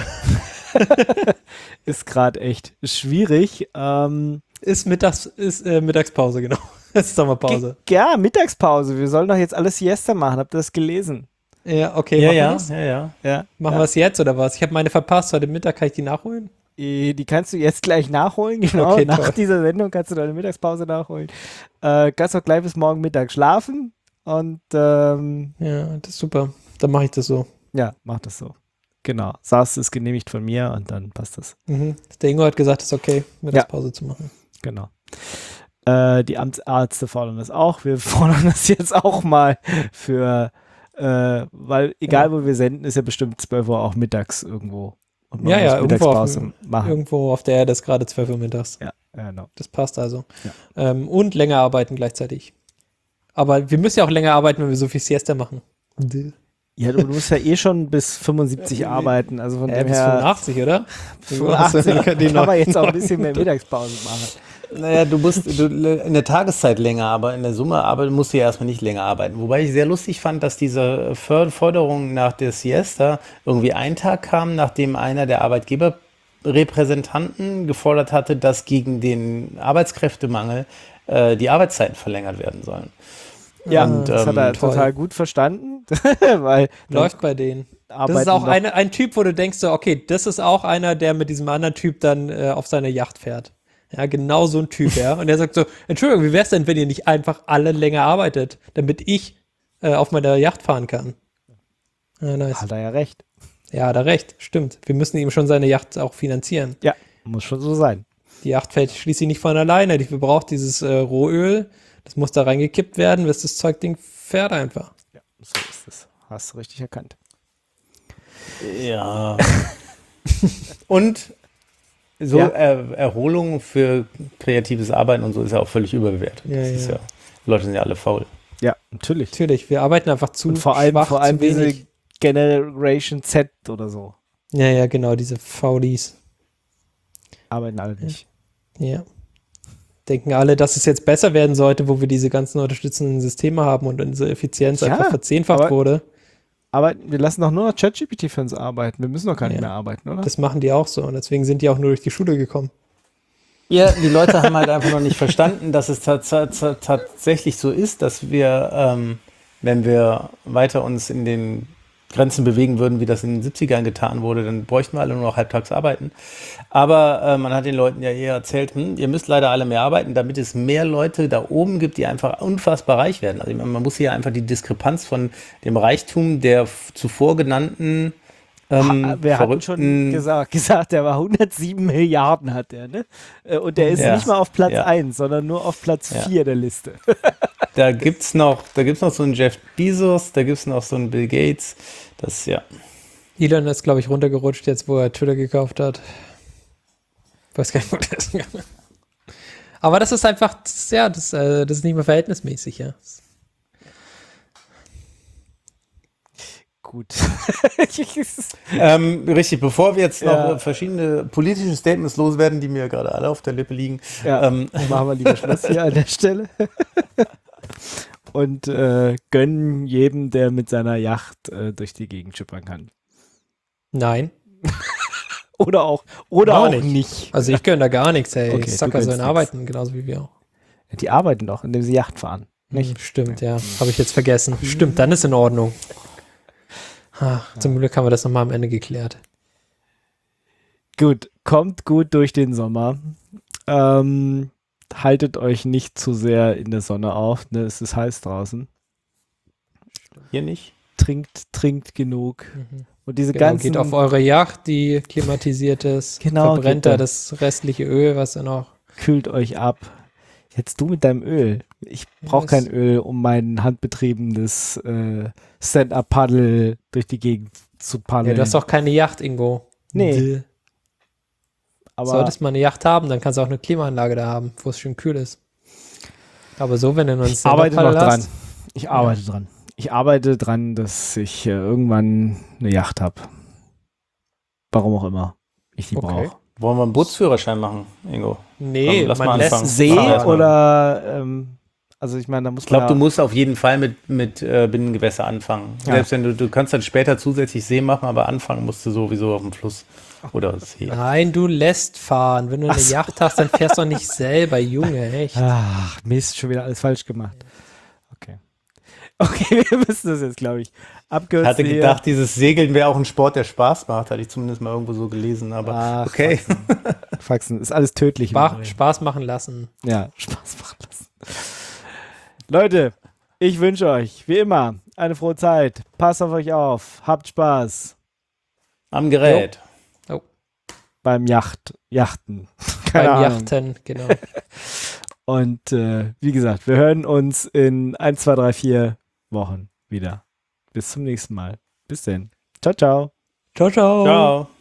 Speaker 2: ist gerade echt schwierig. Ähm,
Speaker 3: Ist, Mittags, ist äh, Mittagspause, genau. Es ist Sommerpause.
Speaker 2: ge- ja, Mittagspause. Wir sollen doch jetzt alles Siesta machen. Habt ihr das gelesen?
Speaker 3: Ja, okay,
Speaker 4: Ja,
Speaker 3: machen
Speaker 4: ja,
Speaker 3: wir's?
Speaker 4: ja, ja.
Speaker 2: Ja.
Speaker 3: Machen
Speaker 2: ja.
Speaker 3: wir es jetzt oder was? Ich habe meine verpasst. Heute Mittag kann ich die nachholen?
Speaker 2: Die die kannst du jetzt gleich nachholen, genau.
Speaker 3: Okay,
Speaker 2: Nach
Speaker 3: toll.
Speaker 2: dieser Sendung kannst du deine Mittagspause nachholen. Äh, kannst auch gleich bis morgen Mittag schlafen und ähm,
Speaker 3: Ja, das ist super. Dann mache ich das so.
Speaker 2: ja, mach das so. Genau. Saß ist genehmigt von mir und dann passt das.
Speaker 3: Mhm. Der Ingo hat gesagt, es ist okay, Mittagspause zu machen.
Speaker 2: Genau. Äh, die Amtsärzte fordern das auch. Wir fordern das jetzt auch mal für, äh, weil egal wo wir senden, ist ja bestimmt zwölf Uhr auch mittags irgendwo. Und man
Speaker 3: Ja,
Speaker 2: muss
Speaker 3: ja, irgendwo auf,
Speaker 2: Mittagspause
Speaker 3: dem-
Speaker 2: machen.
Speaker 3: irgendwo auf der Erde ist gerade zwölf Uhr mittags.
Speaker 2: Ja, ja, genau.
Speaker 3: Das passt also.
Speaker 2: Ja.
Speaker 3: Ähm, und länger arbeiten gleichzeitig. Aber wir müssen ja auch länger arbeiten, wenn wir so viel Siesta machen.
Speaker 2: Ja, du, du musst ja eh schon bis fünfundsiebzig arbeiten, also von
Speaker 3: Äh,
Speaker 2: dem
Speaker 3: bis
Speaker 2: her
Speaker 3: fünfundachtzig, oder?
Speaker 2: fünfundachtzig
Speaker 3: kann die
Speaker 2: kann
Speaker 3: noch-
Speaker 2: man jetzt auch ein bisschen mehr Mittagspause machen.
Speaker 4: Naja, du musst du, in der Tageszeit länger, aber in der Summe aber musst du ja erstmal nicht länger arbeiten. Wobei ich sehr lustig fand, dass diese För- Forderung nach der Siesta irgendwie einen Tag kam, nachdem einer der Arbeitgeberrepräsentanten gefordert hatte, dass gegen den Arbeitskräftemangel äh, die Arbeitszeiten verlängert werden sollen.
Speaker 2: Ja,
Speaker 4: Und,
Speaker 2: das hat
Speaker 4: ähm,
Speaker 2: er
Speaker 3: toll.
Speaker 2: total gut verstanden, weil
Speaker 3: Läuft bei denen. Das
Speaker 2: arbeiten
Speaker 3: ist auch
Speaker 2: noch-
Speaker 3: eine, ein Typ, wo du denkst, so, okay, das ist auch einer, der mit diesem anderen Typ dann äh, auf seine Yacht fährt. Ja, genau so ein Typ, ja. Und der sagt so, Entschuldigung, wie wär's denn, wenn ihr nicht einfach alle länger arbeitet, damit ich äh, auf meiner Yacht fahren kann? Ja, nice.
Speaker 2: Hat er ja recht.
Speaker 3: Ja, hat er recht, stimmt. Wir müssen ihm schon seine Yacht auch finanzieren.
Speaker 2: Ja, muss schon so sein.
Speaker 3: Die Yacht fällt schließlich nicht von alleine. Die verbraucht dieses äh, Rohöl, das muss da reingekippt werden, bis das Zeugding fährt einfach.
Speaker 2: Ja, so ist es. Hast du richtig erkannt.
Speaker 4: Ja. Und so
Speaker 2: Ja.
Speaker 4: er, Erholung für kreatives Arbeiten und so ist ja auch völlig überbewertet.
Speaker 3: Ja,
Speaker 4: das ist
Speaker 3: ja.
Speaker 4: ja, die Leute sind ja alle faul.
Speaker 2: Ja, natürlich.
Speaker 3: Natürlich, wir arbeiten einfach zu
Speaker 2: Und vor allem,
Speaker 3: schwach,
Speaker 2: vor allem
Speaker 3: zu wenig.
Speaker 2: diese Generation Z oder so.
Speaker 3: Ja, ja, genau, diese Faulis.
Speaker 2: Arbeiten alle nicht.
Speaker 3: Ja. Denken alle, dass es jetzt besser werden sollte, wo wir diese ganzen unterstützenden Systeme haben und unsere Effizienz
Speaker 2: Ja,
Speaker 3: einfach verzehnfacht
Speaker 2: aber-
Speaker 3: wurde.
Speaker 2: Aber wir lassen doch nur noch ChatGPT für uns arbeiten. Wir müssen doch gar nicht
Speaker 3: Ja.
Speaker 2: mehr arbeiten, oder?
Speaker 3: Das machen die auch so und deswegen sind die auch nur durch die Schule gekommen.
Speaker 4: Ja, die Leute haben halt einfach noch nicht verstanden, dass es tats- tats- tatsächlich so ist, dass wir, ähm, wenn wir weiter uns in den Grenzen bewegen würden, wie das in den siebzigern getan wurde, dann bräuchten wir alle nur noch halbtags arbeiten. Aber äh, man hat den Leuten ja eher erzählt, hm, ihr müsst leider alle mehr arbeiten, damit es mehr Leute da oben gibt, die einfach unfassbar reich werden. Also ich meine, man muss hier einfach die Diskrepanz von dem Reichtum der f- zuvor genannten ähm,
Speaker 2: Ha- wir hatten schon
Speaker 4: verrückten-
Speaker 2: gesagt, gesagt, der war hundertsieben Milliarden hat der, ne? Äh, Und der ist
Speaker 4: Ja.
Speaker 2: nicht mal auf Platz
Speaker 4: Ja.
Speaker 2: eins, sondern nur auf Platz
Speaker 4: Ja.
Speaker 2: vier der Liste.
Speaker 4: Da gibt's noch, da gibt's noch so einen Jeff Bezos, da gibt's noch so einen Bill Gates. Das, ja.
Speaker 3: Elon ist, glaube ich, runtergerutscht jetzt, wo er Twitter gekauft hat. Weiß gar nicht, wo der ist. Aber das ist einfach, das, ja, das, äh, das ist nicht mehr verhältnismäßig, ja.
Speaker 2: Gut.
Speaker 4: Ähm, richtig, bevor wir jetzt noch
Speaker 2: Ja.
Speaker 4: äh, verschiedene politische Statements loswerden, die mir gerade alle auf der Lippe liegen.
Speaker 2: Ja,
Speaker 4: Ähm,
Speaker 2: machen wir lieber Schluss hier an der Stelle. Und äh, gönnen jedem, der mit seiner Yacht äh, durch die Gegend schippern kann.
Speaker 3: Nein.
Speaker 2: Oder auch, oder
Speaker 3: Auch
Speaker 2: auch
Speaker 3: nicht.
Speaker 2: nicht.
Speaker 3: Also ich gönne da gar nichts, ey.
Speaker 2: Okay,
Speaker 3: ich
Speaker 2: du
Speaker 3: Sacker
Speaker 2: gönnst
Speaker 3: sollen
Speaker 2: nix.
Speaker 3: arbeiten, genauso wie wir auch.
Speaker 2: Die arbeiten doch, indem sie Yacht fahren. Nicht?
Speaker 3: Hm, stimmt, ja. Habe ich jetzt vergessen. Stimmt, dann ist in Ordnung. Ha, zum Glück haben wir das nochmal am Ende geklärt.
Speaker 2: Gut, kommt gut durch den Sommer. Ähm, haltet euch nicht zu sehr in der Sonne auf, ne? Es ist heiß draußen.
Speaker 4: hier nicht.
Speaker 2: Trinkt, trinkt genug.
Speaker 3: Mhm.
Speaker 2: Und diese
Speaker 3: Genau,
Speaker 2: ganzen...
Speaker 3: geht auf eure Yacht, die klimatisiert ist.
Speaker 2: Genau,
Speaker 3: verbrennt
Speaker 2: geht
Speaker 3: da
Speaker 2: da.
Speaker 3: das restliche Öl, was ihr noch.
Speaker 2: kühlt euch ab. Jetzt du mit deinem Öl. Ich brauche
Speaker 3: Yes.
Speaker 2: kein Öl, um mein handbetriebenes äh, Stand-Up-Paddle durch die Gegend zu
Speaker 3: Ja,
Speaker 2: paddeln.
Speaker 3: du hast doch keine Yacht, Ingo.
Speaker 2: Nee,
Speaker 3: Däh.
Speaker 2: aber
Speaker 3: Solltest mal eine Yacht haben, dann kannst du auch eine Klimaanlage da haben, wo es schön kühl ist. Aber so, wenn du nur ein
Speaker 2: ich arbeite noch
Speaker 3: Stand-Up-Paddle
Speaker 2: dran.
Speaker 3: hast,
Speaker 2: Ich arbeite dran. Ich arbeite dran, dass ich äh, irgendwann eine Yacht habe. Warum auch immer ich die
Speaker 3: Okay.
Speaker 2: brauche.
Speaker 4: Wollen wir einen Bootsführerschein machen, Ingo?
Speaker 3: Nee,
Speaker 4: Komm, lass
Speaker 3: man
Speaker 4: mal
Speaker 3: lässt
Speaker 4: anfangen.
Speaker 2: See
Speaker 4: Fahren wir erstmal.
Speaker 2: oder ähm, also ich meine, da muss
Speaker 4: Ich glaube,
Speaker 2: man
Speaker 4: du
Speaker 2: ja,
Speaker 4: musst auf jeden Fall mit, mit äh, Binnengewässer anfangen.
Speaker 2: Ja.
Speaker 4: Selbst wenn du, du kannst dann später zusätzlich See machen, aber anfangen musst du sowieso auf dem Fluss oder See.
Speaker 3: Nein, du lässt fahren. Wenn du eine
Speaker 2: Ach so.
Speaker 3: Yacht hast, dann fährst du doch nicht selber, Junge, echt.
Speaker 2: Ach, Mist, schon wieder alles falsch gemacht. Okay. Okay, wir müssen das jetzt, glaube ich, abkürzen.
Speaker 5: Ich hatte
Speaker 2: hier.
Speaker 5: gedacht, dieses Segeln wäre auch ein Sport, der Spaß macht. Hatte ich zumindest mal irgendwo so gelesen. Aber
Speaker 2: Ach,
Speaker 5: okay.
Speaker 2: Faxen. Faxen ist alles tödlich. im
Speaker 3: Spaß,
Speaker 2: Übrigen.
Speaker 3: Spaß machen lassen.
Speaker 2: Ja, Spaß machen lassen. Leute, ich wünsche euch, wie immer, eine frohe Zeit. Passt auf euch auf. Habt Spaß
Speaker 5: Am Gerät.
Speaker 2: beim Yacht, Yachten. Keine
Speaker 3: Beim
Speaker 2: Ahnung.
Speaker 3: Yachten, genau.
Speaker 2: Und äh, wie gesagt, wir hören uns in eins, zwei, drei, vier Wochen wieder. Bis zum nächsten Mal. Bis denn. Ciao, ciao.
Speaker 3: Ciao, ciao.
Speaker 5: Ciao.